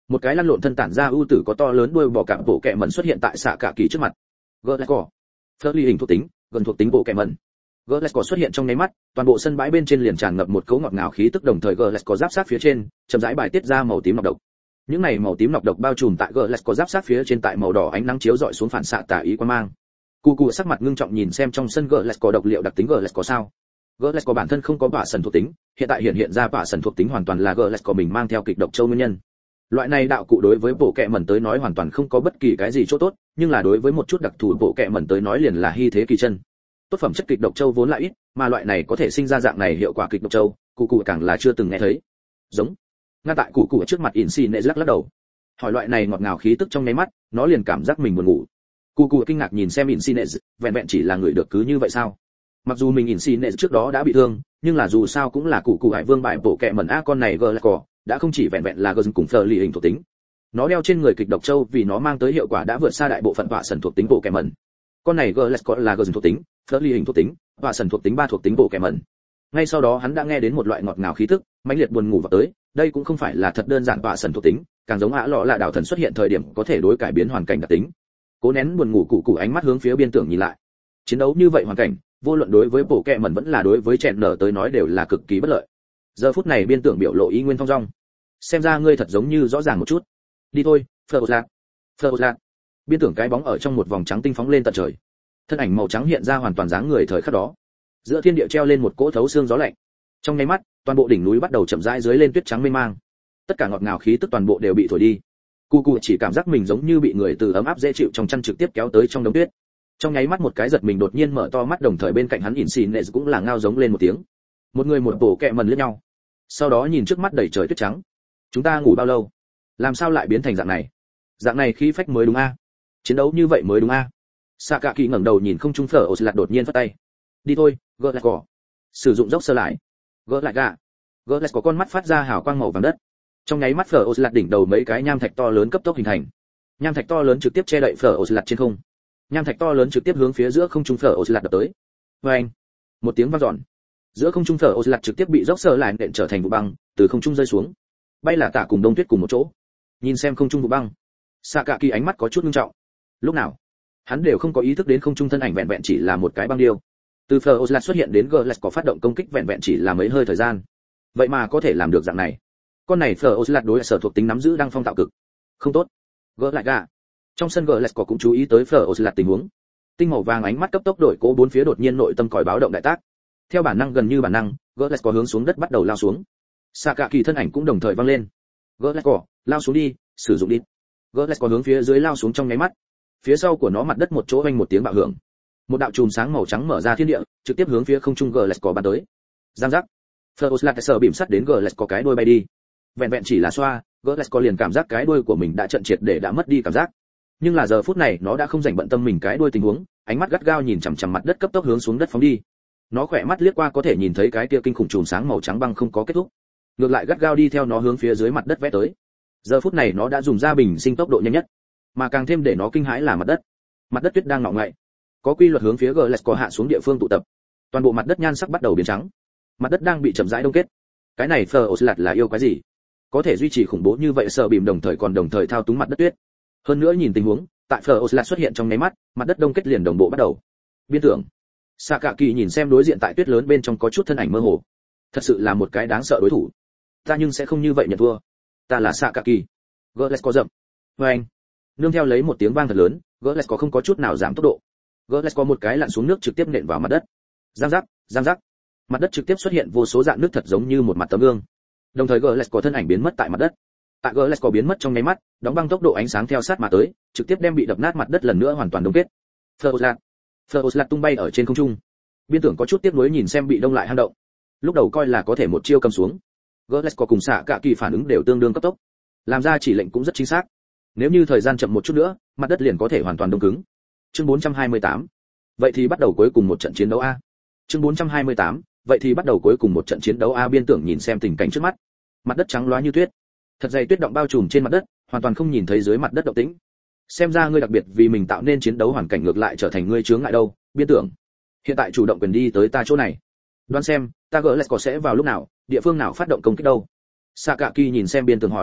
Một cái lăn lộn thân tản ra ưu tử có to lớn đuôi bò cạp bộ kẹ mẩn xuất hiện tại xạ cả kỳ trước mặt. Glasgow. Flurry hình thuộc tính, gần thuộc tính bộ kẹ mẩn. Glasgow xuất hiện trong nháy mắt, toàn bộ sân bãi bên trên liền tràn ngập một cấu ngọt ngào khí tức, đồng thời Glasgow giáp sát phía trên, chậm rãi bài tiết ra màu tím nọc độc. Những này màu tím nọc độc bao trùm tại Glasgow giáp sát phía trên, tại màu đỏ ánh nắng chiếu rọi xuống phản xạ tà ý quang mang. Cù Cù sắc mặt ngưng trọng nhìn xem trong sân Glasgow độc liệu đặc tính Glasgow sao? Glasgow bản thân không có bạ sần thuộc tính, hiện tại hiện hiện ra bạ sần thuộc tính hoàn toàn là Glasgow mình mang theo kịch độc châu nguyên nhân. Loại này đạo cụ đối với bộ kệ mẩn tới nói hoàn toàn không có bất kỳ cái gì chỗ tốt, nhưng là đối với một chút đặc thù bộ kệ mẩn tới nói liền là hy thế kỳ chân. Tốt phẩm chất kịch độc châu vốn là ít, mà loại này có thể sinh ra dạng này hiệu quả kịch độc châu, Cù Cù càng là chưa từng nghe thấy. Giống. Ngay tại Cù Cù trước mặt Insigne lắc lắc đầu. Hỏi loại này ngọt ngào khí tức trong nháy mắt, nó liền cảm giác mình buồn ngủ. Cù Cù kinh ngạc nhìn xem Insigne, vẹn vẹn chỉ là người được cứ như vậy sao? Mặc dù mình Insigne trước đó đã bị thương, nhưng là dù sao cũng là Cù Cù hải vương bại bộ kệ mẩn a, con này Glasgow đã không chỉ vẹn vẹn là gân cùng Flurry hình thuộc tính. Nó đeo trên người kịch độc châu vì nó mang tới hiệu quả đã vượt xa đại bộ phận bạ sần thuộc tính bộ kệ mẩn. Con này Glasgow là gân thuộc tính, Flurry hình thuộc tính, bạ sần thuộc tính ba thuộc tính bộ kệ mẩn. Ngay sau đó hắn đã nghe đến một loại ngọt ngào khí tức, mãnh liệt buồn ngủ vào tới, đây cũng không phải là thật đơn giản bạ sần thuộc tính, càng giống ạ lọ là đạo thần xuất hiện thời điểm có thể đối cải biến hoàn cảnh đặc tính. Cố nén buồn ngủ Cụ Cụ ánh mắt hướng phía biên tưởng nhìn lại. Chiến đấu như vậy hoàn cảnh, vô luận đối với bộ kệ mẩn vẫn là đối với chèn nở tới nói đều là cực kỳ bất lợi. Giờ phút này biên tưởng biểu lộ ý nguyên thong dong. Xem ra ngươi thật giống như rõ ràng một chút. Đi thôi, Flurry. Flurry. Biên tưởng cái bóng ở trong một vòng trắng tinh phóng lên tận trời. Thân ảnh màu trắng hiện ra hoàn toàn dáng người thời khắc đó. Giữa thiên địa treo lên một cỗ thấu xương gió lạnh. Trong nháy mắt, toàn bộ đỉnh núi bắt đầu chậm rãi dưới lên tuyết trắng mênh mang. Tất cả ngọt ngào khí tức toàn bộ đều bị thổi đi. Cù Cù chỉ cảm giác mình giống như bị người từ ấm áp dễ chịu trong chăn trực tiếp kéo tới trong đống tuyết. Trong nháy mắt một cái giật mình đột nhiên mở to mắt, đồng thời bên cạnh hắn Insigne cũng là ngao giống lên một tiếng. Một người một bộ kệ mẩn liếc nhau. Sau đó nhìn trước mắt đầy trời tuyết trắng. Chúng ta ngủ bao lâu? Làm sao lại biến thành dạng này? Dạng này khí phách mới đúng a. Chiến đấu như vậy mới đúng a. Sakaki ngẩng đầu nhìn không trung phở Oslat đột nhiên phất tay. Đi thôi, Glasgow. Sử dụng dốc sơ lại. Gỡ lại gà. Glasgow có con mắt phát ra hào quang màu vàng đất. Trong nháy mắt phở Oslat đỉnh đầu mấy cái nham thạch to lớn cấp tốc hình thành. Nham thạch to lớn trực tiếp che đậy phở Oslat trên không. Nham thạch to lớn trực tiếp hướng phía giữa không trung phở Oslat đập tới. Oeng. Một tiếng vang dọn. Giữa không trung phở Oslat trực tiếp bị dốc sơ lại nện trở thành vụ băng, từ không trung rơi xuống. Bay là tạ cùng đông tuyết cùng một chỗ. Nhìn xem không trung vụ băng, Sakaki ánh mắt có chút nghiêm trọng. Lúc nào hắn đều không có ý thức đến không trung thân ảnh vẹn vẹn chỉ là một cái băng điêu. Từ Fleur Oslat xuất hiện đến Glasgow phát động công kích vẹn vẹn chỉ là mấy hơi thời gian. Vậy mà có thể làm được dạng này. Con này Fleur Oslat đối sở thuộc tính nắm giữ đang phong tạo cực. Không tốt. Gỡ lại gà. Trong sân Glasgow cũng chú ý tới Fleur Oslat tình huống. Tinh màu vàng ánh mắt cấp tốc đổi cố bốn phía, đột nhiên nội tâm còi báo động đại tác. Theo bản năng gần như bản năng, Glasgow hướng xuống đất bắt đầu lao xuống. Sakaki thân ảnh cũng đồng thời vang lên. Glasgow, lao xuống đi, sử dụng đi. Glasgow hướng phía dưới lao xuống trong nháy mắt. Phía sau của nó mặt đất một chỗ vang một tiếng bạo hưởng. Một đạo chùm sáng màu trắng mở ra thiên địa, trực tiếp hướng phía không trung Glasgow bắn tới. Giang giác. Fleur sợ bìm sắt đến Glasgow cái đuôi bay đi. Vẹn vẹn chỉ là xoa, Glasgow liền cảm giác cái đuôi của mình đã trận triệt để đã mất đi cảm giác. Nhưng là giờ phút này nó đã không dành bận tâm mình cái đuôi tình huống, ánh mắt gắt gao nhìn chằm chằm mặt đất cấp tốc hướng xuống đất phóng đi. Nó khỏe mắt liếc qua có thể nhìn thấy cái kia kinh khủng chùm sáng màu trắng băng không có kết thúc, ngược lại gắt gao đi theo nó hướng phía dưới mặt đất vẽ tới. Giờ phút này nó đã dùng ra bình sinh tốc độ nhanh nhất, mà càng thêm để nó kinh hãi là mặt đất. Mặt đất tuyết đang ngọ ngậy, có quy luật hướng phía Glasgow hạ xuống địa phương tụ tập. Toàn bộ mặt đất nhan sắc bắt đầu biến trắng, mặt đất đang bị chậm rãi đông kết. Cái này Fleur Oslat là yêu quái gì? Có thể duy trì khủng bố như vậy, sợ bìm đồng thời còn đồng thời thao túng mặt đất tuyết. Hơn nữa nhìn tình huống, tại Fleur Oslat xuất hiện trong nháy mắt, mặt đất đông kết liền đồng bộ bắt đầu. Biên tưởng, Sakaki nhìn xem đối diện tại tuyết lớn bên trong có chút thân ảnh mơ hồ. Thật sự là một cái đáng sợ đối thủ. Ta nhưng sẽ không như vậy nhận thua. Ta là Sakaki. Glasgow dậm. Oeng. Nương theo lấy một tiếng vang thật lớn, Glasgow không có chút nào giảm tốc độ. Glasgow một cái lặn xuống nước trực tiếp nện vào mặt đất. Giang giác, giang giác. Mặt đất trực tiếp xuất hiện vô số dạng nước thật giống như một mặt tấm gương. Đồng thời Glasgow thân ảnh biến mất tại mặt đất. Tại Glasgow biến mất trong nháy mắt, đóng băng tốc độ ánh sáng theo sát mà tới, trực tiếp đem bị đập nát mặt đất lần nữa hoàn toàn đông kết. Fleur Oslat. Fleur Oslat tung bay ở trên không trung. Biên tưởng có chút tiếc nuối nhìn xem bị đông lại hang động. Lúc đầu coi là có thể một chiêu cầm xuống. Glasgow cùng xạ cả kỳ phản ứng đều tương đương cấp tốc, làm ra chỉ lệnh cũng rất chính xác. Nếu như thời gian chậm một chút nữa, mặt đất liền có thể hoàn toàn đông cứng. Chương bốn trăm hai mươi tám. Vậy thì bắt đầu cuối cùng một trận chiến đấu a. Chương bốn trăm hai mươi tám. Vậy thì bắt đầu cuối cùng một trận chiến đấu a. Biên tưởng nhìn xem tình cảnh trước mắt. Mặt đất trắng loá như tuyết, thật dày tuyết động bao trùm trên mặt đất, hoàn toàn không nhìn thấy dưới mặt đất động tĩnh. Xem ra ngươi đặc biệt vì mình tạo nên chiến đấu hoàn cảnh ngược lại trở thành ngươi chướng ngại đâu, Biên tưởng. Hiện tại chủ động quyền đi tới ta chỗ này. Đoán xem, ta Glasgow sẽ vào lúc nào, địa phương nào phát động công kích đâu? Sakaki nhìn xem Biên tưởng hỏi.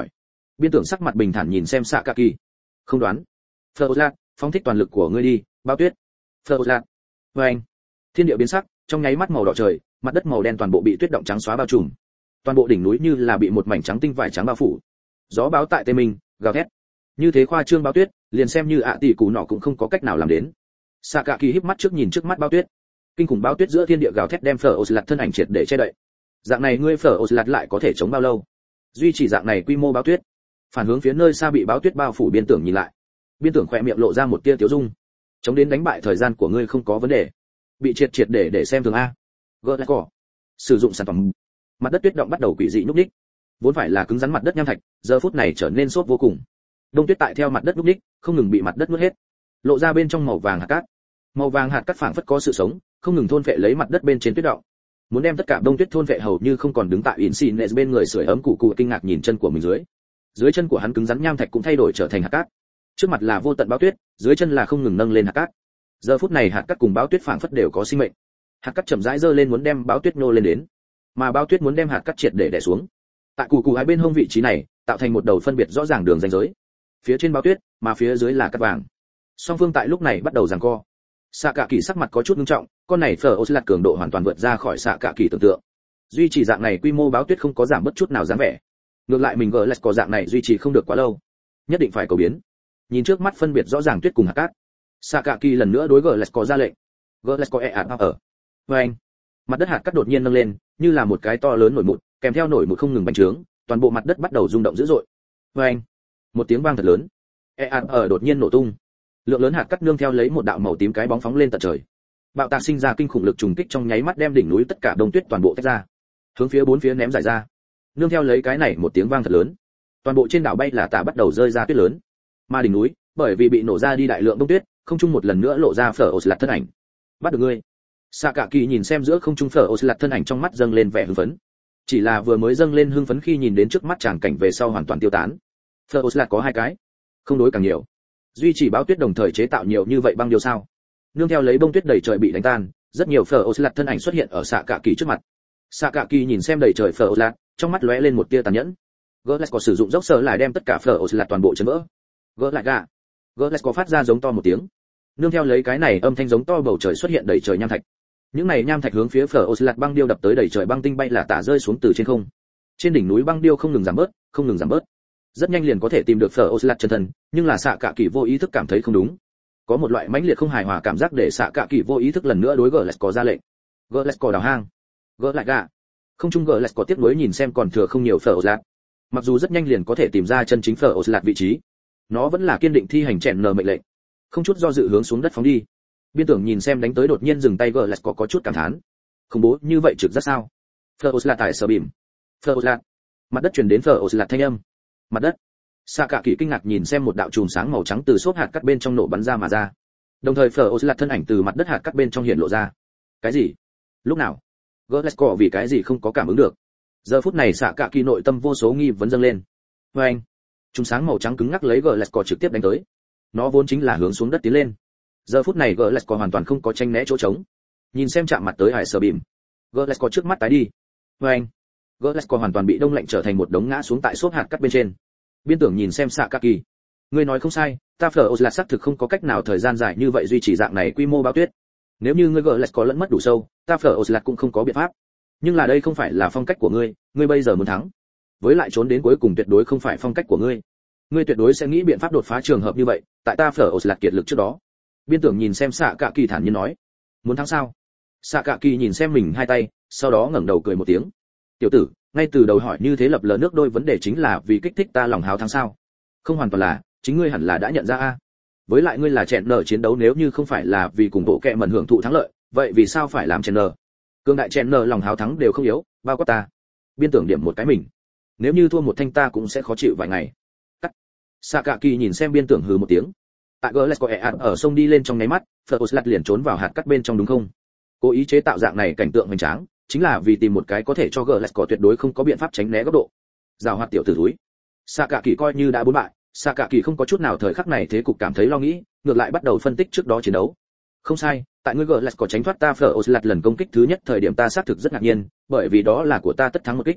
Biên tưởng sắc mặt bình thản nhìn xem xạ cả kỳ. Không đoán. Fleur phóng thích toàn lực của ngươi đi, Bao Tuyết. Fleur với anh. Thiên địa biến sắc, trong nháy mắt màu đỏ trời, mặt đất màu đen toàn bộ bị tuyết động trắng xóa bao trùm. Toàn bộ đỉnh núi như là bị một mảnh trắng tinh vải trắng bao phủ. Gió báo tại tây minh, gào thét. Như thế khoa trương Bao Tuyết, liền xem như ạ tỷ cụ nọ cũng không có cách nào làm đến. Sạ Cạ Kỳ híp mắt trước nhìn trước mắt Bao Tuyết. Kinh khủng Bao Tuyết giữa thiên địa gào thét đem Phở Oslat thân ảnh triệt để che đậy. Dạng này ngươi Phở Oslat lại có thể chống bao lâu? Duy trì dạng này quy mô Bao Tuyết. Phản hướng phía nơi xa bị Bao Tuyết bao phủ biên tưởng nhìn lại. Biên tưởng khẽ miệng lộ ra một tia tiếu dung. Chống đến đánh bại thời gian của ngươi không có vấn đề. Bị triệt triệt để để xem thường a. Gỡ lại cỏ. Sử dụng sản phẩm. Mặt đất tuyết động bắt đầu quỷ dị nhúc nhích. Vốn phải là cứng rắn mặt đất nham thạch, giờ phút này trở nên xốp vô cùng. Đông tuyết tại theo mặt đất nhúc nhích, không ngừng bị mặt đất nuốt hết. Lộ ra bên trong màu vàng hạt cát. Màu vàng hạt cát phảng phất có sự sống, không ngừng thôn phệ lấy mặt đất bên trên tuyết động. Muốn đem tất cả đông tuyết thôn phệ hầu như không còn đứng tại Insigne bên người sưởi ấm cụ cụ kinh ngạc nhìn chân của mình dưới. Dưới chân của hắn cứng rắn nham thạch cũng thay đổi trở thành hạt cát. Trước mặt là vô tận bão tuyết, dưới chân là không ngừng nâng lên hạt cát. Giờ phút này hạt cát cùng bão tuyết phảng phất đều có sinh mệnh. Hạt cát chậm rãi giơ lên muốn đem bão tuyết nô lên đến, mà bão tuyết muốn đem hạt cát triệt để đè xuống. Tại cụ cụ hai bên hông vị trí này, tạo thành một đầu phân biệt rõ ràng đường ranh giới. Phía trên bão tuyết, mà phía dưới là cát vàng. Song phương tại lúc này bắt đầu giằng co. Sạ Cạ Kỳ sắc mặt có chút nghiêm trọng, con này Phở Oslat cường độ hoàn toàn vượt ra khỏi Sạ Cạ Kỳ tưởng tượng. Duy trì dạng này quy mô bão tuyết không có giảm bất chút nào dáng vẻ. Ngược lại mình gỡ lại có dạng này duy trì không được quá lâu, nhất định phải cầu biến. Nhìn trước mắt phân biệt rõ ràng tuyết cùng hạt cát, Sạ Cạ Kỳ lần nữa đối gỡ lại có ra lệnh. Gỡ lại có e ạt ở. Với anh, mặt đất hạt cát đột nhiên nâng lên, như là một cái to lớn nổi mụn, kèm theo nổi mụn không ngừng bành trướng, toàn bộ mặt đất bắt đầu rung động dữ dội. Với anh, một tiếng vang thật lớn, e ạt ở đột nhiên nổ tung. Lượng lớn hạt cát nương theo lấy một đạo màu tím cái bóng phóng lên tận trời. Bạo tạc sinh ra kinh khủng lực trùng kích trong nháy mắt đem đỉnh núi tất cả đông tuyết toàn bộ tách ra, hướng phía bốn phía ném giải ra. Nương theo lấy cái này một tiếng vang thật lớn, toàn bộ trên đảo bay là tả bắt đầu rơi ra tuyết lớn. Mà đỉnh núi, bởi vì bị nổ ra đi đại lượng đông tuyết, không trung một lần nữa lộ ra Phở Oslat thân ảnh. Bắt được ngươi. Sạ Cạ Kỳ nhìn xem giữa không trung Phở Oslat thân ảnh trong mắt dâng lên vẻ hưng phấn. Chỉ là vừa mới dâng lên hưng phấn khi nhìn đến trước mắt tràng cảnh về sau hoàn toàn tiêu tán. Phở Oslat có hai cái, không đối càng nhiều. Duy trì báo tuyết đồng thời chế tạo nhiều như vậy băng điều sao? Nương theo lấy bông tuyết đầy trời bị đánh tan, rất nhiều Phở Oslat thân ảnh xuất hiện ở Sạ Cạ Kỳ trước mặt. Sạ Cạ Kỳ nhìn xem đầy trời Phở Oslat, trong mắt lóe lên một tia tàn nhẫn. Gớt có sử dụng dốc sờ lại đem tất cả Phở Oslat toàn bộ chấn vỡ. Gớt lại gà. Gớt có phát ra giống to một tiếng. Nương theo lấy cái này âm thanh giống to bầu trời xuất hiện đầy trời nham thạch. Những này nham thạch hướng phía Phở Oslat băng điêu đập tới đầy trời băng tinh bay là tả rơi xuống từ trên không. Trên đỉnh núi băng điêu không ngừng giảm bớt, không ngừng giảm bớt. Rất nhanh liền có thể tìm được Phở Oslat chân thân, nhưng là Sạ Cạ Kỳ vô ý thức cảm thấy không đúng. Có một loại mãnh liệt không hài hòa cảm giác để Sạ Cạ Kỳ vô ý thức lần nữa đối Gớt có ra lệnh. Gớt có đào hang. Gớt lại gà. Không trung Gớt có tiếc nuối nhìn xem còn thừa không nhiều Phở Oslat. Mặc dù rất nhanh liền có thể tìm ra chân chính Phở Oslat vị trí, nó vẫn là kiên định thi hành chèn nờ mệnh lệnh, không chút do dự hướng xuống đất phóng đi. Biên tưởng nhìn xem đánh tới đột nhiên dừng tay Gớt có có chút cảm thán. Không bố như vậy trực rất sao? Phở Oslat tại sở bìm. Phở Oslat. Mặt đất truyền đến Phở Oslat thanh âm. Mặt đất. Sạ Cạ Kỳ kinh ngạc nhìn xem một đạo chùm sáng màu trắng từ xốp hạt cát bên trong nổ bắn ra mà ra. Đồng thời Phở Oslat thân ảnh từ mặt đất hạt cát bên trong hiện lộ ra. Cái gì? Lúc nào? Glasgow vì cái gì không có cảm ứng được? Giờ phút này Sạ Cạ Kỳ nội tâm vô số nghi vấn dâng lên. Với anh, chùm sáng màu trắng cứng ngắc lấy Glasgow trực tiếp đánh tới. Nó vốn chính là hướng xuống đất tiến lên. Giờ phút này Glasgow hoàn toàn không có tranh né chỗ trống. Nhìn xem chạm mặt tới hải sở bìm. Glasgow trước mắt tái đi. Với anh, Glasgow hoàn toàn bị đông lạnh trở thành một đống ngã xuống tại xốp hạt cát bên trên. Biên tưởng nhìn xem Sạ Cạ Kỳ. Ngươi nói không sai, ta Phở Oslat xác thực không có cách nào thời gian dài như vậy duy trì dạng này quy mô bao tuyết. Nếu như ngươi Glasgow có lẫn mất đủ sâu, ta Phở Oslat cũng không có biện pháp. Nhưng là đây không phải là phong cách của ngươi, ngươi bây giờ muốn thắng. Với lại trốn đến cuối cùng tuyệt đối không phải phong cách của ngươi. Ngươi tuyệt đối sẽ nghĩ biện pháp đột phá trường hợp như vậy, tại ta Phở Oslat kiệt lực trước đó. Biên tưởng nhìn xem Sạ Cạ Kỳ thản nhiên nói, muốn thắng sao? Sạ Cạ Kỳ nhìn xem mình hai tay, sau đó ngẩng đầu cười một tiếng. Tiểu tử, ngay từ đầu hỏi như thế lập lờ nước đôi vấn đề chính là vì kích thích ta lòng háo thắng sao? Không hoàn toàn là, chính ngươi hẳn là đã nhận ra a. Với lại ngươi là chèn nở chiến đấu nếu như không phải là vì cùng bộ kệ mẩn hưởng thụ thắng lợi, vậy vì sao phải làm chèn nở? Cương đại chèn nở lòng háo thắng đều không yếu, bao quát ta. Biên tưởng điểm một cái mình. Nếu như thua một thanh ta cũng sẽ khó chịu vài ngày. Cắt. Sạ Cạ Kỳ nhìn xem biên tưởng hừ một tiếng. Tại Glasgow ở sông đi lên trong nháy mắt, Phở Oslat liền trốn vào hạt cắt bên trong đúng không? Cố ý chế tạo dạng này cảnh tượng hoành tráng, chính là vì tìm một cái có thể cho Glasgow tuyệt đối không có biện pháp tránh né góc độ. Giảo hoạt tiểu tử thúi. Sạ Cạ Kỳ coi như đã bốn bại, Sạ Cạ Kỳ không có chút nào thời khắc này thế cục cảm thấy lo nghĩ, ngược lại bắt đầu phân tích trước đó chiến đấu. Không sai, tại ngươi Glasgow tránh thoát ta Phở Oslat lần công kích thứ nhất thời điểm ta xác thực rất ngạc nhiên, bởi vì đó là của ta tất thắng một kích.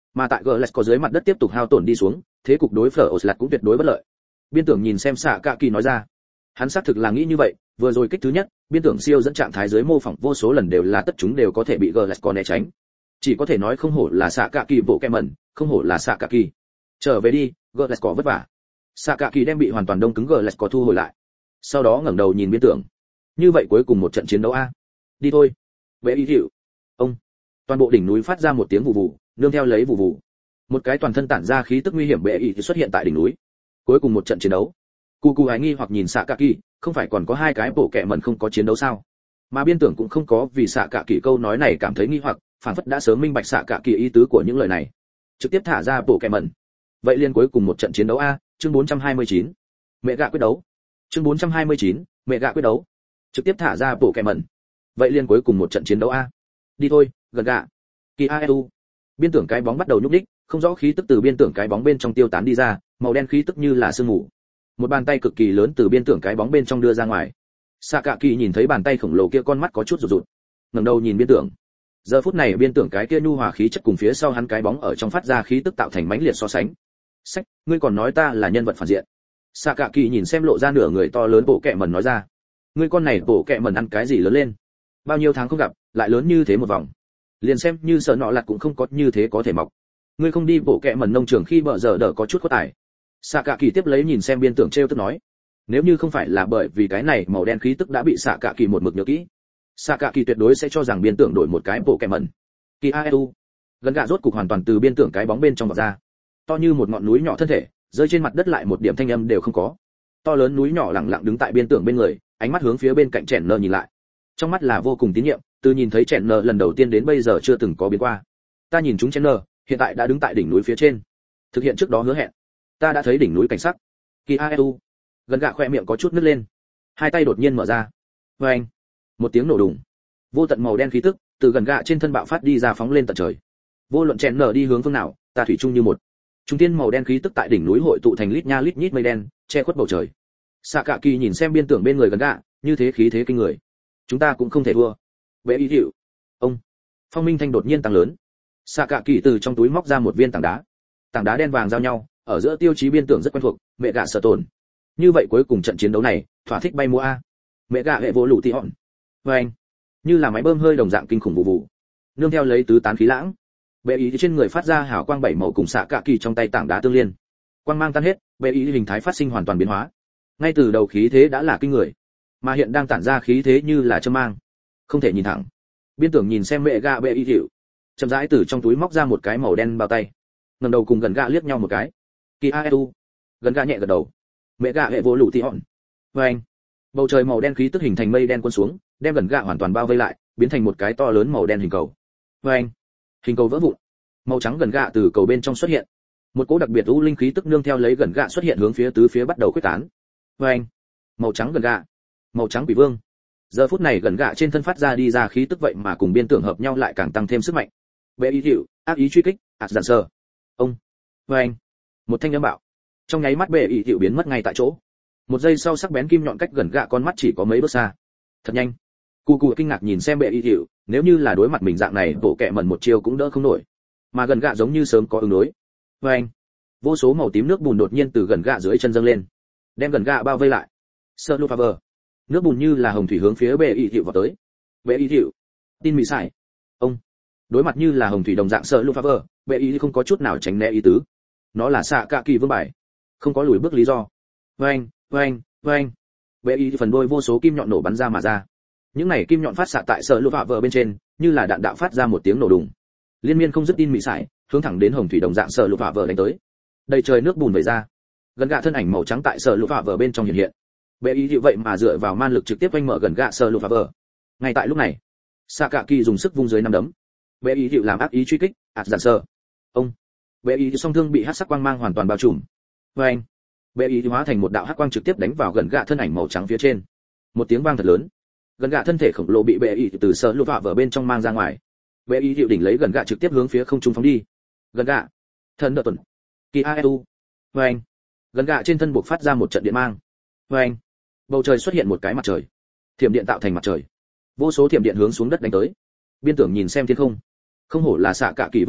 Mà tại Glesk có dưới mặt đất tiếp tục hao tổn đi xuống, thế cục đối phở Oslat cũng tuyệt đối bất lợi. Biên tưởng nhìn xem xạ cạ kỳ nói ra. Hắn xác thực là nghĩ như vậy, vừa rồi kích thứ nhất, biên tưởng siêu dẫn trạng thái dưới mô phỏng vô số lần đều là tất chúng đều có thể bị Glesk né tránh. Chỉ có thể nói không hổ là xạ cạ kỳ bộ kẹ mẩn, không hổ là xạ cạ kỳ. Trở về đi, Glesk vất vả. Xạ cạ kỳ đem bị hoàn toàn đông cứng Glesk thu hồi lại. Sau đó ngẩng đầu nhìn biên tưởng. Như vậy cuối cùng một trận chiến đấu a. Đi thôi. Vệ ý hiệu. Ông. Toàn bộ đỉnh núi phát ra một tiếng vụ vụ, nương theo lấy vụ vụ. Một cái toàn thân tản ra khí tức nguy hiểm bệ ý xuất hiện tại đỉnh núi. Cuối cùng một trận chiến đấu. Cu Cu hái nghi hoặc nhìn xạ cạ kỳ, không phải còn có hai cái bộ kẹ mẩn không có chiến đấu sao? Mà biên tưởng cũng không có vì xạ cạ kỳ câu nói này cảm thấy nghi hoặc, phản phất đã sớm minh bạch xạ cạ kỳ ý tứ của những lời này. Trực tiếp thả ra bộ kẹ mẩn. Vậy liên cuối cùng một trận chiến đấu a, chương bốn trăm hai mươi chín. Mẹ gạ quyết đấu. Chương bốn trăm hai mươi chín, mẹ gạ quyết đấu. Trực tiếp thả ra bộ kẹ mẩn. Vậy liên cuối cùng một trận chiến đấu a. Đi thôi, gần gạ. Kỳ a u. Biên tưởng cái bóng bắt đầu nhúc nhích, không rõ khí tức từ biên tưởng cái bóng bên trong tiêu tán đi ra, màu đen khí tức như là sương mù. Một bàn tay cực kỳ lớn từ biên tưởng cái bóng bên trong đưa ra ngoài. Sạ cạ kỳ nhìn thấy bàn tay khổng lồ kia, con mắt có chút rụt rụt, ngẩng đầu nhìn biên tưởng. Giờ phút này biên tưởng cái kia nhu hòa khí chất cùng phía sau hắn cái bóng ở trong phát ra khí tức tạo thành mãnh liệt so sánh. Sách, ngươi còn nói ta là nhân vật phản diện. Sạ cạ kỳ nhìn xem lộ ra nửa người to lớn bộ kẹ mẩn nói ra. Ngươi con này bộ kẹ mẩn ăn cái gì lớn lên? Bao nhiêu tháng không gặp, lại lớn như thế một vòng. Liền xem như sợ nọ lặt cũng không có như thế có thể mọc. Ngươi không đi bộ kẹ mẩn nông trường khi bợ giờ đỡ có chút có tài. Sạ cạ kỳ tiếp lấy nhìn xem biên tưởng trêu tức nói. Nếu như không phải là bởi vì cái này màu đen khí tức đã bị xạ cạ kỳ một mực nhớ kỹ, xạ cạ kỳ tuyệt đối sẽ cho rằng biên tưởng đổi một cái bộ kẹ mẩn. Kỳ a u. Gần gạ rốt cục hoàn toàn từ biên tưởng cái bóng bên trong vọt ra, to như một ngọn núi nhỏ thân thể rơi trên mặt đất, lại một điểm thanh âm đều không có. To lớn núi nhỏ lặng lặng đứng tại biên tưởng bên người, ánh mắt hướng phía bên cạnh chèn nơ nhìn lại, trong mắt là vô cùng tín nhiệm. Từ nhìn thấy chèn nơ lần đầu tiên đến bây giờ chưa từng có biến qua. Ta nhìn chúng chèn nơ, hiện tại đã đứng tại đỉnh núi phía trên, thực hiện trước đó hứa hẹn. Ta đã thấy đỉnh núi cảnh sắc. Kỳ a u. Gần gạ khoe miệng có chút nứt lên, hai tay đột nhiên mở ra. Vê anh. Một tiếng nổ đùng, vô tận màu đen khí tức từ gần gạ trên thân bạo phát đi ra, phóng lên tận trời. Vô luận chèn nở đi hướng phương nào, ta thủy chung như một. Trung tiên màu đen khí tức tại đỉnh núi hội tụ thành lít nha lít nhít mây đen, che khuất bầu trời. Sạ cạ kỳ nhìn xem biên tưởng bên người gần gạ, như thế khí thế kinh người. Chúng ta cũng không thể thua. Vệ ý hiệu. Ông. Phong minh thanh đột nhiên tăng lớn. Sạ cạ kỳ từ trong túi móc ra một viên tảng đá. Tảng đá đen vàng giao nhau, ở giữa tiêu chí biên tưởng rất quen thuộc, mẹ gạ sở tồn. Như vậy cuối cùng trận chiến đấu này, thỏa thích bay múa a. Mẹ gạ hệ vô lũ tị hòn. Và anh. Như là máy bơm hơi đồng dạng kinh khủng vụ vụ. Nương theo lấy tứ tán khí lãng. Bệ ý trên người phát ra hào quang bảy màu cùng xạ cạ kỳ trong tay tảng đá tương liên. Quang mang tan hết, bệ ý hình thái phát sinh hoàn toàn biến hóa. Ngay từ đầu khí thế đã là kinh người, mà hiện đang tản ra khí thế như là châm mang, không thể nhìn thẳng. Biên tưởng nhìn xem mẹ gạ bệ ý hiệu, chậm rãi từ trong túi móc ra một cái màu đen bao tay, ngẩng đầu cùng gần gạ liếc nhau một cái. Kỳ a u. Gần gạ nhẹ gật đầu. Mẹ gạ hệ vô lũ tị hòn. Và anh. Bầu trời màu đen khí tức hình thành mây đen cuốn xuống, đem gần gạ hoàn toàn bao vây lại, biến thành một cái to lớn màu đen hình cầu. Và anh. Hình cầu vỡ vụn, màu trắng gần gạ từ cầu bên trong xuất hiện. Một cỗ đặc biệt u linh khí tức nương theo lấy gần gạ xuất hiện hướng phía tứ phía bắt đầu khuếch tán. Và anh. Màu trắng gần gạ, màu trắng quỷ vương. Giờ phút này gần gạ trên thân phát ra đi ra khí tức vậy mà cùng biên tưởng hợp nhau lại càng tăng thêm sức mạnh. Bệ ý hiệu, ác ý truy kích, ạt giản sơ. Ông. Và anh. Một thanh âm bạo. Trong nháy mắt bệ ý hiệu biến mất ngay tại chỗ. Một giây sau sắc bén kim nhọn cách gần gạ con mắt chỉ có mấy bước xa. Thật nhanh. Cù cù kinh ngạc nhìn xem bệ ý hiệu, nếu như là đối mặt mình dạng này, bộ kẹ mẩn một chiêu cũng đỡ không nổi. Mà gần gạ giống như sớm có ứng đối. Và anh. Vô số màu tím nước bùn đột nhiên từ gần gạ dưới chân dâng lên, đem gần gạ bao vây lại. Sơ lô Faber. Nước bùn như là hồng thủy hướng phía bệ ý hiệu vào tới. Bệ ý hiệu. Tin mị sải. Ông. Đối mặt như là hồng thủy đồng dạng sơ lô Faber, bệ ý không có chút nào tránh né ý tứ. Nó là xạ cạ kỳ vương bài, không có lùi bước lý do. Vang, vang, vang. Bệ ý phần đôi vô số kim nhọn nổ bắn ra mà ra. Những này kim nhọn phát xạ tại sơ lô Faber bên trên, như là đạn đạo phát ra một tiếng nổ đùng. Liên miên không dứt tin mị sải, hướng thẳng đến hồng thủy đồng dạng sơ lô Faber đánh tới. Đầy trời nước bùn vẩy ra. Gần gạ thân ảnh màu trắng tại sơ lô Faber bên trong hiện hiện. Bệ ý như vậy mà dựa vào man lực trực tiếp quanh mở gần gạ sơ lô Faber. Ngay tại lúc này, xạ cạ kỳ dùng sức vung dưới năm đấm. Bệ ý hiệu làm ác ý truy kích, ạt giản sơ. Ông. Bệ ý song thương bị hắc sắc quang mang hoàn toàn bao trùm. Và anh. Bệ ý hóa thành một đạo hắc quang trực tiếp đánh vào gần gạ thân ảnh màu trắng phía trên. Một tiếng vang thật lớn. Gần gạ thân thể khổng lồ bị bệ ý từ sơ lô Faber bên trong mang ra ngoài. Bệ ý hiệu đỉnh lấy gần gạ trực tiếp hướng phía không trung phóng đi. Gần gạ. Thần đỡ tuần. Kỳ a u. Và anh. Gần gạ trên thân buộc phát ra một trận điện mang. Và anh. Bầu trời xuất hiện một cái mặt trời, thiểm điện tạo thành mặt trời, vô số thiểm điện hướng xuống đất đánh tới. Biên tưởng nhìn xem thiên không, không hổ là xạ cạ kỳ vương bài,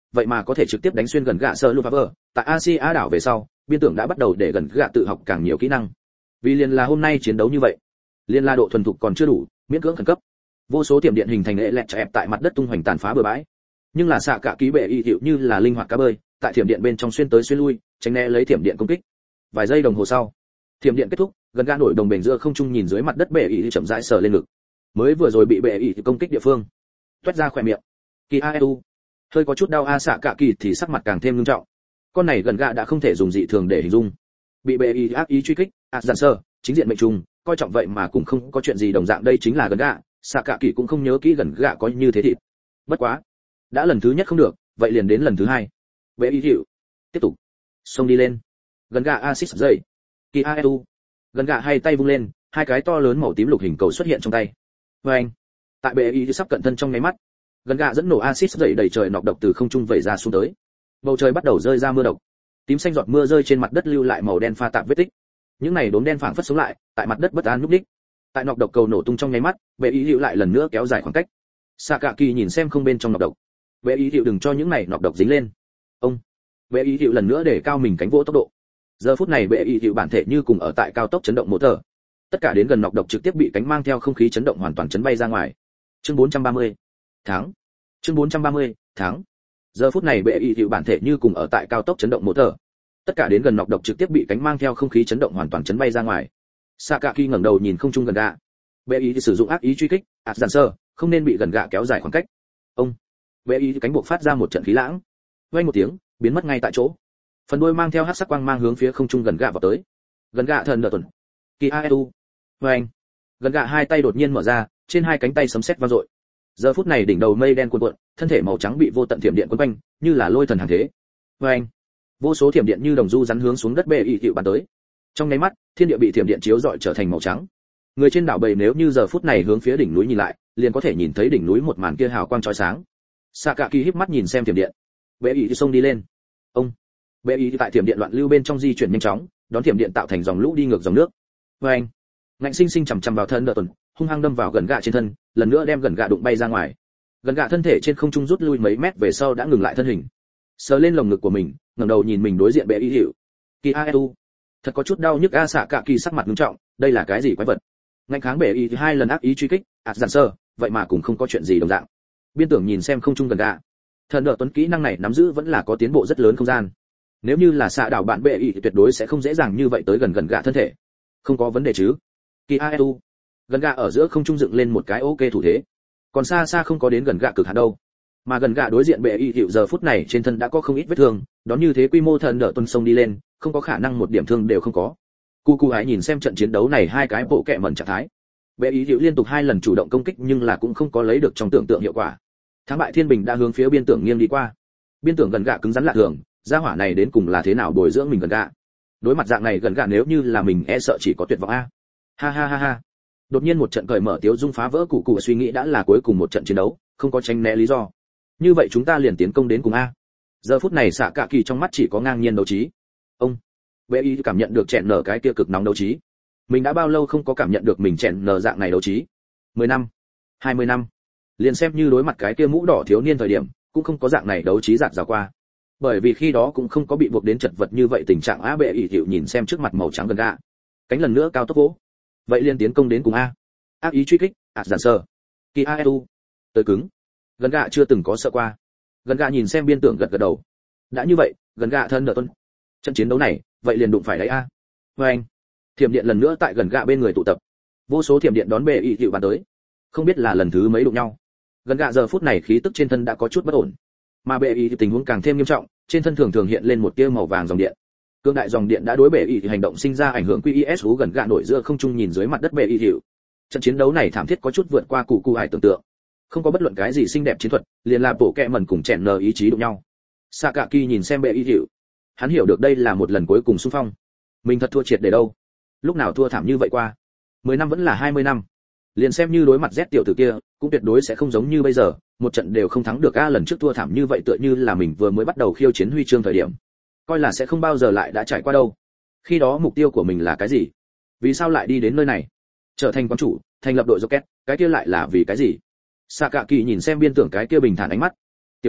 vậy mà có thể trực tiếp đánh xuyên gần gạ sơ Lufaver. Tại Asia đảo về sau, biên tưởng đã bắt đầu để gần gạ tự học càng nhiều kỹ năng. Vì liền là hôm nay chiến đấu như vậy, liên la độ thuần thục còn chưa đủ, miễn cưỡng khẩn cấp. Vô số tiệm điện hình thành lệ lẹt chẹp tại mặt đất tung hoành tàn phá bừa bãi. Nhưng là xạ cả ký bệ y hiệu như là linh hoạt cá bơi, tại thiểm điện bên trong xuyên tới xuyên lui, tránh né lấy thiểm điện công kích. Vài giây đồng hồ sau, thiểm điện kết thúc, gần gạ nổi đồng bền giữa không trung nhìn dưới mặt đất bệ y chậm rãi sờ lên ngực. Mới vừa rồi bị bệ y công kích địa phương, toét ra khỏe miệng. Kỳ Aeu, hơi có chút đau a xạ cả kỳ thì sắc mặt càng thêm nghiêm trọng. Con này gần gạ đã không thể dùng dị thường để hình dung. Bị bệ y ác ý truy kích, ạt giản sơ, chính diện mệnh trùng, coi trọng vậy mà cũng không có chuyện gì đồng dạng, đây chính là gần gạ. Xạ cả kỳ cũng không nhớ kỹ gần gạ có như thế thịt. Bất quá, đã lần thứ nhất không được, vậy liền đến lần thứ hai. Bệ y hiệu, tiếp tục xông đi lên. Gần gạ axis dây. Kỳ Aeu, gần gạ hai tay vung lên, hai cái to lớn màu tím lục hình cầu xuất hiện trong tay. Và anh, tại bệ y sắp cận thân trong nháy mắt, gần gạ dẫn nổ axit dậy đầy trời nọc độc từ không trung vẩy ra xuống tới. Bầu trời bắt đầu rơi ra mưa độc, tím xanh giọt mưa rơi trên mặt đất lưu lại màu đen pha tạp vết tích. Những này đốm đen phảng phất sống lại, tại mặt đất bất an núp đích. Tại nọc độc cầu nổ tung trong nháy mắt, bệ y hiệu lại lần nữa kéo dài khoảng cách. Sakaki nhìn xem không bên trong nọc độc. Bệ y hiệu đừng cho những này nọc độc dính lên. Ông. Bệ y hiệu lần nữa để cao mình cánh vỗ tốc độ. Giờ phút này bệ y hiệu bản thể như cùng ở tại cao tốc chấn động motor. Tất cả đến gần nọc độc trực tiếp bị cánh mang theo không khí chấn động hoàn toàn chấn bay ra ngoài. Chương bốn trăm ba mươi. Tháng. Chương bốn trăm ba mươi, tháng. Giờ phút này bệ y hiệu bản thể như cùng ở tại cao tốc chấn động motor. Tất cả đến gần nọc độc trực tiếp bị cánh mang theo không khí chấn động hoàn toàn chấn bay ra ngoài. Sakaki ngẩng đầu nhìn không trung gần gạ. Bệ y sử dụng ác ý truy kích, ạt giản sơ, không nên bị gần gạ kéo dài khoảng cách. Ông. Bệ y cánh buộc phát ra một trận khí lãng. Vang một tiếng, biến mất ngay tại chỗ. Phần đuôi mang theo hắc sắc quang mang hướng phía không trung gần gạ vào tới. Gần gạ thần nợ tuần. Kỳ Aeu. Vang. Gần gạ hai tay đột nhiên mở ra, trên hai cánh tay sấm sét vang dội. Giờ phút này đỉnh đầu mây đen cuộn cuộn, thân thể màu trắng bị vô tận thiểm điện quấn quanh, như là lôi thần hàng thế. Vang. Vô số thiểm điện như đồng du rắn hướng xuống đất bệ y hiệu bắn tới. Trong nháy mắt, thiên địa bị thiểm điện chiếu rọi trở thành màu trắng. Người trên đảo bầy nếu như giờ phút này hướng phía đỉnh núi nhìn lại, liền có thể nhìn thấy đỉnh núi một màn kia hào quang chói sáng. Sakaki híp mắt nhìn xem thiểm điện. Bệ y xông đi lên. Ông. Bệ y tại thiểm điện loạn lưu bên trong di chuyển nhanh chóng, đón thiểm điện tạo thành dòng lũ đi ngược dòng nước. Vang. Ngạnh sinh sinh chầm chầm vào thân đỡ tuần, hung hăng đâm vào gần gạ trên thân, lần nữa đem gần gạ đụng bay ra ngoài. Gần gạ thân thể trên không trung rút lui mấy mét về sau đã ngừng lại thân hình, sờ lên lồng ngực của mình, ngẩng đầu nhìn mình đối diện bệ y hiệu. Kỳ Aeu, thật có chút đau nhức a. Xạ cả kỳ sắc mặt nghiêm trọng, đây là cái gì quái vật? Ngạnh kháng bệ y hai lần ác ý truy kích, ạt giản sơ, vậy mà cũng không có chuyện gì đồng dạng. Biên tưởng nhìn xem không trung gần gạ, thần đỡ tuấn kỹ năng này nắm giữ vẫn là có tiến bộ rất lớn không gian. Nếu như là xạ đảo bạn bệ y thì tuyệt đối sẽ không dễ dàng như vậy tới gần gần gạ thân thể. Không có vấn đề chứ? Kỳ Aeu, gần gạ ở giữa không trung dựng lên một cái ok thủ thế, còn xa xa không có đến gần gạ cực hạn đâu. Mà gần gạ đối diện bệ y hiệu giờ phút này trên thân đã có không ít vết thương, đón như thế quy mô thần đỡ tuần sông đi lên, không có khả năng một điểm thương đều không có. Cu cu hãy nhìn xem trận chiến đấu này hai cái bộ kệ mẩn trạng thái. Bệ y hiệu liên tục hai lần chủ động công kích nhưng là cũng không có lấy được trong tưởng tượng hiệu quả. Thắng bại thiên bình đã hướng phía biên tưởng nghiêng đi qua. Biên tưởng gần gạ cứng rắn lạ thường, gia hỏa này đến cùng là thế nào bồi dưỡng mình gần gạ. Đối mặt dạng này gần gạ nếu như là mình e sợ chỉ có tuyệt vọng a. Ha ha ha ha. Đột nhiên một trận cởi mở tiếu dung phá vỡ cụ cụ suy nghĩ đã là cuối cùng một trận chiến đấu, không có tránh né lý do. Như vậy chúng ta liền tiến công đến cùng a. Giờ phút này xạ cả kỳ trong mắt chỉ có ngang nhiên đấu trí. Ông. Bệ y cảm nhận được chèn nở cái kia cực nóng đấu trí. Mình đã bao lâu không có cảm nhận được mình chèn nở dạng này đấu trí? mười năm, hai mươi năm. Liền xem như đối mặt cái kia mũ đỏ thiếu niên thời điểm, cũng không có dạng này đấu trí dạt dào qua. Bởi vì khi đó cũng không có bị buộc đến chật vật như vậy tình trạng á. Bệ y hiệu nhìn xem trước mặt màu trắng gần gạ, cánh lần nữa cao tốc vỗ. Vậy liền tiến công đến cùng a. Ác ý truy kích, ạt giản sơ. Kỳ Aeu. Tới cứng. Gần gạ chưa từng có sợ qua. Gần gạ nhìn xem biên tưởng gật gật đầu. Đã như vậy, gần gạ thân đỡ tuân. Trận chiến đấu này, vậy liền đụng phải đấy a. Với anh. Thiểm điện lần nữa tại gần gạ bên người tụ tập. Vô số thiểm điện đón bệ y hiệu bắn tới. Không biết là lần thứ mấy đụng nhau. Gần gạ giờ phút này khí tức trên thân đã có chút bất ổn. Mà bệ y tình huống càng thêm nghiêm trọng, trên thân thường thường hiện lên một tia màu vàng dòng điện. Cương đại dòng điện đã đối bệ y hành động sinh ra ảnh hưởng quy is hú gần gạ nổi giữa không trung nhìn dưới mặt đất bệ y hiệu. Trận chiến đấu này thảm thiết có chút vượt qua cụ cụ hải tưởng tượng. Không có bất luận cái gì xinh đẹp chiến thuật, liền là bộ kẹ mẩn cùng chèn nờ ý chí đụng nhau. Sakaki nhìn xem bệ y hiệu, hắn hiểu được đây là một lần cuối cùng xung phong. Mình thật thua triệt để đâu? Lúc nào thua thảm như vậy qua? mười năm vẫn là hai mươi năm. Liền xem như đối mặt Z tiểu tử kia, cũng tuyệt đối sẽ không giống như bây giờ, một trận đều không thắng được a. Lần trước thua thảm như vậy tựa như là mình vừa mới bắt đầu khiêu chiến huy chương thời điểm, coi là sẽ không bao giờ lại đã trải qua đâu. Khi đó mục tiêu của mình là cái gì? Vì sao lại đi đến nơi này? Trở thành quán chủ, thành lập đội Rocket, cái kia lại là vì cái gì? Sakaki nhìn xem biên tưởng cái kia bình thản ánh mắt. Tiểu tử,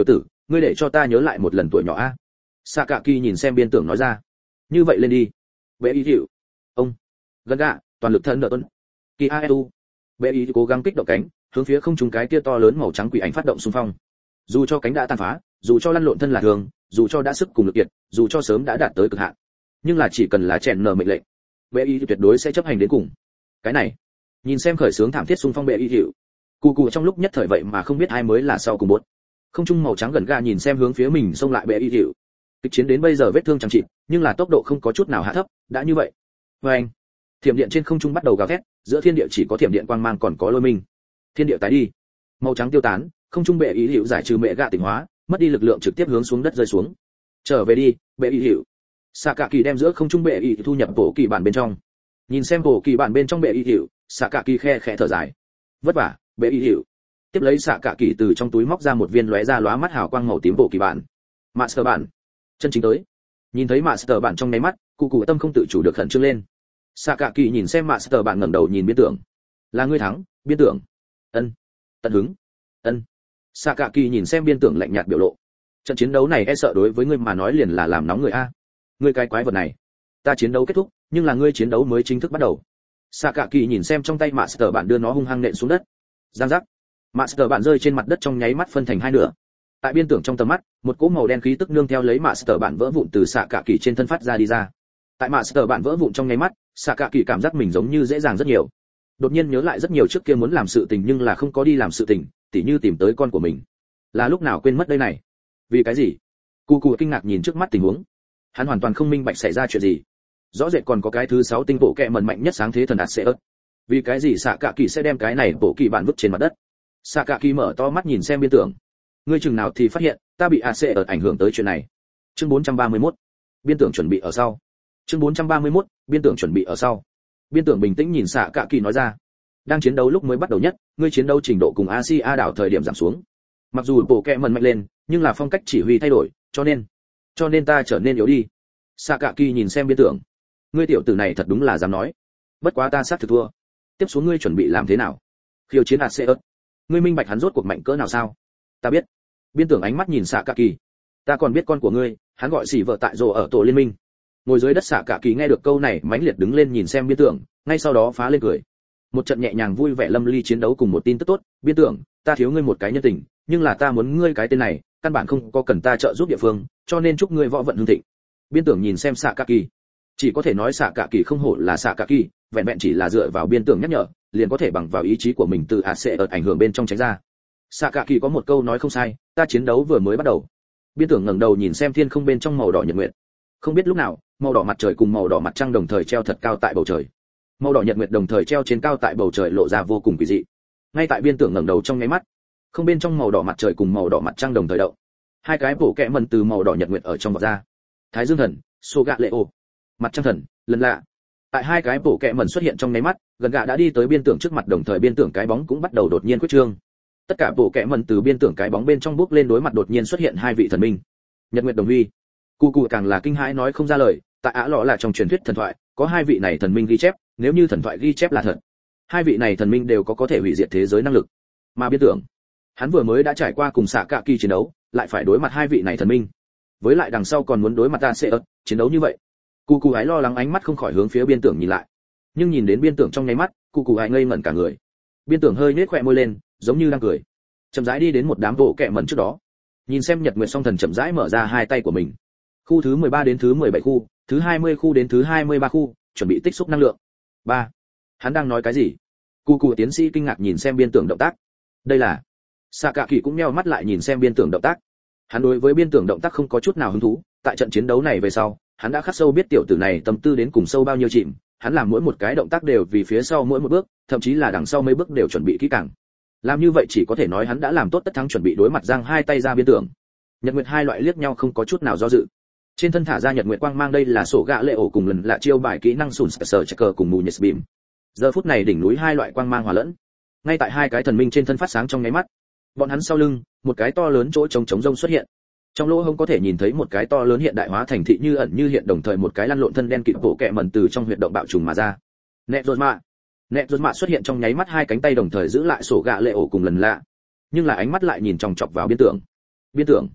ngươi để cho ta nhớ lại một lần tuổi nhỏ a. Sakaki nhìn xem biên tưởng nói ra. Như vậy lên đi. Bệ ý chịu. Ông. Gần gạ, toàn lực thân nợ tuân. Kỳ Aetu. Bệ ý cố gắng kích động cánh, hướng phía không trung cái kia to lớn màu trắng quỷ ảnh phát động xung phong. Dù cho cánh đã tàn phá, dù cho lăn lộn thân là thường, dù cho đã sức cùng lực kiệt, dù cho sớm đã đạt tới cực hạn, nhưng là chỉ cần là chèn nở mệnh lệnh, bệ ý tuyệt đối sẽ chấp hành đến cùng. Cái này, nhìn xem khởi sướng thảm thiết xung phong bệ ý hiệu, cù cù trong lúc nhất thời vậy mà không biết ai mới là sau cùng bốt. Không trung màu trắng gần ga nhìn xem hướng phía mình xông lại bệ ý hiệu. Kịch chiến đến bây giờ vết thương chẳng chịt, nhưng là tốc độ không có chút nào hạ thấp, đã như vậy. Và anh, thiểm điện trên không trung bắt đầu gào thét, giữa thiên địa chỉ có thiểm điện quang mang còn có lôi minh. Thiên địa tái đi, màu trắng tiêu tán, không trung bệ ý hiệu giải trừ mẹ gạ tỉnh hóa, mất đi lực lượng trực tiếp hướng xuống đất rơi xuống. Trở về đi, bệ ý hiệu. Sakaki đem giữa không trung bệ ý thu nhập bộ kỳ bản bên trong. Nhìn xem bộ kỳ bản bên trong bệ ý hiệu, Sakaki khe khẽ thở dài. Vất vả, bệ ý hiệu. Tiếp lấy Sakaki từ trong túi móc ra một viên lóe ra lóa mắt hào quang màu tím bộ kỳ bản. Master bản. Chân chính tới. Nhìn thấy Master bản trong nháy mắt, cụ cụ tâm không tự chủ được khẩn trương lên. Sakaki nhìn xem Master bản ngẩng đầu nhìn biên tưởng. Là ngươi thắng, biên tưởng. Ân. Tận hứng. Ân. Sakaki nhìn xem biên tưởng lạnh nhạt biểu lộ. Trận chiến đấu này e sợ đối với ngươi mà nói liền là làm nóng người a. Ngươi cái quái vật này. Ta chiến đấu kết thúc, nhưng là ngươi chiến đấu mới chính thức bắt đầu. Sakaki nhìn xem trong tay Master bản đưa nó hung hăng nện xuống đất. Giang giác. Master bản rơi trên mặt đất trong nháy mắt phân thành hai nửa. Tại biên tưởng trong tầm mắt, một cỗ màu đen khí tức nương theo lấy Master bản vỡ vụn từ Sakaki trên thân phát ra đi ra. Tại Master bản vỡ vụn trong nháy mắt, Sakaki cảm giác mình giống như dễ dàng rất nhiều. Đột nhiên nhớ lại rất nhiều trước kia muốn làm sự tình nhưng là không có đi làm sự tình, tỉ như tìm tới con của mình. Là lúc nào quên mất đây này? Vì cái gì? Cù Cù kinh ngạc nhìn trước mắt tình huống. Hắn hoàn toàn không minh bạch xảy ra chuyện gì. Rõ rệt còn có cái thứ sáu tinh bộ kệ mần mạnh nhất sáng thế thần Aseus. Vì cái gì Sakaki sẽ đem cái này bộ kỳ bản vứt trên mặt đất? Sakaki mở to mắt nhìn xem biên tưởng. Ngươi chừng nào thì phát hiện, ta bị Aseus ảnh hưởng tới chuyện này. Chương bốn trăm ba mươi mốt. Biên tưởng chuẩn bị ở sau. Chương bốn trăm ba mươi mốt. Biên tưởng chuẩn bị ở sau. Biên tưởng bình tĩnh nhìn Sakaki nói ra. Đang chiến đấu lúc mới bắt đầu nhất, ngươi chiến đấu trình độ cùng Asia đảo thời điểm giảm xuống. Mặc dù bộ kệ mần mạnh lên, nhưng là phong cách chỉ huy thay đổi, cho nên, cho nên ta trở nên yếu đi. Sakaki nhìn xem biên tưởng. Ngươi tiểu tử này thật đúng là dám nói. Bất quá ta xác thực thua. Tiếp xuống ngươi chuẩn bị làm thế nào? Khiêu chiến Aseus. Ngươi minh bạch hắn rốt cuộc mạnh cỡ nào sao? Ta biết. Biên tưởng ánh mắt nhìn Sakaki. Ta còn biết con của ngươi, hắn gọi xỉ vợ tại rồ ở tổ liên minh. Ngồi dưới đất Sakaki nghe được câu này mãnh liệt đứng lên nhìn xem biên tưởng, ngay sau đó phá lên cười. Một trận nhẹ nhàng vui vẻ lâm ly chiến đấu cùng một tin tức tốt, biên tưởng, ta thiếu ngươi một cái nhân tình, nhưng là ta muốn ngươi cái tên này, căn bản không có cần ta trợ giúp địa phương, cho nên chúc ngươi võ vận hưng thịnh. Biên tưởng nhìn xem Sakaki, chỉ có thể nói Sakaki không hổ là Sakaki, vẹn vẹn chỉ là dựa vào biên tưởng nhắc nhở, liền có thể bằng vào ý chí của mình từ Aseus ảnh hưởng bên trong tránh ra. Sakaki có một câu nói không sai, ta chiến đấu vừa mới bắt đầu. Biên tưởng ngẩng đầu nhìn xem thiên không bên trong màu đỏ nhật nguyệt. Không biết lúc nào, màu đỏ mặt trời cùng màu đỏ mặt trăng đồng thời treo thật cao tại bầu trời. Màu đỏ nhật nguyệt đồng thời treo trên cao tại bầu trời lộ ra vô cùng kỳ dị. Ngay tại biên tưởng ngẩng đầu trong nháy mắt, không bên trong màu đỏ mặt trời cùng màu đỏ mặt trăng đồng thời đậu. Hai cái bổ kẽ mần từ màu đỏ nhật nguyệt ở trong vọt ra. Thái Dương thần, Soga Leo, mặt trăng thần, lần lạ. Tại hai cái bổ kẽ mần xuất hiện trong nháy mắt, gần gạ đã đi tới biên tưởng trước mặt đồng thời biên tưởng cái bóng cũng bắt đầu đột nhiên quyết trương. Tất cả bộ kẽ mần từ biên tưởng cái bóng bên trong bước lên đối mặt đột nhiên xuất hiện hai vị thần minh. Nhật Nguyệt Đồng Huy. Cù Cù càng là kinh hãi nói không ra lời, tại Ả Lọ là trong truyền thuyết thần thoại, có hai vị này thần minh ghi chép, nếu như thần thoại ghi chép là thật, hai vị này thần minh đều có có thể hủy diệt thế giới năng lực. Mà biên tưởng, hắn vừa mới đã trải qua cùng Sakaki chiến đấu, lại phải đối mặt hai vị này thần minh. Với lại đằng sau còn muốn đối mặt Aseus, chiến đấu như vậy. Cù Cù ái lo lắng ánh mắt không khỏi hướng phía biên tưởng nhìn lại. Nhưng nhìn đến biên tưởng trong nháy mắt, Cù Cù ái ngây ngẩn cả người. Biên tưởng hơi nhếch khóe môi lên, giống như đang cười. Chậm rãi đi đến một đám bộ kệ mẩn trước đó. Nhìn xem Nhật Nguyệt Song Thần chậm rãi mở ra hai tay của mình. Khu thứ mười ba đến thứ mười bảy khu, thứ hai mươi khu đến thứ hai mươi ba khu, chuẩn bị tích xúc năng lượng. ba. Hắn đang nói cái gì? Cù Cù tiến sĩ kinh ngạc nhìn xem biên tưởng động tác. Đây là Sakaki cũng nheo mắt lại nhìn xem biên tưởng động tác. Hắn đối với biên tưởng động tác không có chút nào hứng thú, tại trận chiến đấu này về sau, hắn đã khắc sâu biết tiểu tử này tâm tư đến cùng sâu bao nhiêu chìm, hắn làm mỗi một cái động tác đều vì phía sau mỗi một bước, thậm chí là đằng sau mấy bước đều chuẩn bị kỹ càng. Làm như vậy chỉ có thể nói hắn đã làm tốt tất thắng chuẩn bị đối mặt giang hai tay ra biên tưởng. Nhật Nguyệt hai loại liếc nhau không có chút nào do dự. Trên thân thả ra Nhật Nguyệt quang mang đây là sổ gạ lệ ổ cùng lần lạ chiêu bài kỹ năng sùn sờ checker cùng mù nhật beam. Giờ phút này đỉnh núi hai loại quang mang hòa lẫn. Ngay tại hai cái thần minh trên thân phát sáng trong nháy mắt. Bọn hắn sau lưng, một cái to lớn chỗ trống trống rông xuất hiện. Trong lỗ hông có thể nhìn thấy một cái to lớn hiện đại hóa thành thị như ẩn như hiện đồng thời một cái lăn lộn thân đen kịt bộ kẹ mẩn từ trong huyệt động bạo trùng mà ra. Nẹt rột mạ. Nẹt rột mạ xuất hiện trong nháy mắt hai cánh tay đồng thời giữ lại sổ gạ lệ ổ cùng lần lạ. Nhưng là ánh mắt lại nhìn chòng chọc vào biên tưởng. Biên tưởng,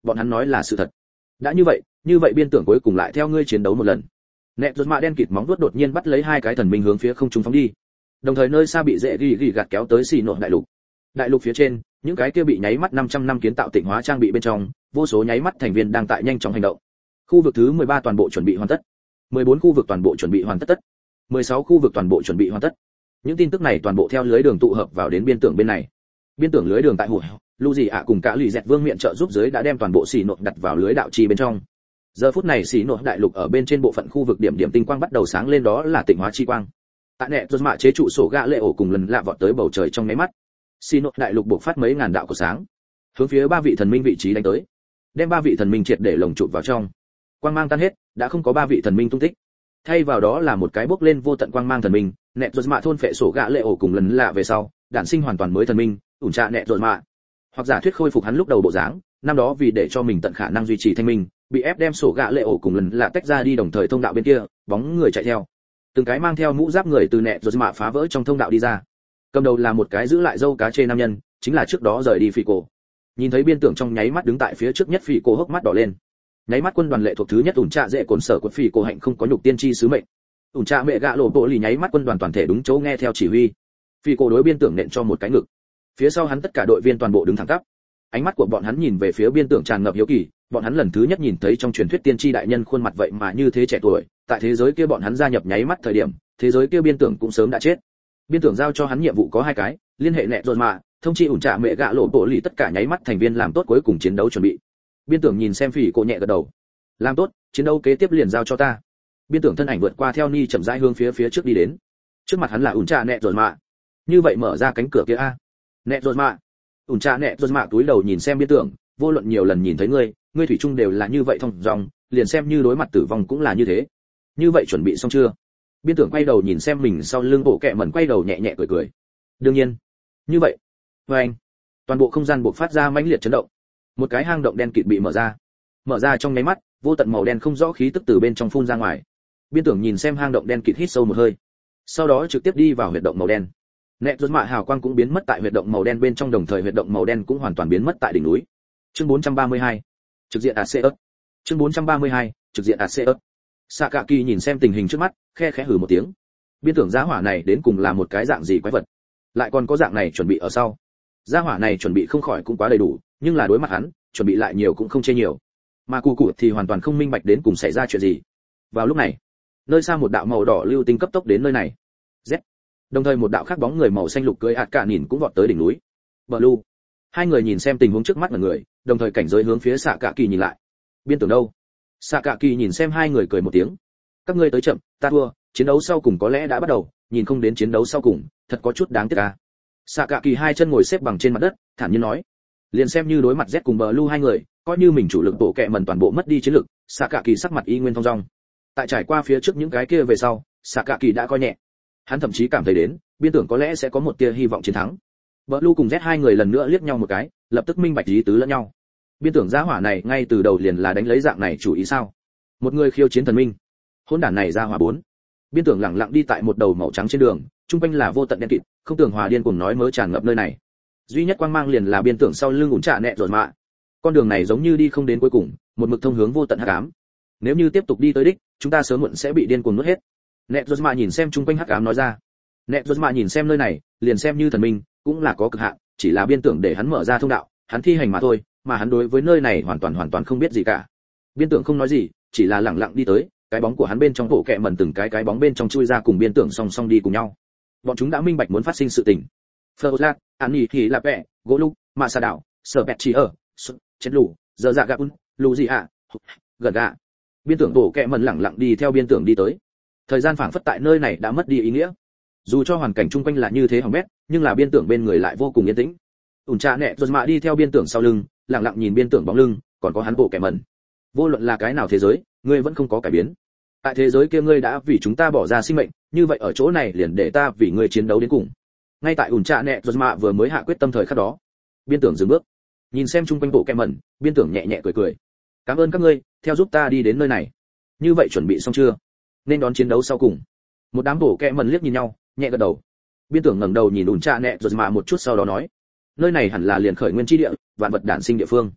bọn hắn nói là sự thật. Đã như vậy, như vậy biên tưởng cuối cùng lại theo ngươi chiến đấu một lần. Nẹt rốt mạ đen kịt móng vuốt đột nhiên bắt lấy hai cái thần minh hướng phía không trung phóng đi. Đồng thời nơi xa bị dễ gỉ gỉ gạt kéo tới xì nội đại lục. Đại lục phía trên, những cái kia bị nháy mắt năm trăm năm kiến tạo tịnh hóa trang bị bên trong, vô số nháy mắt thành viên đang tại nhanh chóng hành động. Khu vực thứ mười ba toàn bộ chuẩn bị hoàn tất. mười bốn khu vực toàn bộ chuẩn bị hoàn tất tất. mười sáu khu vực toàn bộ chuẩn bị hoàn tất. Những tin tức này toàn bộ theo lưới đường tụ hợp vào đến biên tưởng bên này. Biên tưởng lưới đường tại hủ, Lu gì ạ cùng cả lì dẹt vương miện trợ giúp dưới đã đem toàn bộ xì nội đặt vào lưới đạo chi bên trong. Giờ phút này xì nội đại lục ở bên trên bộ phận khu vực điểm điểm tinh quang bắt đầu sáng lên, đó là tịnh hóa chi quang. Tại nẹt rốt mạ chế trụ sổ gạ lệ ổ cùng lần lạ vọt tới bầu trời trong mấy mắt. Xì nội đại lục bộc phát mấy ngàn đạo của sáng, hướng phía ba vị thần minh vị trí đánh tới, đem ba vị thần minh triệt để lồng chụp vào trong. Quang mang tan hết, đã không có ba vị thần minh tung tích, thay vào đó là một cái bốc lên vô tận quang mang thần minh. Nẹt rốt mạ thôn phệ sổ gạ lệ ổ cùng lần lạ về sau, đản sinh hoàn toàn mới thần minh, ủn trạ nẹt rốt mạ. Hoặc giả thuyết khôi phục hắn lúc đầu bộ dáng, năm đó vì để cho mình tận khả năng duy trì thanh minh, bị ép đem sổ gạ lệ ổ cùng lần lạ tách ra đi, đồng thời thông đạo bên kia, bóng người chạy theo. Từng cái mang theo mũ giáp người từ nẹt rốt mạ phá vỡ trong thông đạo đi ra. Cầm đầu là một cái giữ lại dâu cá chê nam nhân, chính là trước đó rời đi Phỉ Cổ. Nhìn thấy biên tưởng trong nháy mắt đứng tại phía trước nhất, Phỉ Cổ hốc mắt đỏ lên. Nháy mắt quân đoàn lệ thuộc thứ nhất ủn trạ dễ cồn sở của Phỉ Cổ hạnh không có nhục tiên tri sứ mệnh. Ủn trạ mẹ gạ lộ bộ lì nháy mắt quân đoàn toàn thể đúng chỗ nghe theo chỉ huy. Phỉ Cổ đối biên tưởng nện cho một cái ngực. Phía sau hắn tất cả đội viên toàn bộ đứng thẳng tắp. Ánh mắt của bọn hắn nhìn về phía biên tưởng tràn ngập hiếu kỳ, bọn hắn lần thứ nhất nhìn thấy trong truyền thuyết tiên tri đại nhân khuôn mặt vậy mà như thế trẻ tuổi, tại thế giới kia bọn hắn gia nhập nháy mắt thời điểm, thế giới kia biên tưởng cũng sớm đã chết. Biên tưởng giao cho hắn nhiệm vụ có hai cái, liên hệ nẹt rốt mạ, thông chi ủn trạ mẹ gạ lộ bộ lì tất cả nháy mắt thành viên làm tốt cuối cùng chiến đấu chuẩn bị. Biên tưởng nhìn xem Phỉ Cổ nhẹ gật đầu. Làm tốt, chiến đấu kế tiếp liền giao cho ta. Biên tưởng thân ảnh vượt qua theo ni chậm rãi hướng phía phía trước đi đến. Trước mặt hắn là ủn trạ nẹt rốt mạ. Như vậy mở ra cánh cửa kia a. Nẹt rốt mạ. Ủn trạ nẹt rốt mạ túi đầu nhìn xem biên tưởng, vô luận nhiều lần nhìn thấy ngươi, ngươi thủy chung đều là như vậy thông dong, liền xem như đối mặt tử vong cũng là như thế. Như vậy chuẩn bị xong chưa? Biên tưởng quay đầu nhìn xem mình sau lưng bộ kệ mẩn, quay đầu nhẹ nhẹ cười cười. Đương nhiên. Như vậy. Và anh. Toàn bộ không gian bộc phát ra mãnh liệt chấn động. Một cái hang động đen kịt bị mở ra. Mở ra trong nháy mắt, vô tận màu đen không rõ khí tức từ bên trong phun ra ngoài. Biên tưởng nhìn xem hang động đen kịt hít sâu một hơi. Sau đó trực tiếp đi vào huyệt động màu đen. Nẹt rốt mạ hào quang cũng biến mất tại huyệt động màu đen bên trong, đồng thời huyệt động màu đen cũng hoàn toàn biến mất tại đỉnh núi. Chương bốn trăm ba mươi hai. Trực diện Aseus. Chương bốn trăm ba mươi hai. Trực diện Aseus. Sakaki nhìn xem tình hình trước mắt, khe khẽ hừ một tiếng. Biên tưởng giá hỏa này đến cùng là một cái dạng gì quái vật, lại còn có dạng này chuẩn bị ở sau. Giá hỏa này chuẩn bị không khỏi cũng quá đầy đủ, nhưng là đối mặt hắn, chuẩn bị lại nhiều cũng không chê nhiều. Mà Cù Cù thì hoàn toàn không minh bạch đến cùng xảy ra chuyện gì. Vào lúc này, nơi xa một đạo màu đỏ lưu tinh cấp tốc đến nơi này. Z. Đồng thời một đạo khác bóng người màu xanh lục cưỡi ạt cả nhìn cũng vọt tới đỉnh núi. Blue. Hai người nhìn xem tình huống trước mắt là người, đồng thời cảnh giới hướng phía Sakaki nhìn lại. Biên tưởng đâu? Sakaki nhìn xem hai người cười một tiếng. Các ngươi tới chậm, ta thua, chiến đấu sau cùng có lẽ đã bắt đầu, nhìn không đến chiến đấu sau cùng, thật có chút đáng tiếc à. Sakaki hai chân ngồi xếp bằng trên mặt đất, thản nhiên nói. Liền xem như đối mặt Z cùng Blue hai người, coi như mình chủ lực bộ kệ mẩn toàn bộ mất đi chiến lực, Sakaki sắc mặt y nguyên thong dong. Tại trải qua phía trước những cái kia về sau, Sakaki đã coi nhẹ. Hắn thậm chí cảm thấy đến, biên tưởng có lẽ sẽ có một tia hy vọng chiến thắng. Blue cùng Z hai người lần nữa liếc nhau một cái, lập tức minh bạch ý tứ lẫn nhau. Biên tưởng giá hỏa này ngay từ đầu liền là đánh lấy dạng này chủ ý sao? Một người khiêu chiến thần minh. Hỗn đản này ra hỏa bốn. Biên tưởng lặng lặng đi tại một đầu màu trắng trên đường, trung quanh là vô tận đen kịt, không tưởng hòa điên cuồng nói mớ tràn ngập nơi này. Duy nhất quang mang liền là biên tưởng sau lưng ủn trạ nẹt rốt mạ. Con đường này giống như đi không đến cuối cùng, một mực thông hướng vô tận hắc ám. Nếu như tiếp tục đi tới đích, chúng ta sớm muộn sẽ bị điên cuồng nuốt hết. Nẹt rốt mạ nhìn xem trung quanh hắc ám nói ra. Nẹt rốt mạ nhìn xem nơi này, liền xem như thần minh, cũng là có cực hạn, chỉ là biên tưởng để hắn mở ra thông đạo, hắn thi hành mà thôi, mà hắn đối với nơi này hoàn toàn hoàn toàn không biết gì cả. Biên tưởng không nói gì, chỉ là lặng lặng đi tới, cái bóng của hắn bên trong bộ kệ mẩn từng cái cái bóng bên trong chui ra cùng biên tưởng song song đi cùng nhau. Bọn chúng đã minh bạch muốn phát sinh sự tình. Ferlat, Ani thì là vẽ, gỗ lục, mà sa đảo, sở bẹt chỉ ở, chết lù, giờ dạ gạ un, lù gì ạ, gần gạ. Biên tưởng bộ kệ mẩn lặng lặng đi theo biên tưởng đi tới. Thời gian phảng phất tại nơi này đã mất đi ý nghĩa. Dù cho hoàn cảnh chung quanh là như thế hỏng bét, nhưng là biên tưởng bên người lại vô cùng yên tĩnh. Ủn trà nẹt rốt mạ đi theo biên tưởng sau lưng, lặng lặng nhìn biên tưởng bóng lưng, còn có hắn bộ kẻ mẩn. Vô luận là cái nào thế giới, ngươi vẫn không có cải biến. Tại thế giới kia ngươi đã vì chúng ta bỏ ra sinh mệnh, như vậy ở chỗ này liền để ta vì ngươi chiến đấu đến cùng. Ngay tại ủn trà nẹt rốt mạ vừa mới hạ quyết tâm thời khắc đó, biên tưởng dừng bước, nhìn xem chung quanh bộ kẻ mẩn, biên tưởng nhẹ nhẹ cười cười. Cảm ơn các ngươi, theo giúp ta đi đến nơi này. Như vậy chuẩn bị xong chưa? Nên đón chiến đấu sau cùng. Một đám bộ kẻ mẩn liếc nhìn nhau, nhẹ gật đầu. Biên tưởng ngẩng đầu nhìn ủn trà nẹt rốt mạ một chút sau đó nói, nơi này hẳn là liền khởi nguyên chi địa, vạn vật đản sinh địa phương.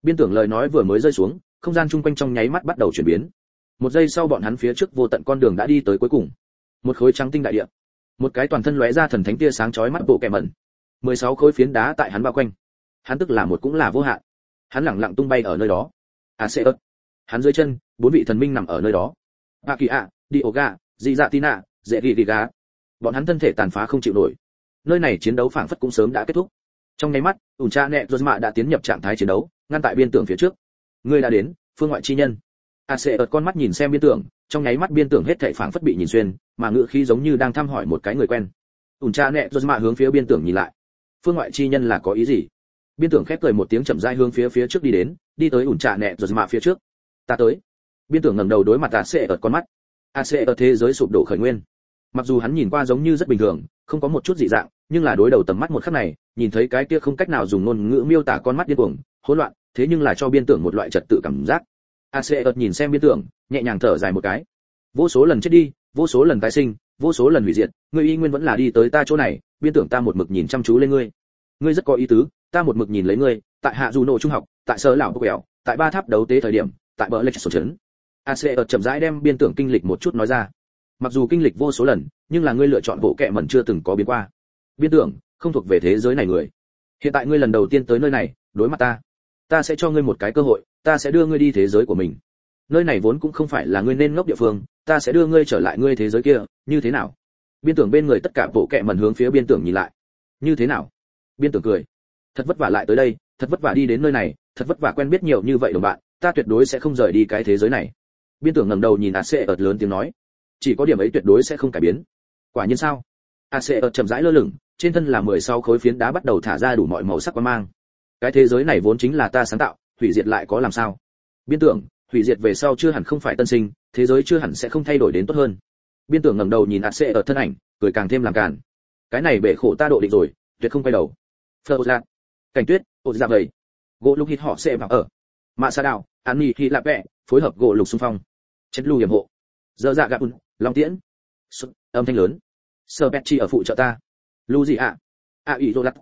Biên tưởng lời nói vừa mới rơi xuống, không gian chung quanh trong nháy mắt bắt đầu chuyển biến. Một giây sau bọn hắn phía trước vô tận con đường đã đi tới cuối cùng. Một khối trắng tinh đại địa, một cái toàn thân lóe ra thần thánh tia sáng chói mắt bộ kẻ mẩn. mười sáu khối phiến đá tại hắn bao quanh. Hắn tức là một cũng là vô hạn. Hắn lẳng lặng tung bay ở nơi đó. Aseus. Hắn dưới chân, bốn vị thần minh nằm ở nơi đó. Akia, Dioga, Zizatina, Zeriga. Bọn hắn thân thể tàn phá không chịu nổi. Nơi này chiến đấu phảng phất cũng sớm đã kết thúc. Trong nháy mắt, ủn cha nẹ Rosma đã tiến nhập trạng thái chiến đấu, ngăn tại biên tưởng phía trước. Ngươi đã đến, phương ngoại chi nhân. Aseus con mắt nhìn xem biên tưởng, trong nháy mắt biên tưởng hết thảy phảng phất bị nhìn xuyên, mà ngữ khí giống như đang thăm hỏi một cái người quen. ủn cha nẹ Rosma hướng phía biên tưởng nhìn lại. Phương ngoại chi nhân là có ý gì? Biên tưởng khép cười một tiếng chậm rãi hướng phía phía trước đi đến, đi tới ủn cha nẹ Rosma phía trước. Ta tới. Biên tưởng ngẩng đầu đối mặt Aseus con mắt. Aseus thế giới sụp đổ khởi nguyên. Mặc dù hắn nhìn qua giống như rất bình thường, không có một chút dị dạng, nhưng là đối đầu tầm mắt một khắc này, nhìn thấy cái kia không cách nào dùng ngôn ngữ miêu tả con mắt điên cuồng, hỗn loạn, thế nhưng là cho biên tưởng một loại trật tự cảm giác. Aseus nhìn xem biên tưởng, nhẹ nhàng thở dài một cái. Vô số lần chết đi, vô số lần tái sinh, vô số lần hủy diệt, ngươi y nguyên vẫn là đi tới ta chỗ này, biên tưởng ta một mực nhìn chăm chú lên ngươi. Ngươi rất có ý tứ, ta một mực nhìn lấy ngươi, tại hạ dù nộ trung học, tại sở lão quẹo, tại ba tháp đấu tế thời điểm, tại bờ lệch sổ trấn. Aseus chậm rãi đem biên tưởng kinh lịch một chút nói ra. Mặc dù kinh lịch vô số lần, nhưng là ngươi lựa chọn bộ kệ mẩn chưa từng có biến qua. Biên tưởng, không thuộc về thế giới này người. Hiện tại ngươi lần đầu tiên tới nơi này, đối mặt ta, ta sẽ cho ngươi một cái cơ hội, ta sẽ đưa ngươi đi thế giới của mình. Nơi này vốn cũng không phải là ngươi nên ngốc địa phương, ta sẽ đưa ngươi trở lại ngươi thế giới kia, như thế nào? Biên tưởng bên người tất cả bộ kệ mẩn hướng phía biên tưởng nhìn lại. Như thế nào? Biên tưởng cười. Thật vất vả lại tới đây, thật vất vả đi đến nơi này, thật vất vả quen biết nhiều như vậy đồng bạn, ta tuyệt đối sẽ không rời đi cái thế giới này. Biên tưởng ngẩng đầu nhìn Aseus lớn tiếng nói, chỉ có điểm ấy tuyệt đối sẽ không cải biến. Quả nhiên sao? Aseus chậm rãi lơ lửng, trên thân là mười sáu khối phiến đá bắt đầu thả ra đủ mọi màu sắc quang mang. Cái thế giới này vốn chính là ta sáng tạo, hủy diệt lại có làm sao? Biên tưởng, hủy diệt về sau chưa hẳn không phải tân sinh, thế giới chưa hẳn sẽ không thay đổi đến tốt hơn. Biên tưởng ngẩng đầu nhìn Aseus thân ảnh, cười càng thêm làm càn. Cái này bể khổ ta độ định rồi, tuyệt không quay đầu. Phơ lạc, cảnh tuyết, ột dạ vậy. Gỗ lục hít họ sẽ vào ở. Mạ sa đào, an nhi khi lạ vẹ, phối hợp gỗ lục xung phong. Chết lưu hiểm hộ. Dơ dạ gạt un, long tiễn. Xuất, âm thanh lớn. Sơ bẹt chi ở phụ trợ ta. Lu gì ạ? A ủy rô lắc.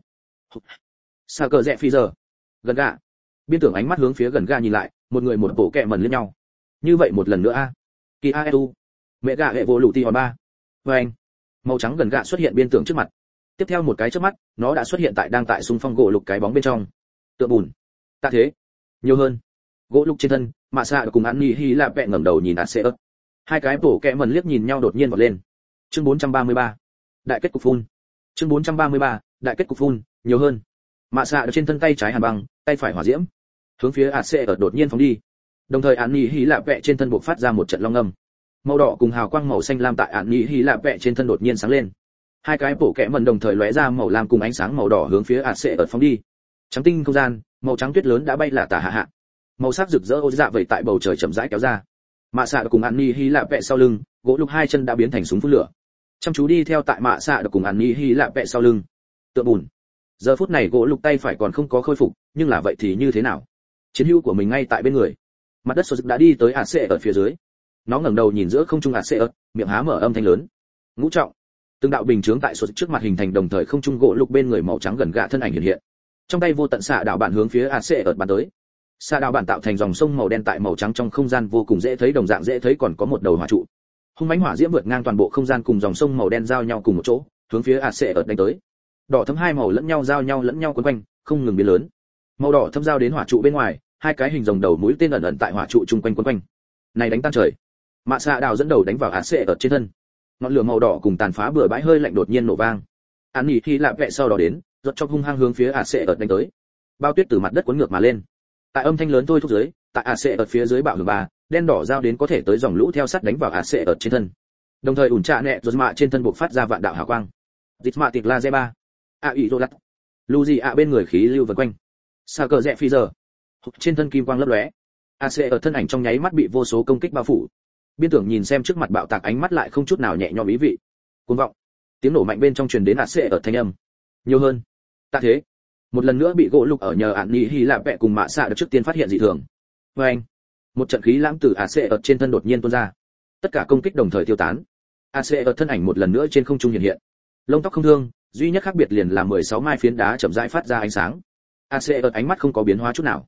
Sa cờ rẽ phi giờ. Gần gà. Biên tưởng ánh mắt hướng phía gần gà nhìn lại, một người một bộ kẹ mần liếc nhau. Như vậy một lần nữa a. Kỳ a u. Mẹ gà hệ vô lũ ti hòn ba. Và anh. Màu trắng gần gà xuất hiện biên tưởng trước mặt. Tiếp theo một cái chớp mắt, nó đã xuất hiện tại đang tại xung phong gỗ lục cái bóng bên trong. Tựa bùn. Tạ thế. Nhiều hơn. Gỗ lục trên thân, Mạ Xạ cùng An Nhi Hi là vẹ ngẩng đầu nhìn Aseus. Hai cái bổ kẹ mần liếc nhìn nhau đột nhiên vọt lên. Chương bốn trăm ba mươi ba. Đại kết cục phun. Chương bốn trăm ba mươi ba. Đại kết cục phun, nhiều hơn. Mạ Xạ trên thân tay trái hàn băng, tay phải hỏa diễm, hướng phía Aseus đột nhiên phóng đi. Đồng thời An Nhi Hi là vẹ trên thân bộc phát ra một trận long ngâm. Màu đỏ cùng hào quang màu xanh lam tại An Nhi Hi là vẹ trên thân đột nhiên sáng lên. Hai cái bổ kẹ mần đồng thời lóe ra màu lam cùng ánh sáng màu đỏ hướng phía Aseus phóng đi. Trắng tinh không gian, màu trắng tuyết lớn đã bay là tả hạ hạ. Màu sắc rực rỡ ô dạ vậy tại bầu trời chậm rãi kéo ra. Mạ Xạ cùng An Nhi Hi lạ vẹ sau lưng, gỗ lục hai chân đã biến thành súng phun lửa. Chăm chú đi theo tại Mạ Xạ cùng An Nhi Hi lạ vẹ sau lưng. Tựa bùn. Giờ phút này gỗ lục tay phải còn không có khôi phục, nhưng là vậy thì như thế nào? Chiến hữu của mình ngay tại bên người. Mặt đất sụt đã đi tới Aseus ở phía dưới. Nó ngẩng đầu nhìn giữa không trung Aseus, miệng há mở âm thanh lớn. Ngũ trọng. Từng đạo bình chướng tại sụt trước mặt hình thành đồng thời không trung gỗ lục bên người màu trắng gần gạ thân ảnh hiện hiện. Trong tay vô tận xạ đạo bản hướng phía Aseus bắn tới. Xạ đạo bản tạo thành dòng sông màu đen tại màu trắng trong không gian vô cùng dễ thấy, đồng dạng dễ thấy còn có một đầu hỏa trụ. Hung mãnh hỏa diễm vượt ngang toàn bộ không gian cùng dòng sông màu đen giao nhau cùng một chỗ, hướng phía Aseus đánh tới. Đỏ thẫm hai màu lẫn nhau giao nhau lẫn nhau quấn quanh, không ngừng biến lớn. Màu đỏ thâm giao đến hỏa trụ bên ngoài, hai cái hình rồng đầu mũi tên ẩn ẩn tại hỏa trụ chung quanh quấn quanh. Này đánh tan trời. Mạ Xạ đào dẫn đầu đánh vào Aseus trên thân. Ngọn lửa màu đỏ cùng tàn phá bừa bãi hơi lạnh đột nhiên nổ vang. An Nhi khi lạ vẹ sau đó đến, giật cho hung hăng hướng phía Aseus đánh tới. Bao tuyết từ mặt đất cuốn ngược mà lên. Tại âm thanh lớn thôi thúc dưới, tại Aseus phía dưới bạo hưởng ba, đen đỏ giao đến có thể tới dòng lũ theo sắt đánh vào Aseus trên thân. Đồng thời ủn trạ nẹ Rosma trên thân bộc phát ra vạn đạo hào quang. Dịtma tịt la ba. A ủy rolat. Luzi ạ bên người khí lưu vần quanh. Sa cờ rẽ phi giờ. Trên thân kim quang lấp lóe. Aseus thân ảnh trong nháy mắt bị vô số công kích bao phủ. Biên tưởng nhìn xem trước mặt bạo tạc ánh mắt lại không chút nào nhẹ nhõm ý vị. Cuồng vọng. Tiếng nổ mạnh bên trong truyền đến Aseus thanh âm. Nhiều hơn. Tạ thế. Một lần nữa bị gỗ lục ở nhờ An Nhi Hi lạ vẹ cùng Mạ Xạ được trước tiên phát hiện dị thường. Và anh. Một trận khí lãng từ Aseus trên thân đột nhiên tuôn ra. Tất cả công kích đồng thời tiêu tán. Aseus thân ảnh một lần nữa trên không trung hiện hiện. Lông tóc không thương, duy nhất khác biệt liền là mười sáu mai phiến đá chậm rãi phát ra ánh sáng. Aseus ánh mắt không có biến hóa chút nào.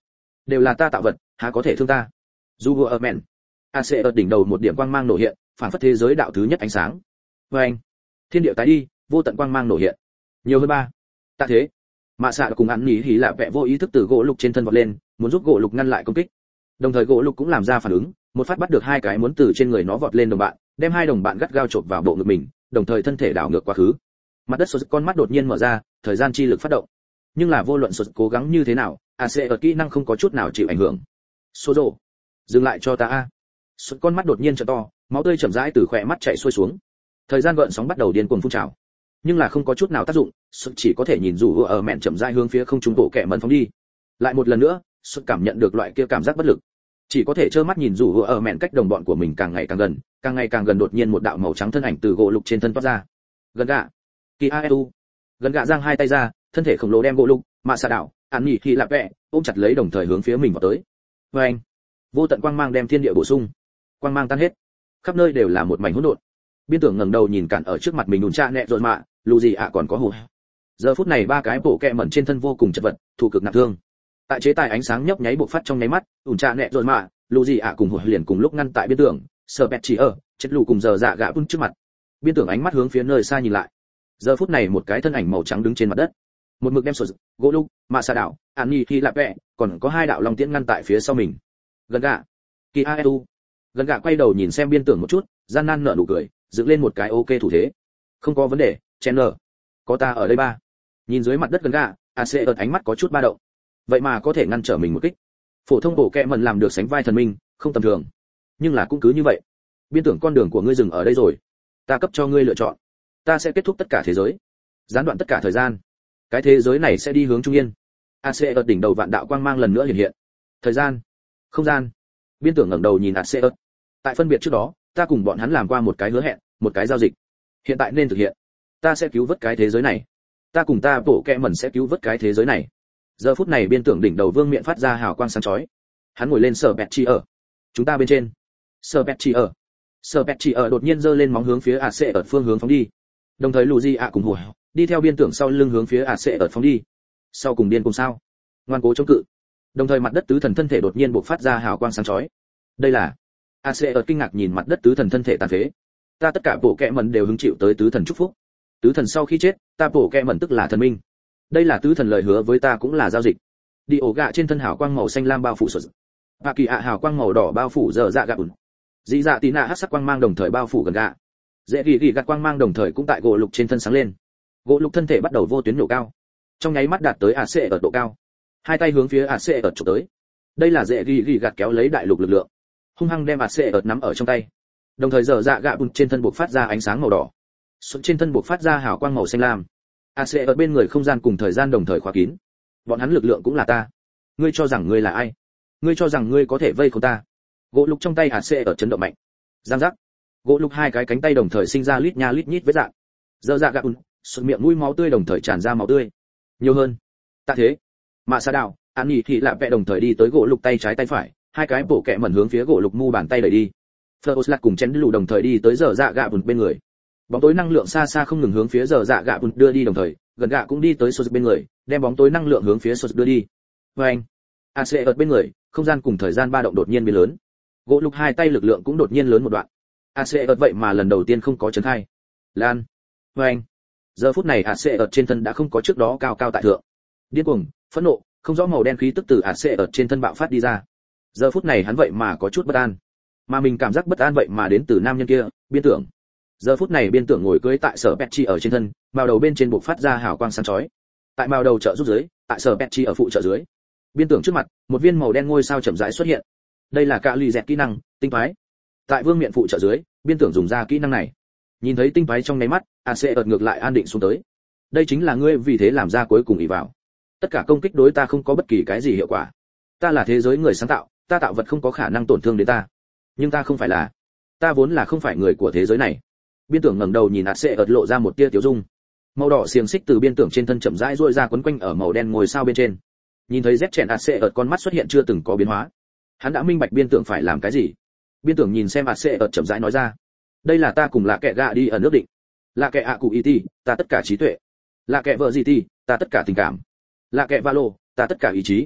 đều là ta tạo vật, há có thể thương ta. Dù vừa ở mẹn, a xê ở đỉnh đầu một điểm quang mang nổ hiện, phản phất thế giới đạo thứ nhất ánh sáng. Và anh, thiên địa tái đi, vô tận quang mang nổ hiện. Nhiều hơn ba. Tạ thế, mạ xạ cùng ăn nhí hí lạ vẽ vô ý thức từ gỗ lục trên thân vọt lên, muốn giúp gỗ lục ngăn lại công kích. Đồng thời gỗ lục cũng làm ra phản ứng, một phát bắt được hai cái muốn từ trên người nó vọt lên đồng bạn, đem hai đồng bạn gắt gao chộp vào bộ ngực mình, đồng thời thân thể đảo ngược quá khứ. Mặt đất sụt con mắt đột nhiên mở ra, thời gian chi lực phát động. Nhưng là vô luận sụt cố gắng như thế nào, a xê ở kỹ năng không có chút nào chịu ảnh hưởng. Sozo, dừng lại cho ta a. Sụt con mắt đột nhiên trợ to, máu tươi chậm rãi từ khóe mắt chảy xuôi xuống. Thời gian gợn sóng bắt đầu điên cuồng phun trào, nhưng là không có chút nào tác dụng, sụt chỉ có thể nhìn rủ ở mẹn chậm rãi hướng phía không trung bộ kẻ mẩn phóng đi. Lại một lần nữa, sụt cảm nhận được loại kia cảm giác bất lực, chỉ có thể trơ mắt nhìn rủ ở mẹn cách đồng bọn của mình càng ngày càng gần, càng ngày càng gần, đột nhiên một đạo màu trắng thân ảnh từ gỗ lục trên thân toát ra. Gần gạ, kỳ a u, gần gạ giang hai tay ra, thân thể khổng lồ đem gỗ lục, mạ xạ đảo, ăn nhỉ khi lạ vẽ, ôm chặt lấy đồng thời hướng phía mình vào tới. Và anh, vô tận quang mang đem thiên địa bổ sung, quang mang tan hết, khắp nơi đều là một mảnh hỗn độn. Biên tưởng ngẩng đầu nhìn cản ở trước mặt mình đùn cha nẹ rồi mạ, lù gì ạ còn có hụt. Giờ phút này ba cái bộ kẹ mẩn trên thân vô cùng chật vật, thủ cực nặng thương. Tại chế tài ánh sáng nhấp nháy bộc phát trong nháy mắt, đùn cha nẹ rồi mạ, lù gì ạ cùng hụt liền cùng lúc ngăn tại biên tưởng, sờ bẹt chỉ ở, chết lù cùng giờ dạ gã bun trước mặt. Biên tưởng ánh mắt hướng phía nơi xa nhìn lại. Giờ phút này một cái thân ảnh màu trắng đứng trên mặt đất, một mực đem sổ gỗ lục, mạ xà đảo, an nhi khi lạ vẽ, còn có hai đạo long tiễn ngăn tại phía sau mình. Gần gạ, kỳ a u, gần gạ quay đầu nhìn xem biên tưởng một chút, gian nan nở nụ cười, dựng lên một cái ok thủ thế. Không có vấn đề, chen nở, có ta ở đây ba. Nhìn dưới mặt đất gần gạ, a c ở ánh mắt có chút ba động, vậy mà có thể ngăn trở mình một kích. Phổ thông bộ kẹ mần làm được sánh vai thần minh, không tầm thường, nhưng là cũng cứ như vậy. Biên tưởng con đường của ngươi dừng ở đây rồi, ta cấp cho ngươi lựa chọn, ta sẽ kết thúc tất cả thế giới, gián đoạn tất cả thời gian, cái thế giới này sẽ đi hướng trung yên. a c ở đỉnh đầu vạn đạo quang mang lần nữa hiện hiện, thời gian, không gian. Biên tưởng ngẩng đầu nhìn a c ở, tại phân biệt trước đó, ta cùng bọn hắn làm qua một cái hứa hẹn, một cái giao dịch, hiện tại nên thực hiện. Ta sẽ cứu vớt cái thế giới này, ta cùng ta bộ kẹ mẩn sẽ cứu vớt cái thế giới này. Giờ phút này biên tưởng đỉnh đầu vương miện phát ra hào quang sáng chói, hắn ngồi lên sở bẹt chi ở, chúng ta bên trên. Sở bẹt chi ở, sở bẹt chi ở đột nhiên giơ lên móng hướng phía a c ở phương hướng phóng đi, đồng thời lù di ạ cùng hùa đi theo biên tưởng sau lưng hướng phía a c ở phóng đi. Sau cùng điên cùng sao, ngoan cố chống cự. Đồng thời mặt đất tứ thần thân thể đột nhiên bộc phát ra hào quang sáng chói. Đây là a c ở kinh ngạc nhìn mặt đất tứ thần thân thể tàn phế. Ta tất cả bộ kẹ mẩn đều hứng chịu tới tứ thần chúc phúc. Tứ thần sau khi chết, ta bộ kẹ mẩn tức là thần minh. Đây là tứ thần lời hứa với ta, cũng là giao dịch. Đi ổ gạ trên thân hào quang màu xanh lam bao phủ sột, và kỳ ạ hào quang màu đỏ bao phủ giờ dạ gạ ủn. Dị dạ tí nạ hắc sắc quang mang đồng thời bao phủ gần gạ. Dễ gỉ gỉ gạt quang mang đồng thời cũng tại gỗ lục trên thân sáng lên. Gỗ lục thân thể bắt đầu vô tuyến nổ cao, trong nháy mắt đạt tới a c ở độ cao. Hai tay hướng phía a c ở chụp tới. Đây là dễ gỉ gỉ gạt kéo lấy đại lục lực lượng, hung hăng đem a c ở nắm ở trong tay. Đồng thời giờ dạ gạ ủn trên thân bộc phát ra ánh sáng màu đỏ, xuống trên thân bộc phát ra hào quang màu xanh lam. a c ở bên người không gian cùng thời gian đồng thời khóa kín. Bọn hắn lực lượng cũng là ta. Ngươi cho rằng ngươi là ai? Ngươi cho rằng ngươi có thể vây khốn ta? Gỗ lục trong tay a c ở chấn động mạnh, giang giác. Gỗ lục hai cái cánh tay đồng thời sinh ra lít nha lít nhít vết rạn. Giờ dạ gạ ủn, xuất miệng mũi máu tươi đồng thời tràn ra máu tươi nhiều hơn. Tạ thế, mạ sa đào, an nhỉ thì lạ vẽ đồng thời đi tới gỗ lục tay trái tay phải, hai cái bộ kẹ mẩn hướng phía gỗ lục mu bàn tay đẩy đi. Floslat cùng chén lù đồng thời đi tới giờ dạ gạ ủn bên người. Bóng tối năng lượng xa xa không ngừng hướng phía giờ dạ gạ ủn đưa đi, đồng thời gần gạ cũng đi tới sột bên người, đem bóng tối năng lượng hướng phía sột đưa đi. Và anh, a c ở bên người, không gian cùng thời gian ba động đột nhiên biến lớn. Gỗ lục hai tay lực lượng cũng đột nhiên lớn một đoạn. a c ở vậy mà lần đầu tiên không có chấn khai. Lan. Và anh, giờ phút này a c ở trên thân đã không có trước đó cao cao tại thượng. Điên cuồng, phẫn nộ, không rõ màu đen khí tức từ a c ở trên thân bạo phát đi ra. Giờ phút này hắn vậy mà có chút bất an, mà mình cảm giác bất an vậy mà đến từ nam nhân kia, biên tưởng. Giờ phút này biên tưởng ngồi cưỡi tại sở Petchi ở trên thân, màu đầu bên trên bộc phát ra hào quang sáng chói. Tại màu đầu trợ giúp dưới, tại sở Petchi ở phụ trợ dưới, biên tưởng trước mặt, một viên màu đen ngôi sao chậm rãi xuất hiện. Đây là cả lì dẹt kỹ năng, tinh phái. Tại vương miện phụ trợ dưới, biên tưởng dùng ra kỹ năng này. Nhìn thấy tinh phái trong nháy mắt, a c ợt ngược lại an định xuống tới. Đây chính là ngươi vì thế làm ra cuối cùng ỷ vào. Tất cả công kích đối ta không có bất kỳ cái gì hiệu quả. Ta là thế giới người sáng tạo, ta tạo vật không có khả năng tổn thương đến ta. Nhưng ta không phải là, ta vốn là không phải người của thế giới này. Biên tưởng ngẩng đầu nhìn a c ợt lộ ra một tia tiểu dung. Màu đỏ xiềng xích từ biên tưởng trên thân chậm rãi duỗi ra quấn quanh ở màu đen ngôi sao bên trên. Nhìn thấy rét chèn a c ợt con mắt xuất hiện chưa từng có biến hóa. Hắn đã minh bạch biên tưởng phải làm cái gì. Biên tưởng nhìn xem a c ợt chậm rãi nói ra, đây là ta cùng lạ kệ gạ đi ở nước định. Lạ kệ ạ cụ y ti, ta tất cả trí tuệ. Lạ kệ vợ gì ti, ta tất cả tình cảm. Lạ kệ va lô, ta tất cả ý chí.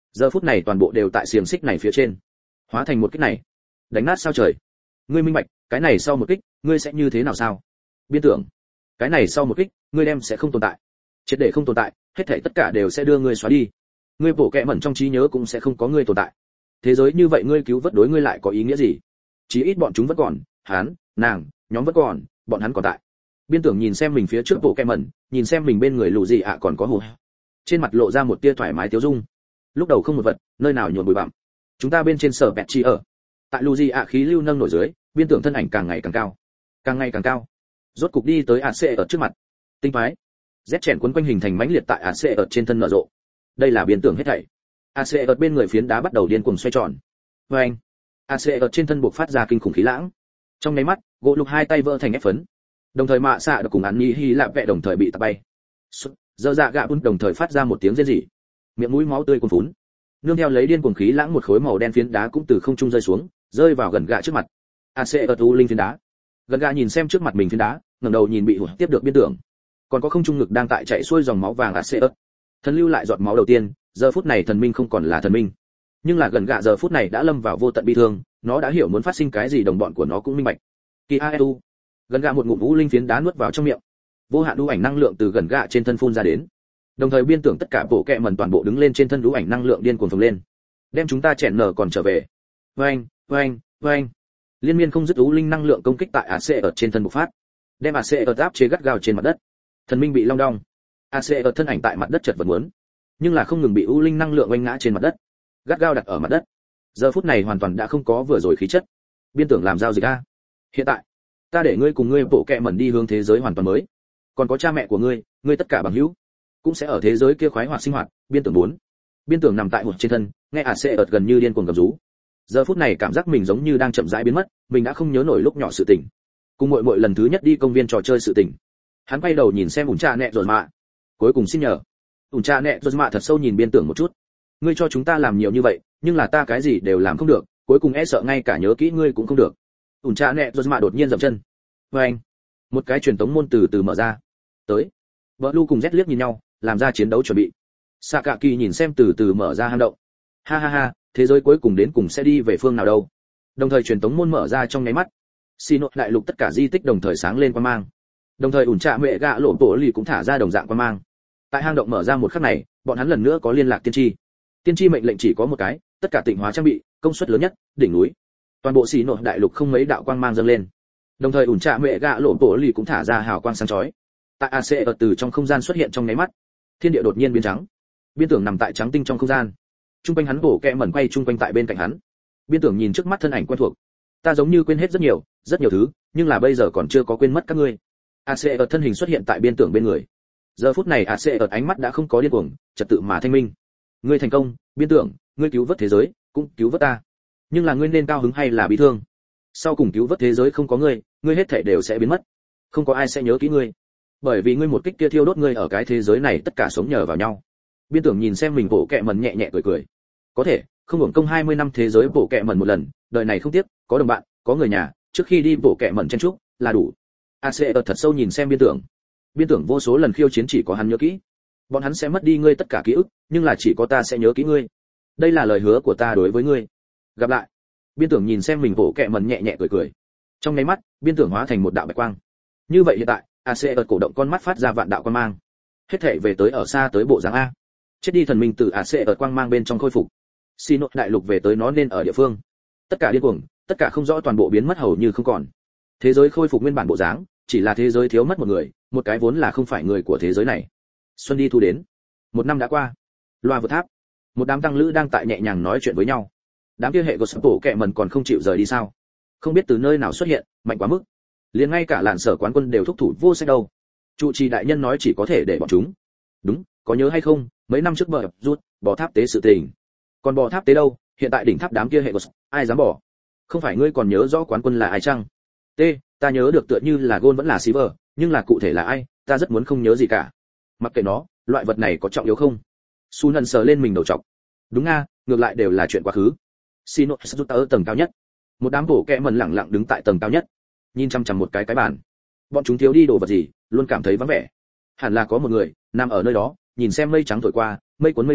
giờ phút này toàn bộ đều tại xiềng xích này phía trên, hóa thành một kích này, đánh nát sao trời. Ngươi minh bạch, cái này sau một kích, ngươi sẽ như thế nào sao? Biên tưởng, cái này sau một kích, ngươi đem sẽ không tồn tại, triệt để không tồn tại, hết thảy tất cả đều sẽ đưa ngươi xóa đi. Ngươi bổ kẹ mẩn trong trí nhớ cũng sẽ không có ngươi tồn tại. Thế giới như vậy ngươi cứu vớt đối ngươi lại có ý nghĩa gì? Chí ít bọn chúng vẫn còn, hắn, nàng, nhóm vẫn còn, bọn hắn còn tại. Biên tưởng nhìn xem mình phía trước bộ kem mẩn, nhìn xem mình bên người lù gì ạ còn có hù, trên mặt lộ ra một tia thoải mái tiêu dung. Lúc đầu không một vật, nơi nào nhồi bụi bặm. Chúng ta bên trên sở bẹt chi ở. Tại lù gì ạ khí lưu nâng nổi dưới, biên tưởng thân ảnh càng ngày càng cao, càng ngày càng cao. Rốt cục đi tới a xê ở trước mặt. Tinh phái, rét chèn quấn quanh hình thành mãnh liệt tại a xê ở trên thân nở rộ. Đây là biên tưởng hết thảy. a xê ở bên người phiến đá bắt đầu điên cuồng xoay tròn. Và anh, a xê ở trên thân buộc phát ra kinh khủng khí lãng. Trong nháy mắt, gỗ lục hai tay vỡ thành ép phấn. Đồng thời mạ xạ được cùng án nhi hy lạp vẹ đồng thời bị tạt bay. Giờ dạ gạ bun đồng thời phát ra một tiếng rên rỉ, miệng mũi máu tươi cuồn phún. Nương theo lấy điên cuồng khí lãng một khối màu đen phiến đá cũng từ không trung rơi xuống, rơi vào gần gạ trước mặt. a xê ở tu linh phiến đá. Gần gạ nhìn xem trước mặt mình phiến đá, ngẩng đầu nhìn bị hụt tiếp được biên tưởng. Còn có không trung ngực đang tại chạy xuôi dòng máu vàng a xê ở. Thần lưu lại giọt máu đầu tiên, giờ phút này thần minh không còn là thần minh, nhưng là gần gạ giờ phút này đã lâm vào vô tận bi thương, nó đã hiểu muốn phát sinh cái gì, đồng bọn của nó cũng minh bạch. Kiaeu, gần gạ một ngụm vũ linh phiến đá nuốt vào trong miệng, vô hạn đu ảnh năng lượng từ gần gạ trên thân phun ra đến, đồng thời biên tưởng tất cả bộ kệ mẩn toàn bộ đứng lên trên thân đu ảnh năng lượng điên cuồng phồng lên, đem chúng ta chèn nở còn trở về. Oanh, oanh, oanh, liên miên không dứt vũ linh năng lượng công kích tại a xê ở trên thân bộc phát, đem a xê ở áp chế gắt gao trên mặt đất. Thần minh bị long đong, a xê ở thân ảnh tại mặt đất chợt vật muốn, nhưng là không ngừng bị u linh năng lượng oanh ngã trên mặt đất, gắt gao đặt ở mặt đất. Giờ phút này hoàn toàn đã không có vừa rồi khí chất. Biên tưởng làm giao dịch a. Hiện tại, ta để ngươi cùng ngươi bộ kệ mẩn đi hướng thế giới hoàn toàn mới. Còn có cha mẹ của ngươi, ngươi tất cả bằng hữu cũng sẽ ở thế giới kia khoái hoạt sinh hoạt. Biên tưởng muốn. Biên tưởng nằm tại hụt trên thân, nghe a xê ợt gần như điên cuồng gầm rú. Giờ phút này cảm giác mình giống như đang chậm rãi biến mất, mình đã không nhớ nổi lúc nhỏ sự tình. Cùng muội muội lần thứ nhất đi công viên trò chơi sự tình. Hắn quay đầu nhìn xem ủn cha nẹ rồi mà. Cuối cùng xin nhờ. ủn cha nẹ rồi mà thật sâu nhìn biên tưởng một chút. Ngươi cho chúng ta làm nhiều như vậy, nhưng là ta cái gì đều làm không được, cuối cùng e sợ ngay cả nhớ kỹ ngươi cũng không được. ủn cha nẹ rồi mà đột nhiên dậm chân. Với anh, một cái truyền tống môn từ từ mở ra. Tới. Blue cùng Z liếc nhìn nhau, làm ra chiến đấu chuẩn bị. Sakaki nhìn xem từ từ mở ra hang động. Ha ha ha, thế giới cuối cùng đến cùng sẽ đi về phương nào đâu? Đồng thời truyền tống môn mở ra trong nháy mắt. Sinot đại lục tất cả di tích đồng thời sáng lên quang mang. Đồng thời ủn trạ mẹ gạ lộ tổ lì cũng thả ra đồng dạng quang mang. Tại hang động mở ra một khắc này, bọn hắn lần nữa có liên lạc tiên tri. Tiên tri mệnh lệnh chỉ có một cái, tất cả tịnh hóa trang bị, công suất lớn nhất, đỉnh núi. Toàn bộ Sinot đại lục không mấy đạo quang mang dâng lên. Đồng thời ủn trạ mẹ gạ lộ tổ lì cũng thả ra hào quang sáng chói. Tại a xê ở từ trong không gian xuất hiện trong nháy mắt, thiên địa đột nhiên biến trắng. Biên tưởng nằm tại trắng tinh trong không gian. Trung quanh hắn bổ kẹ mẩn quay trung quanh tại bên cạnh hắn. Biên tưởng nhìn trước mắt thân ảnh quen thuộc. Ta giống như quên hết rất nhiều, rất nhiều thứ, nhưng là bây giờ còn chưa có quên mất các ngươi. a xê ở thân hình xuất hiện tại biên tưởng bên người. Giờ phút này a xê ở ánh mắt đã không có điên cuồng, trật tự mà thanh minh. Ngươi thành công, biên tưởng, ngươi cứu vớt thế giới, cũng cứu vớt ta. Nhưng là ngươi nên cao hứng hay là bị thương? Sau cùng cứu vớt thế giới không có ngươi, ngươi hết thảy đều sẽ biến mất. Không có ai sẽ nhớ kỹ ngươi. Bởi vì ngươi một kích kia thiêu đốt ngươi ở cái thế giới này tất cả sống nhờ vào nhau. Biên tưởng nhìn xem mình bộ kẹ mẩn nhẹ nhẹ cười cười. Có thể, không hưởng công hai mươi năm thế giới bộ kẹ mẩn một lần, đời này không tiếc, có đồng bạn, có người nhà, trước khi đi bộ kẹ mẩn chen chúc, là đủ. a xê ở thật sâu nhìn xem biên tưởng. Biên tưởng vô số lần khiêu chiến chỉ có hắn nhớ kỹ. Bọn hắn sẽ mất đi ngươi tất cả ký ức, nhưng là chỉ có ta sẽ nhớ kỹ ngươi. Đây là lời hứa của ta đối với ngươi. Gặp lại. Biên tưởng nhìn xem mình bộ kẹ mẩn nhẹ nhẹ cười cười. Trong nháy mắt, biên tưởng hóa thành một đạo bạch quang. Như vậy hiện tại, a xê ở cổ động con mắt phát ra vạn đạo quang mang. Hết thảy về tới ở xa tới bộ dáng a. Chết đi thần minh từ a xê ở quang mang bên trong khôi phục. Sinot đại lục về tới nó nên ở địa phương. Tất cả điên cuồng, tất cả không rõ toàn bộ biến mất hầu như không còn. Thế giới khôi phục nguyên bản bộ dáng, chỉ là thế giới thiếu mất một người, một cái vốn là không phải người của thế giới này. Xuân đi thu đến. Một năm đã qua. Loa vượt tháp. Một đám tăng lữ đang tại nhẹ nhàng nói chuyện với nhau. Đám kia hệ của sập tổ kẹ mần còn không chịu rời đi sao? Không biết từ nơi nào xuất hiện, mạnh quá mức. Liền ngay cả lạn sở quán quân đều thúc thủ vô sách đâu. Trụ trì đại nhân nói chỉ có thể để bọn chúng. Đúng, có nhớ hay không, mấy năm trước bờ rút, bỏ tháp tế sự tình. Còn bỏ tháp tế đâu, hiện tại đỉnh tháp đám kia hệ của ai dám bỏ? Không phải ngươi còn nhớ rõ quán quân là ai chăng? T, ta nhớ được tựa như là Gôn vẫn là Silver, nhưng là cụ thể là ai, ta rất muốn không nhớ gì cả. Mặc kệ nó, loại vật này có trọng yếu không? Su nần sờ lên mình đầu trọc. Đúng nga, ngược lại đều là chuyện quá khứ. Sinot rút ở tầng cao nhất. Một đám bổ kẹ mần lẳng lặng đứng tại tầng cao nhất, nhìn chăm chăm một cái cái bàn. Bọn chúng thiếu đi đồ vật gì, luôn cảm thấy vắng vẻ. Hẳn là có một người nằm ở nơi đó, nhìn xem mây trắng thổi qua, mây cuốn mây bay,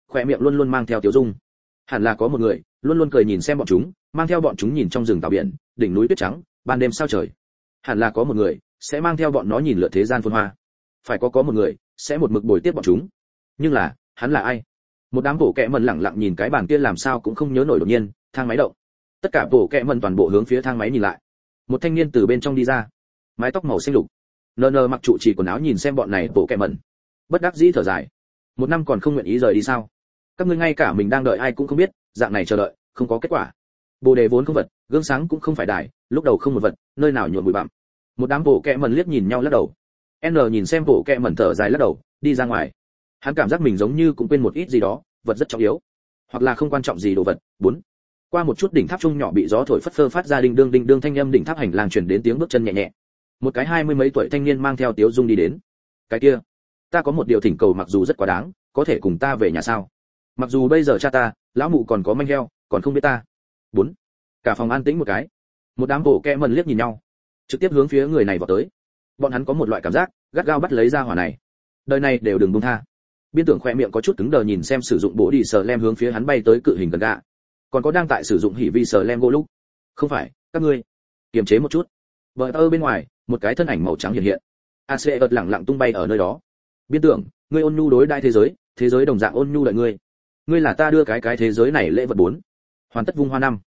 khỏe miệng luôn luôn mang theo tiểu dung. Hẳn là có một người luôn luôn cười nhìn xem bọn chúng, mang theo bọn chúng nhìn trong rừng tảo biển, đỉnh núi tuyết trắng, ban đêm sao trời. Hẳn là có một người sẽ mang theo bọn nó nhìn lượn thế gian phồn hoa. Phải có có một người sẽ một mực bồi tiếp bọn chúng. Nhưng là, hắn là ai? Một đám bộ kệ mần lẳng lặng nhìn cái bàn kia làm sao cũng không nhớ nổi, đột nhiên thang máy động. Tất cả bộ kệ mần toàn bộ hướng phía thang máy nhìn lại. Một thanh niên từ bên trong đi ra, mái tóc màu xanh lục, nơ nơ mặc trụ chỉ quần áo nhìn xem bọn này bộ kệ mần, bất đắc dĩ thở dài. Một năm còn không nguyện ý rời đi sao? Các ngươi ngay cả mình đang đợi ai cũng không biết, dạng này chờ đợi không có kết quả. Bồ đề vốn không vật, gương sáng cũng không phải đài, lúc đầu không một vật, nơi nào nhuộm bụi bặm. Một đám bộ kệ mần liếc nhìn nhau lắc đầu. N nhìn xem bộ kệ mần thở dài lắc đầu, đi ra ngoài. Hắn cảm giác mình giống như cũng quên một ít gì đó, vật rất trọng yếu, hoặc là không quan trọng gì đồ vật. Bốn. Qua một chút đỉnh tháp trung nhỏ bị gió thổi phất phơ phát ra đinh đương đinh đương thanh âm, đỉnh tháp hành lang truyền đến tiếng bước chân nhẹ nhẹ. Một cái hai mươi mấy tuổi thanh niên mang theo tiếu dung đi đến. Cái kia, ta có một điều thỉnh cầu, mặc dù rất quá đáng, có thể cùng ta về nhà sao? Mặc dù bây giờ cha ta, lão mụ còn có manh heo, còn không biết ta. Bốn. Cả phòng an tĩnh một cái. Một đám bộ kệ mần liếc nhìn nhau, trực tiếp hướng phía người này vào tới. Bọn hắn có một loại cảm giác gắt gao bắt lấy ra hỏa này, đời này đều đừng buông tha. Biên tưởng khoe miệng có chút cứng đờ nhìn xem sử dụng bộ đi sờ lem hướng phía hắn bay tới cự hình gần gạ, còn có đang tại sử dụng hỉ vi sờ lem gỗ lúc. Không phải, các ngươi kiềm chế một chút. Bờ tơ bên ngoài, một cái thân ảnh màu trắng hiện hiện. a xê ợt lẳng lặng tung bay ở nơi đó. Biên tưởng, ngươi ôn nhu đối đại thế giới, thế giới đồng dạng ôn nhu đợi ngươi. Ngươi là ta đưa cái cái thế giới này lễ vật bốn. Hoàn tất vung hoa năm.